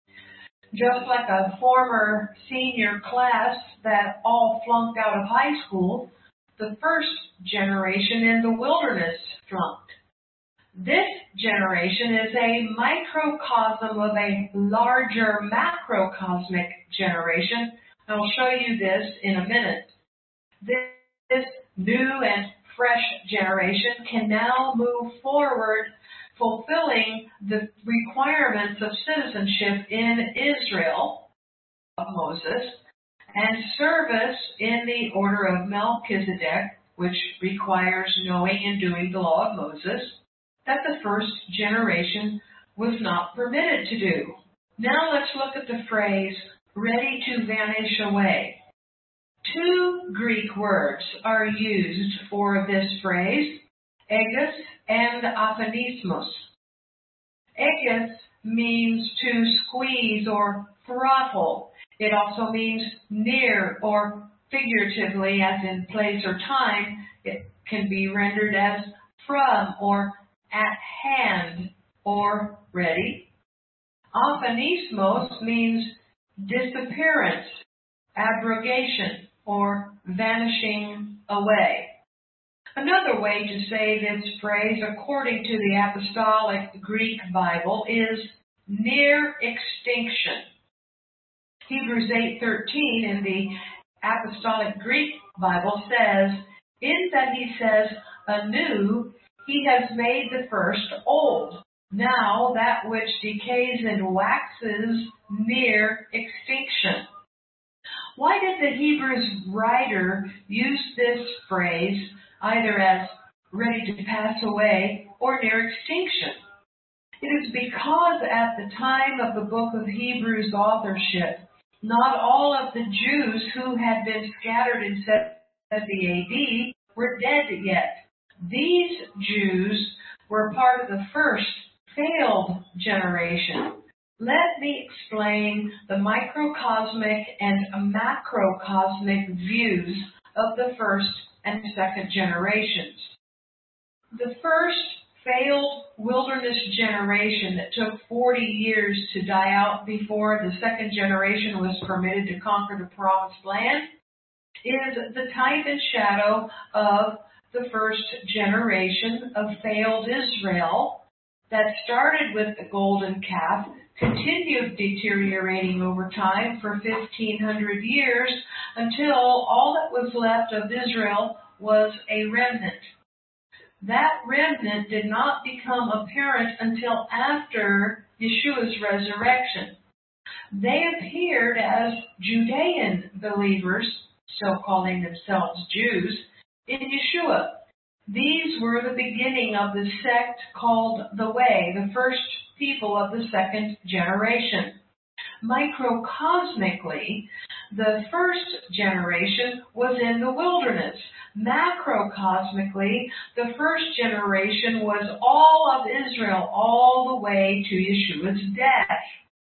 Just like a former senior class that all flunked out of high school, the first generation in the wilderness flunked. This generation is a microcosm of a larger macrocosmic generation. I'll show you this in a minute. This, this new and fresh generation can now move forward fulfilling the requirements of citizenship in Israel of Moses and service in the order of Melchizedek, which requires knowing and doing the law of Moses, that the first generation was not permitted to do. Now let's look at the phrase, ready to vanish away. Two Greek words are used for this phrase, aegis and aphanismos. Aegis means to squeeze or throttle. It also means near or figuratively, as in place or time, it can be rendered as from or at hand or ready. Aphanismos means disappearance, abrogation, or vanishing away. Another way to say this phrase, according to the Apostolic Greek Bible, is near extinction. Hebrews eight thirteen in the Apostolic Greek Bible says, in that he says, anew, he has made the first old. Now that which decays and waxes near extinction. Why did the Hebrews writer use this phrase either as ready to pass away or near extinction? It is because at the time of the book of Hebrews authorship, not all of the Jews who had been scattered in seventy A D were dead yet. These Jews were part of the first failed generation. Let me explain the microcosmic and macrocosmic views of the first and second generations. The first failed wilderness generation that took forty years to die out before the second generation was permitted to conquer the promised land is the type and shadow of the first generation of failed Israel that started with the golden calf, continued deteriorating over time for fifteen hundred years until all that was left of Israel was a remnant. That remnant did not become apparent until after Yeshua's resurrection. They appeared as Judean believers, still calling themselves Jews, in Yeshua. These were the beginning of the sect called the Way, the first people of the second generation. Microcosmically, the first generation was in the wilderness. Macrocosmically, the first generation was all of Israel all the way to Yeshua's death.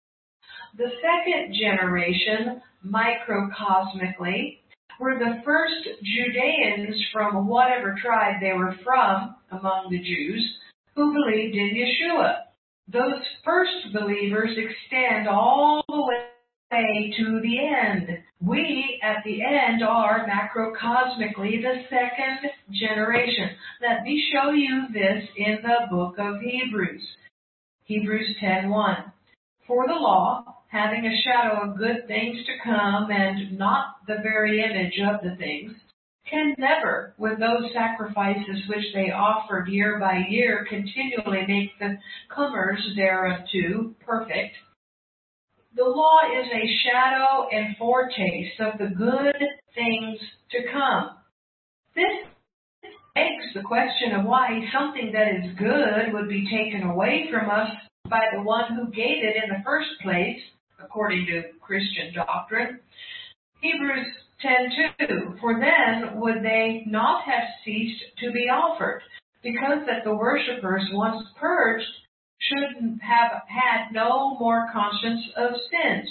The second generation, microcosmically, were the first Judeans from whatever tribe they were from among the Jews who believed in Yeshua. Those first believers extend all the way to the end. We, at the end, are macrocosmically the second generation. Let me show you this in the book of Hebrews. Hebrews ten one. For the law, having a shadow of good things to come and not the very image of the things, can never, with those sacrifices which they offered year by year, continually make the comers thereunto perfect. The law is a shadow and foretaste of the good things to come. This begs the question of why something that is good would be taken away from us by the one who gave it in the first place, according to Christian doctrine. Hebrews ten two. For then would they not have ceased to be offered, because that the worshippers, once purged, should have had no more conscience of sins.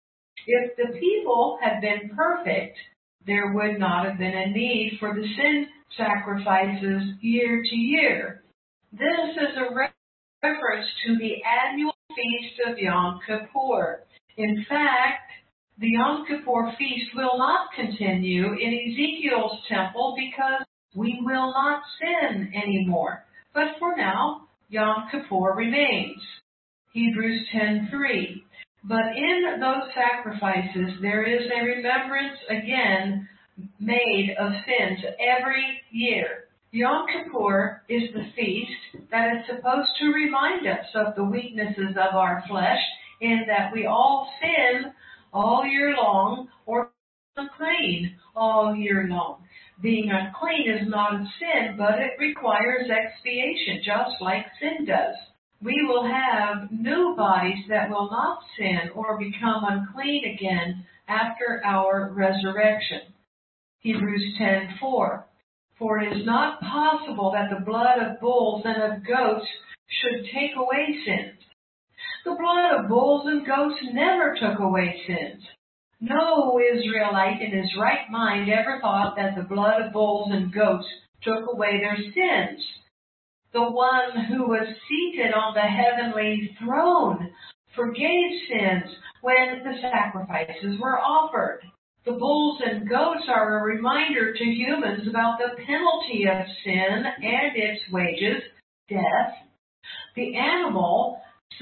If the people had been perfect, there would not have been a need for the sin sacrifices year to year. This is a re- reference to the annual feast of Yom Kippur. In fact, the Yom Kippur feast will not continue in Ezekiel's temple because we will not sin anymore. But for now, Yom Kippur remains. Hebrews ten three. But in those sacrifices there is a remembrance again made of sins every year. Yom Kippur is the feast that is supposed to remind us of the weaknesses of our flesh, in that we all sin all year long or unclean all year long. Being unclean is not a sin, but it requires expiation, just like sin does. We will have new bodies that will not sin or become unclean again after our resurrection. Hebrews ten four. For it is not possible that the blood of bulls and of goats should take away sins. The blood of bulls and goats never took away sins. No Israelite in his right mind ever thought that the blood of bulls and goats took away their sins. The one who was seated on the heavenly throne forgave sins when the sacrifices were offered. The bulls and goats are a reminder to humans about the penalty of sin and its wages, death. The animal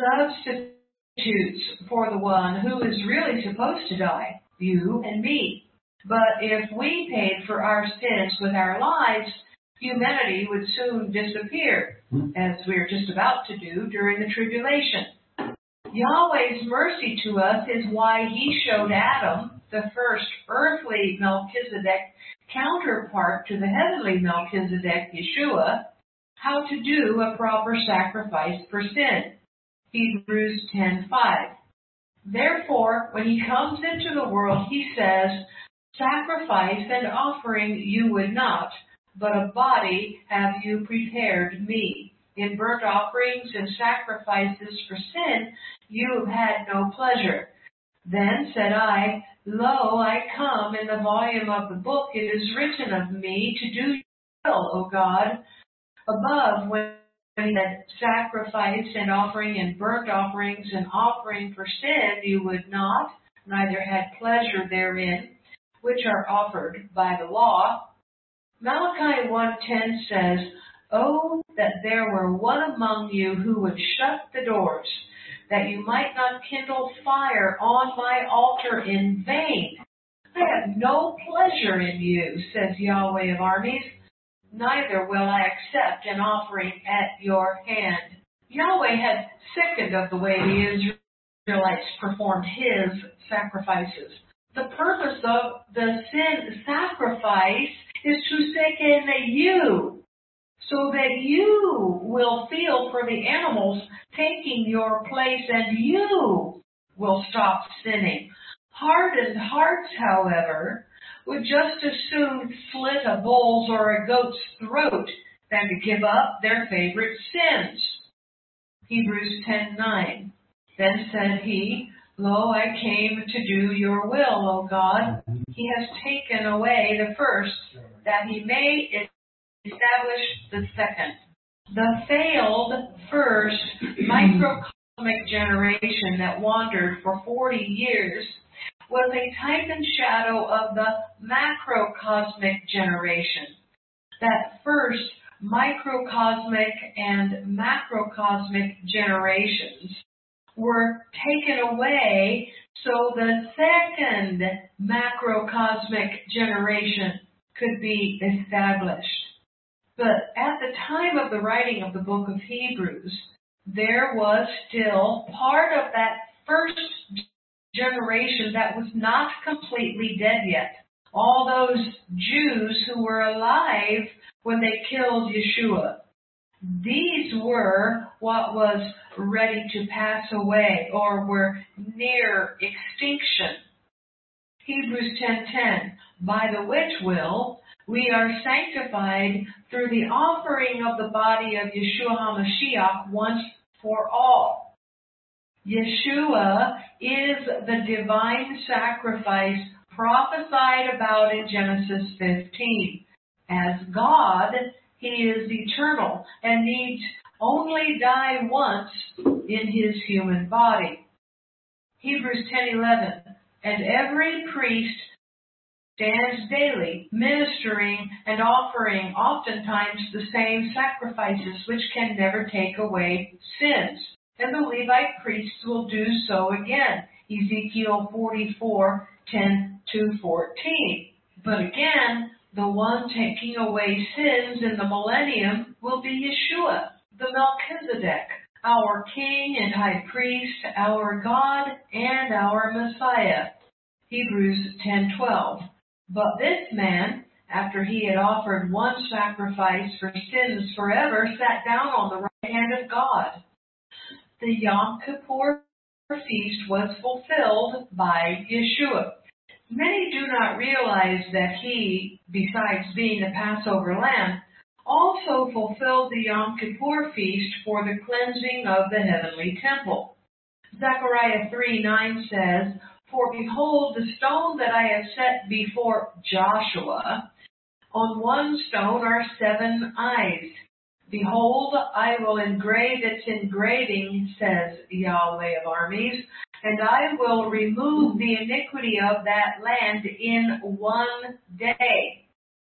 substitutes for the one who is really supposed to die, you and me. But if we paid for our sins with our lives, humanity would soon disappear. as we're just about to do during the tribulation. Yahweh's mercy to us is why he showed Adam, the first earthly Melchizedek counterpart to the heavenly Melchizedek, Yeshua, how to do a proper sacrifice for sin. Hebrews ten five. Therefore, when he comes into the world, he says, sacrifice and offering you would not, but a body have you prepared me. In burnt offerings and sacrifices for sin, you have had no pleasure. Then said I, Lo, I come, in the volume of the book it is written of me to do your will, O God. Above, when he said sacrifice and offering and burnt offerings and offering for sin, you would not, neither had pleasure therein, which are offered by the law. Malachi one ten says, Oh, that there were one among you who would shut the doors, that you might not kindle fire on my altar in vain. I have no pleasure in you, says Yahweh of armies, neither will I accept an offering at your hand. Yahweh had sickened of the way the Israelites performed his sacrifices. The purpose of the sin sacrifice is to sicken you, so that you will feel for the animals taking your place and you will stop sinning. Hardened hearts, however, would just as soon slit a bull's or a goat's throat than to give up their favorite sins. Hebrews ten nine. Then said he, Lo, I came to do your will, O God. He has taken away the first, that he may establish the second. The failed first microcosmic generation that wandered for forty years was a type and shadow of the macrocosmic generation. That first microcosmic and macrocosmic generations were taken away so the second macrocosmic generation could be established. But at the time of the writing of the book of Hebrews, there was still part of that first generation that was not completely dead yet. All those Jews who were alive when they killed Yeshua. These were what was ready to pass away or were near extinction. Hebrews ten ten, by the which will we are sanctified through the offering of the body of Yeshua HaMashiach once for all. Yeshua is the divine sacrifice prophesied about in Genesis fifteen. As God, he is eternal and needs only die once in his human body. Hebrews ten eleven, and every priest stands daily, ministering and offering oftentimes the same sacrifices which can never take away sins. And the Levite priests will do so again. Ezekiel forty-four ten to fourteen. But again, the one taking away sins in the millennium will be Yeshua, the Melchizedek, our King and High Priest, our God and our Messiah. Hebrews ten twelve. But this man, after he had offered one sacrifice for sins forever, sat down on the right hand of God. The Yom Kippur feast was fulfilled by Yeshua. Many do not realize that he, besides being the Passover lamb, also fulfilled the Yom Kippur feast for the cleansing of the heavenly temple. Zechariah three nine says, For behold, the stone that I have set before Joshua, on one stone are seven eyes. Behold, I will engrave its engraving, says Yahweh of armies, and I will remove the iniquity of that land in one day.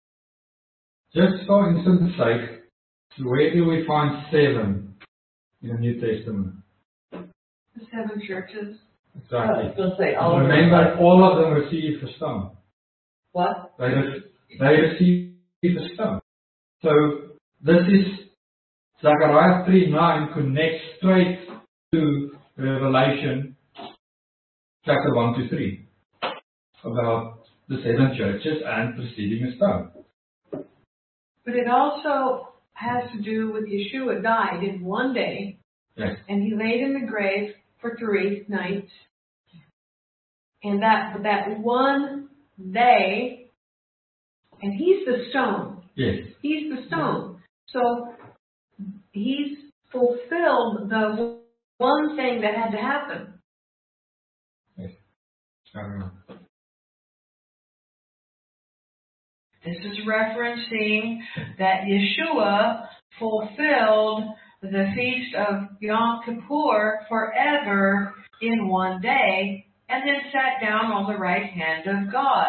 Just for instance sake, where do we find seven in the New Testament? The seven churches. Exactly. I was going to say all of them. Remember, all of them received a stone. What? They, re- they received a stone. So this is Zechariah three nine connects straight to Revelation chapter one to three about the seven churches and receiving a stone. But it also has to do with Yeshua died in one day, Yes. and he laid in the grave for three nights. And that that one day, and he's the stone. Yes. He's the stone. So he's fulfilled the one thing that had to happen. Yes. Um, This is referencing that Yeshua fulfilled the feast of Yom Kippur forever in one day, and then sat down on the right hand of God.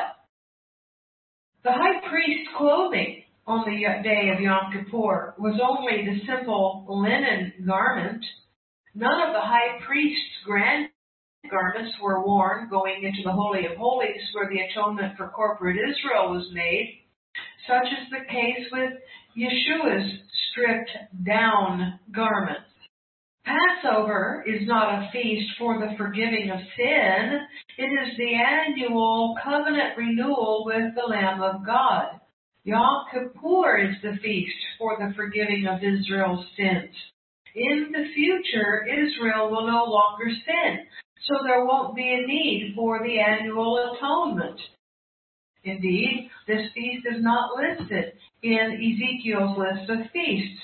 The high priest's clothing on the day of Yom Kippur was only the simple linen garment. None of the high priest's grand garments were worn going into the Holy of Holies where the atonement for corporate Israel was made. Such is the case with Yeshua's stripped down garments. Passover is not a feast for the forgiving of sin. It is the annual covenant renewal with the Lamb of God. Yom Kippur is the feast for the forgiving of Israel's sins. In the future, Israel will no longer sin, so there won't be a need for the annual atonement. Indeed, this feast is not listed in Ezekiel's list of feasts.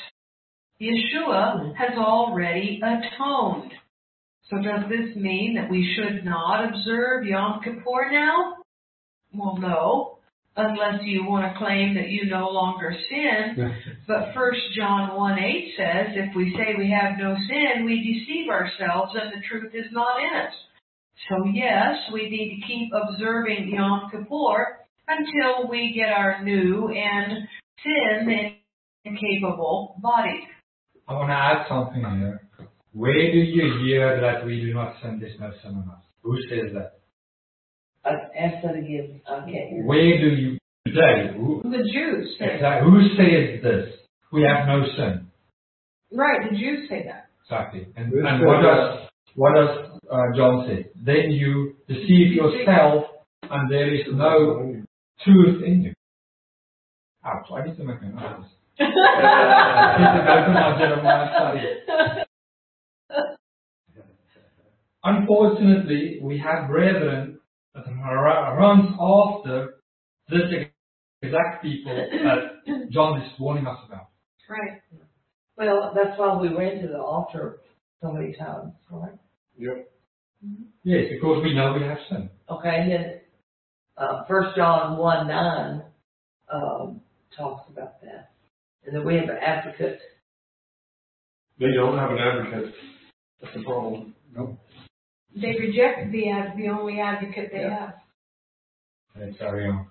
Yeshua has already atoned. So does this mean that we should not observe Yom Kippur now? Well, no, unless you want to claim that you no longer sin. But First John one eight says, if we say we have no sin, we deceive ourselves and the truth is not in us. So yes, we need to keep observing Yom Kippur until we get our new and sin incapable bodies. I want to add something here. Where do you hear that we do not sin? There's no sin in us. Who says that? Uh, ask that again. I can't hear. Where do you today? Who, The Jews say exactly, who says this? We have no sin. Right, the Jews say that. Exactly. And, Who and says what that? does what does uh, John say? Then you deceive yourself, and there is no truth in you. Ouch! I need to make a note of this. I need to go to my Jeremiah study. Unfortunately, we have brethren that r- runs after this exact people that John is warning us about. Right. Well, that's why we went to the altar so many times, right? Yep. Yes, because we know we have sin. Okay, then uh, First John one nine um, talks about that, and then we have an advocate. They don't have an advocate. That's the problem. Nope. They reject the ad, the only advocate they Yeah. have. Let's carry on.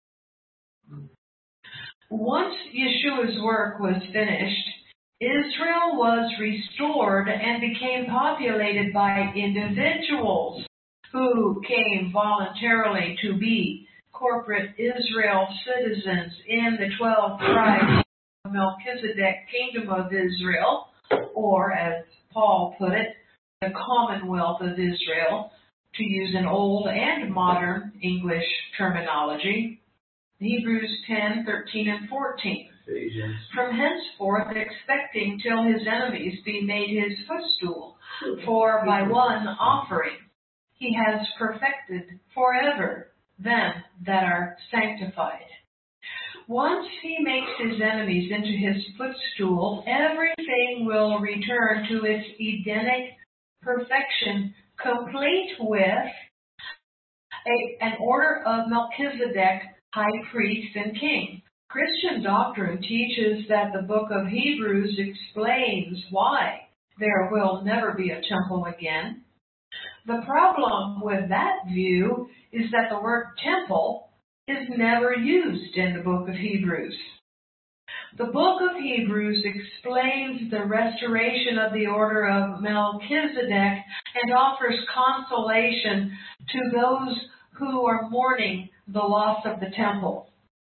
Once Yeshua's work was finished, Israel was restored and became populated by individuals who came voluntarily to be corporate Israel citizens in the twelve tribes of Melchizedek kingdom of Israel, or as Paul put it, the Commonwealth of Israel, to use an old and modern English terminology. Hebrews ten, thirteen, and fourteen. Ephesians. From henceforth expecting till his enemies be made his footstool, for by one offering he has perfected forever them that are sanctified. Once he makes his enemies into his footstool, everything will return to its Edenic perfection, complete with a, an order of Melchizedek, high priest and king. Christian doctrine teaches that the book of Hebrews explains why there will never be a temple again. The problem with that view is that the word temple is never used in the book of Hebrews. The book of Hebrews explains the restoration of the order of Melchizedek and offers consolation to those who are mourning the loss of the temple.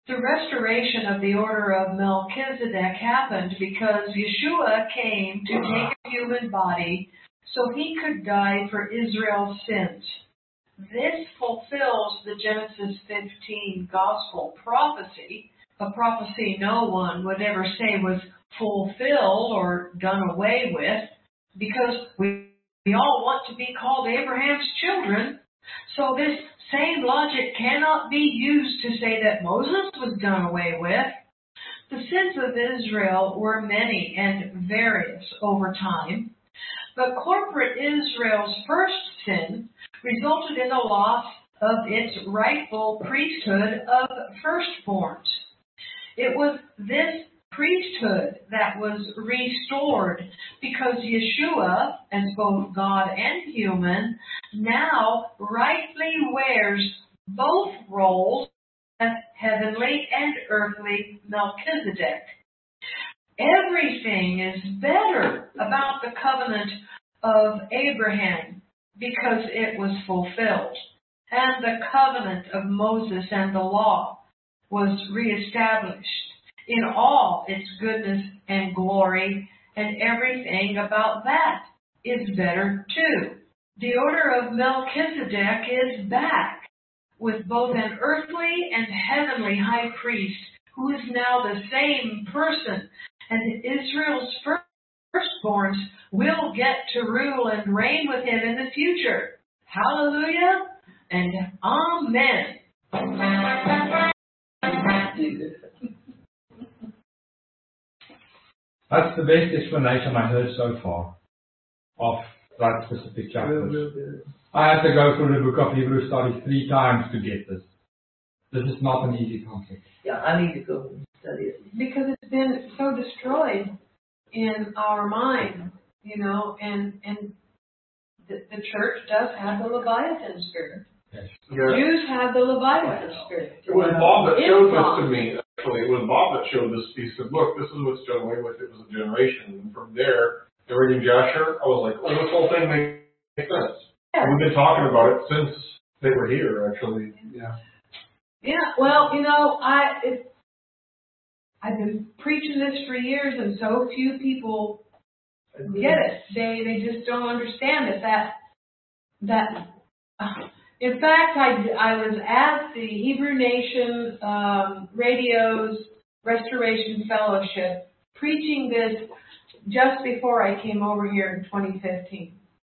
The restoration of the order of Melchizedek happened because Yeshua came to take a human body so he could die for Israel's sins. This fulfills the Genesis fifteen gospel prophecy, a prophecy no one would ever say was fulfilled or done away with, because we, we all want to be called Abraham's children. So this same logic cannot be used to say that Moses was done away with. The sins of Israel were many and various over time, but corporate Israel's first sin resulted in the loss of its rightful priesthood of firstborns. It was this priesthood that was restored because Yeshua, as both God and human, now rightly wears both roles as heavenly and earthly Melchizedek. Everything is better about the covenant of Abraham because it was fulfilled, and the covenant of Moses and the law was reestablished in all its goodness and glory, and everything about that is better too. The order of Melchizedek is back, with both an earthly and heavenly high priest who is now the same person, and Israel's firstborns will get to rule and reign with him in the future. Hallelujah and amen. That's the best explanation I heard so far of that specific chapter. I had to go through the book of Hebrews study three times to get this. This is not an easy concept. Yeah, I need to go and study it. Because it's been so destroyed in our mind, you know, and and the, the church does have the Leviathan spirit. Yes. Yeah. Jews have the Leviathan spirit. It was Bob that showed this Islam. to me, actually. It was Bob that showed this. He said, look, this is what's done away with. It was a generation. And from there, and reading Jasher, I was like, oh, this whole thing makes sense. Yeah. And we've been talking about it since they were here, actually. Yeah. Yeah, well, you know, I it, I've been preaching this for years, and so few people get it. They they just don't understand it. That that. Uh, in fact, I I was at the Hebrew Nation um, Radio's Restoration Fellowship preaching this just before I came over here in twenty fifteen.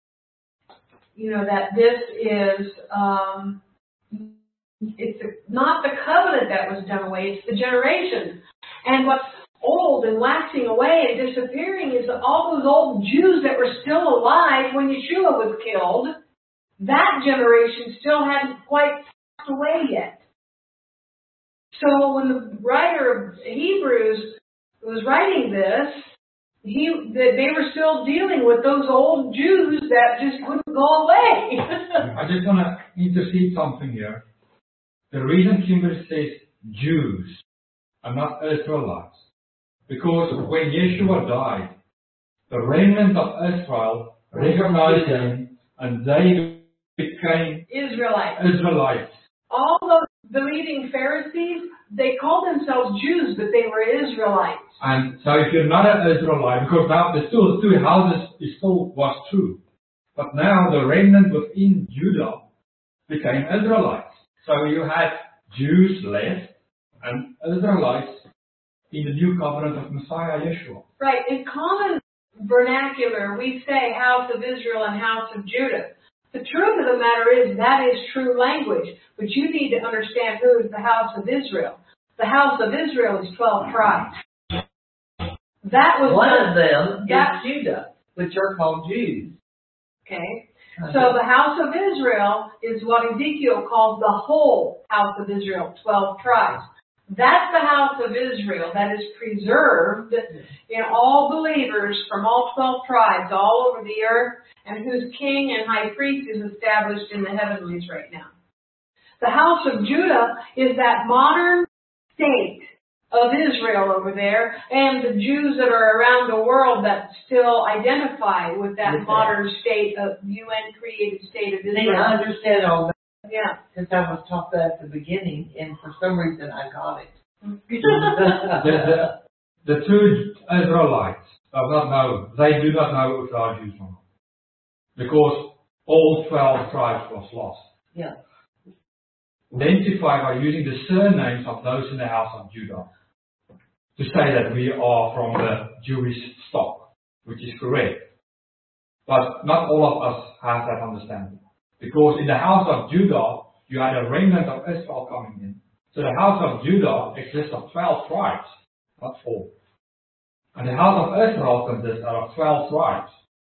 You know, that this is. Um, It's not the covenant that was done away, it's the generation. And what's old and waxing away and disappearing is all those old Jews that were still alive when Yeshua was killed. That generation still hadn't quite passed away yet. So when the writer of Hebrews was writing this, he they were still dealing with those old Jews that just wouldn't go away. I just want to intercede something here. The reason Kimberly says Jews and not Israelites, because when Yeshua died, the remnant of Israel recognized him and they became Israelites. Israelites. All those believing Pharisees, they called themselves Jews, but they were Israelites. And so if you're not an Israelite, because now the still two houses is still was true, but now the remnant within Judah became Israelites. So you had Jews left and Israelites in the new covenant of Messiah Yeshua. Right. In common vernacular, we say house of Israel and house of Judah. The truth of the matter is that is true language, but you need to understand who is the house of Israel. The house of Israel is twelve tribes. That was One the, of them that, is Judah, which are called Jews. Okay. So the house of Israel is what Ezekiel calls the whole house of Israel, twelve tribes. That's the house of Israel that is preserved in all believers from all twelve tribes all over the earth, and whose king and high priest is established in the heavenlies right now. The house of Judah is that modern state of Israel over there, and the Jews that are around the world that still identify with that With modern state of U N-created state of See, Israel. I understand all that Yeah. because I was taught that at the beginning, and for some reason I got it. the, the, the two Israelites, uh, not know, they do not know if they are Jews or not. Because all twelve tribes was lost. Yeah. Identify by using the surnames of those in the house of Judah to say that we are from the Jewish stock, which is correct. But not all of us have that understanding. Because in the house of Judah, you had a remnant of Israel coming in. So the house of Judah exists of twelve tribes, not four. And the house of Israel consists of twelve tribes,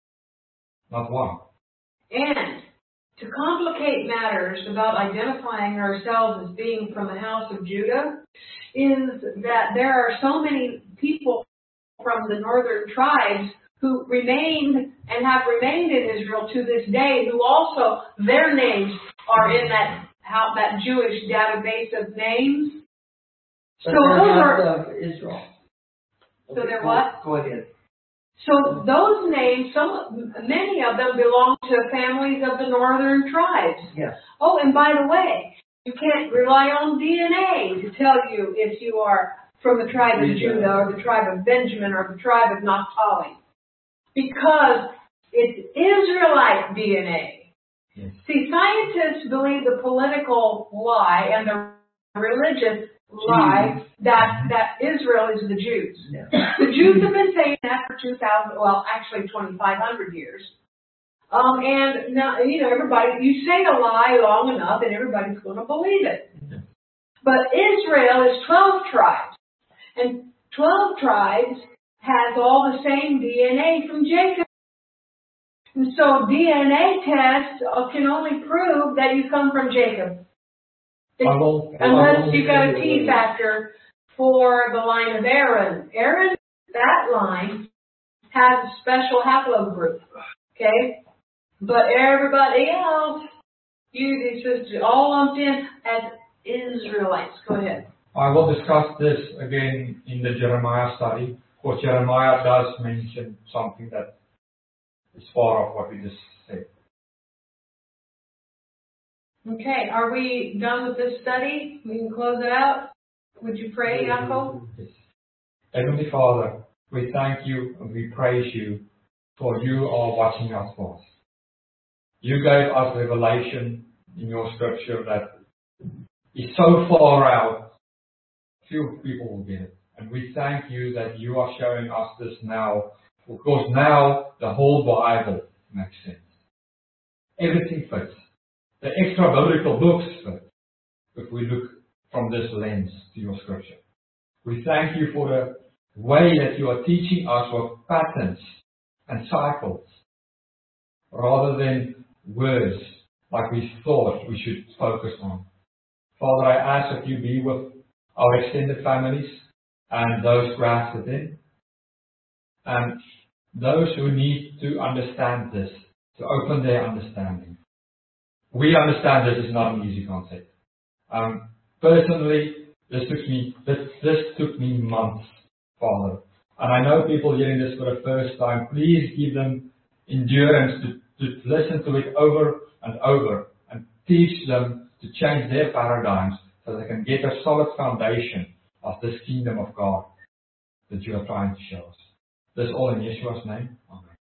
not one. And to complicate matters about identifying ourselves as being from the house of Judah is that there are so many people from the northern tribes who remained and have remained in Israel to this day, who also, their names are in that how, that Jewish database of names. But So they're those not are, of Israel. So they're Go- what? Go ahead. so those names, some, many of them belong to families of the northern tribes. Yes. Oh, and by the way, you can't rely on D N A to tell you if you are from the tribe of Judah or the tribe of Benjamin or the tribe of Naphtali. Because it's Israelite D N A. Yes. See, scientists believe the political lie and the religious lie that, that Israel is the Jews. Yeah. The Jews have been saying that for two thousand, well, actually twenty-five hundred years. Um, and now, you know, everybody, you say a lie long enough and everybody's going to believe it. But Israel is twelve tribes. And twelve tribes has all the same D N A from Jacob. And so D N A tests uh, can only prove that you come from Jacob. I will, I Unless will- you've got a T factor for the line of Aaron. Aaron, that line, has a special haplogroup. Okay? But everybody else, you, these sisters, all lumped in as Israelites. Go ahead. I will discuss this again in the Jeremiah study, because Jeremiah does mention something that is far off what we just said. Okay, are we done with this study? We can close it out. Would you pray, Yaakov? Yes. Heavenly Father, we thank you and we praise you for you are watching us for us. You gave us revelation in your scripture that is so far out, few people will get it. And we thank you that you are showing us this now, because now the whole Bible makes sense. Everything fits. The extra biblical books fit if we look from this lens to your scripture. We thank you for the way that you are teaching us with patterns and cycles rather than words like we thought we should focus on. Father, I ask that you be with our extended families and those grafted in, and those who need to understand this, to open their understanding. We understand this is not an easy concept. Um, personally, this took me this, this took me months, Father. And I know people hearing this for the first time. Please give them endurance to, to listen to it over and over and teach them to change their paradigms so they can get a solid foundation of this kingdom of God that you are trying to show us. This all in Yeshua's name. Amen.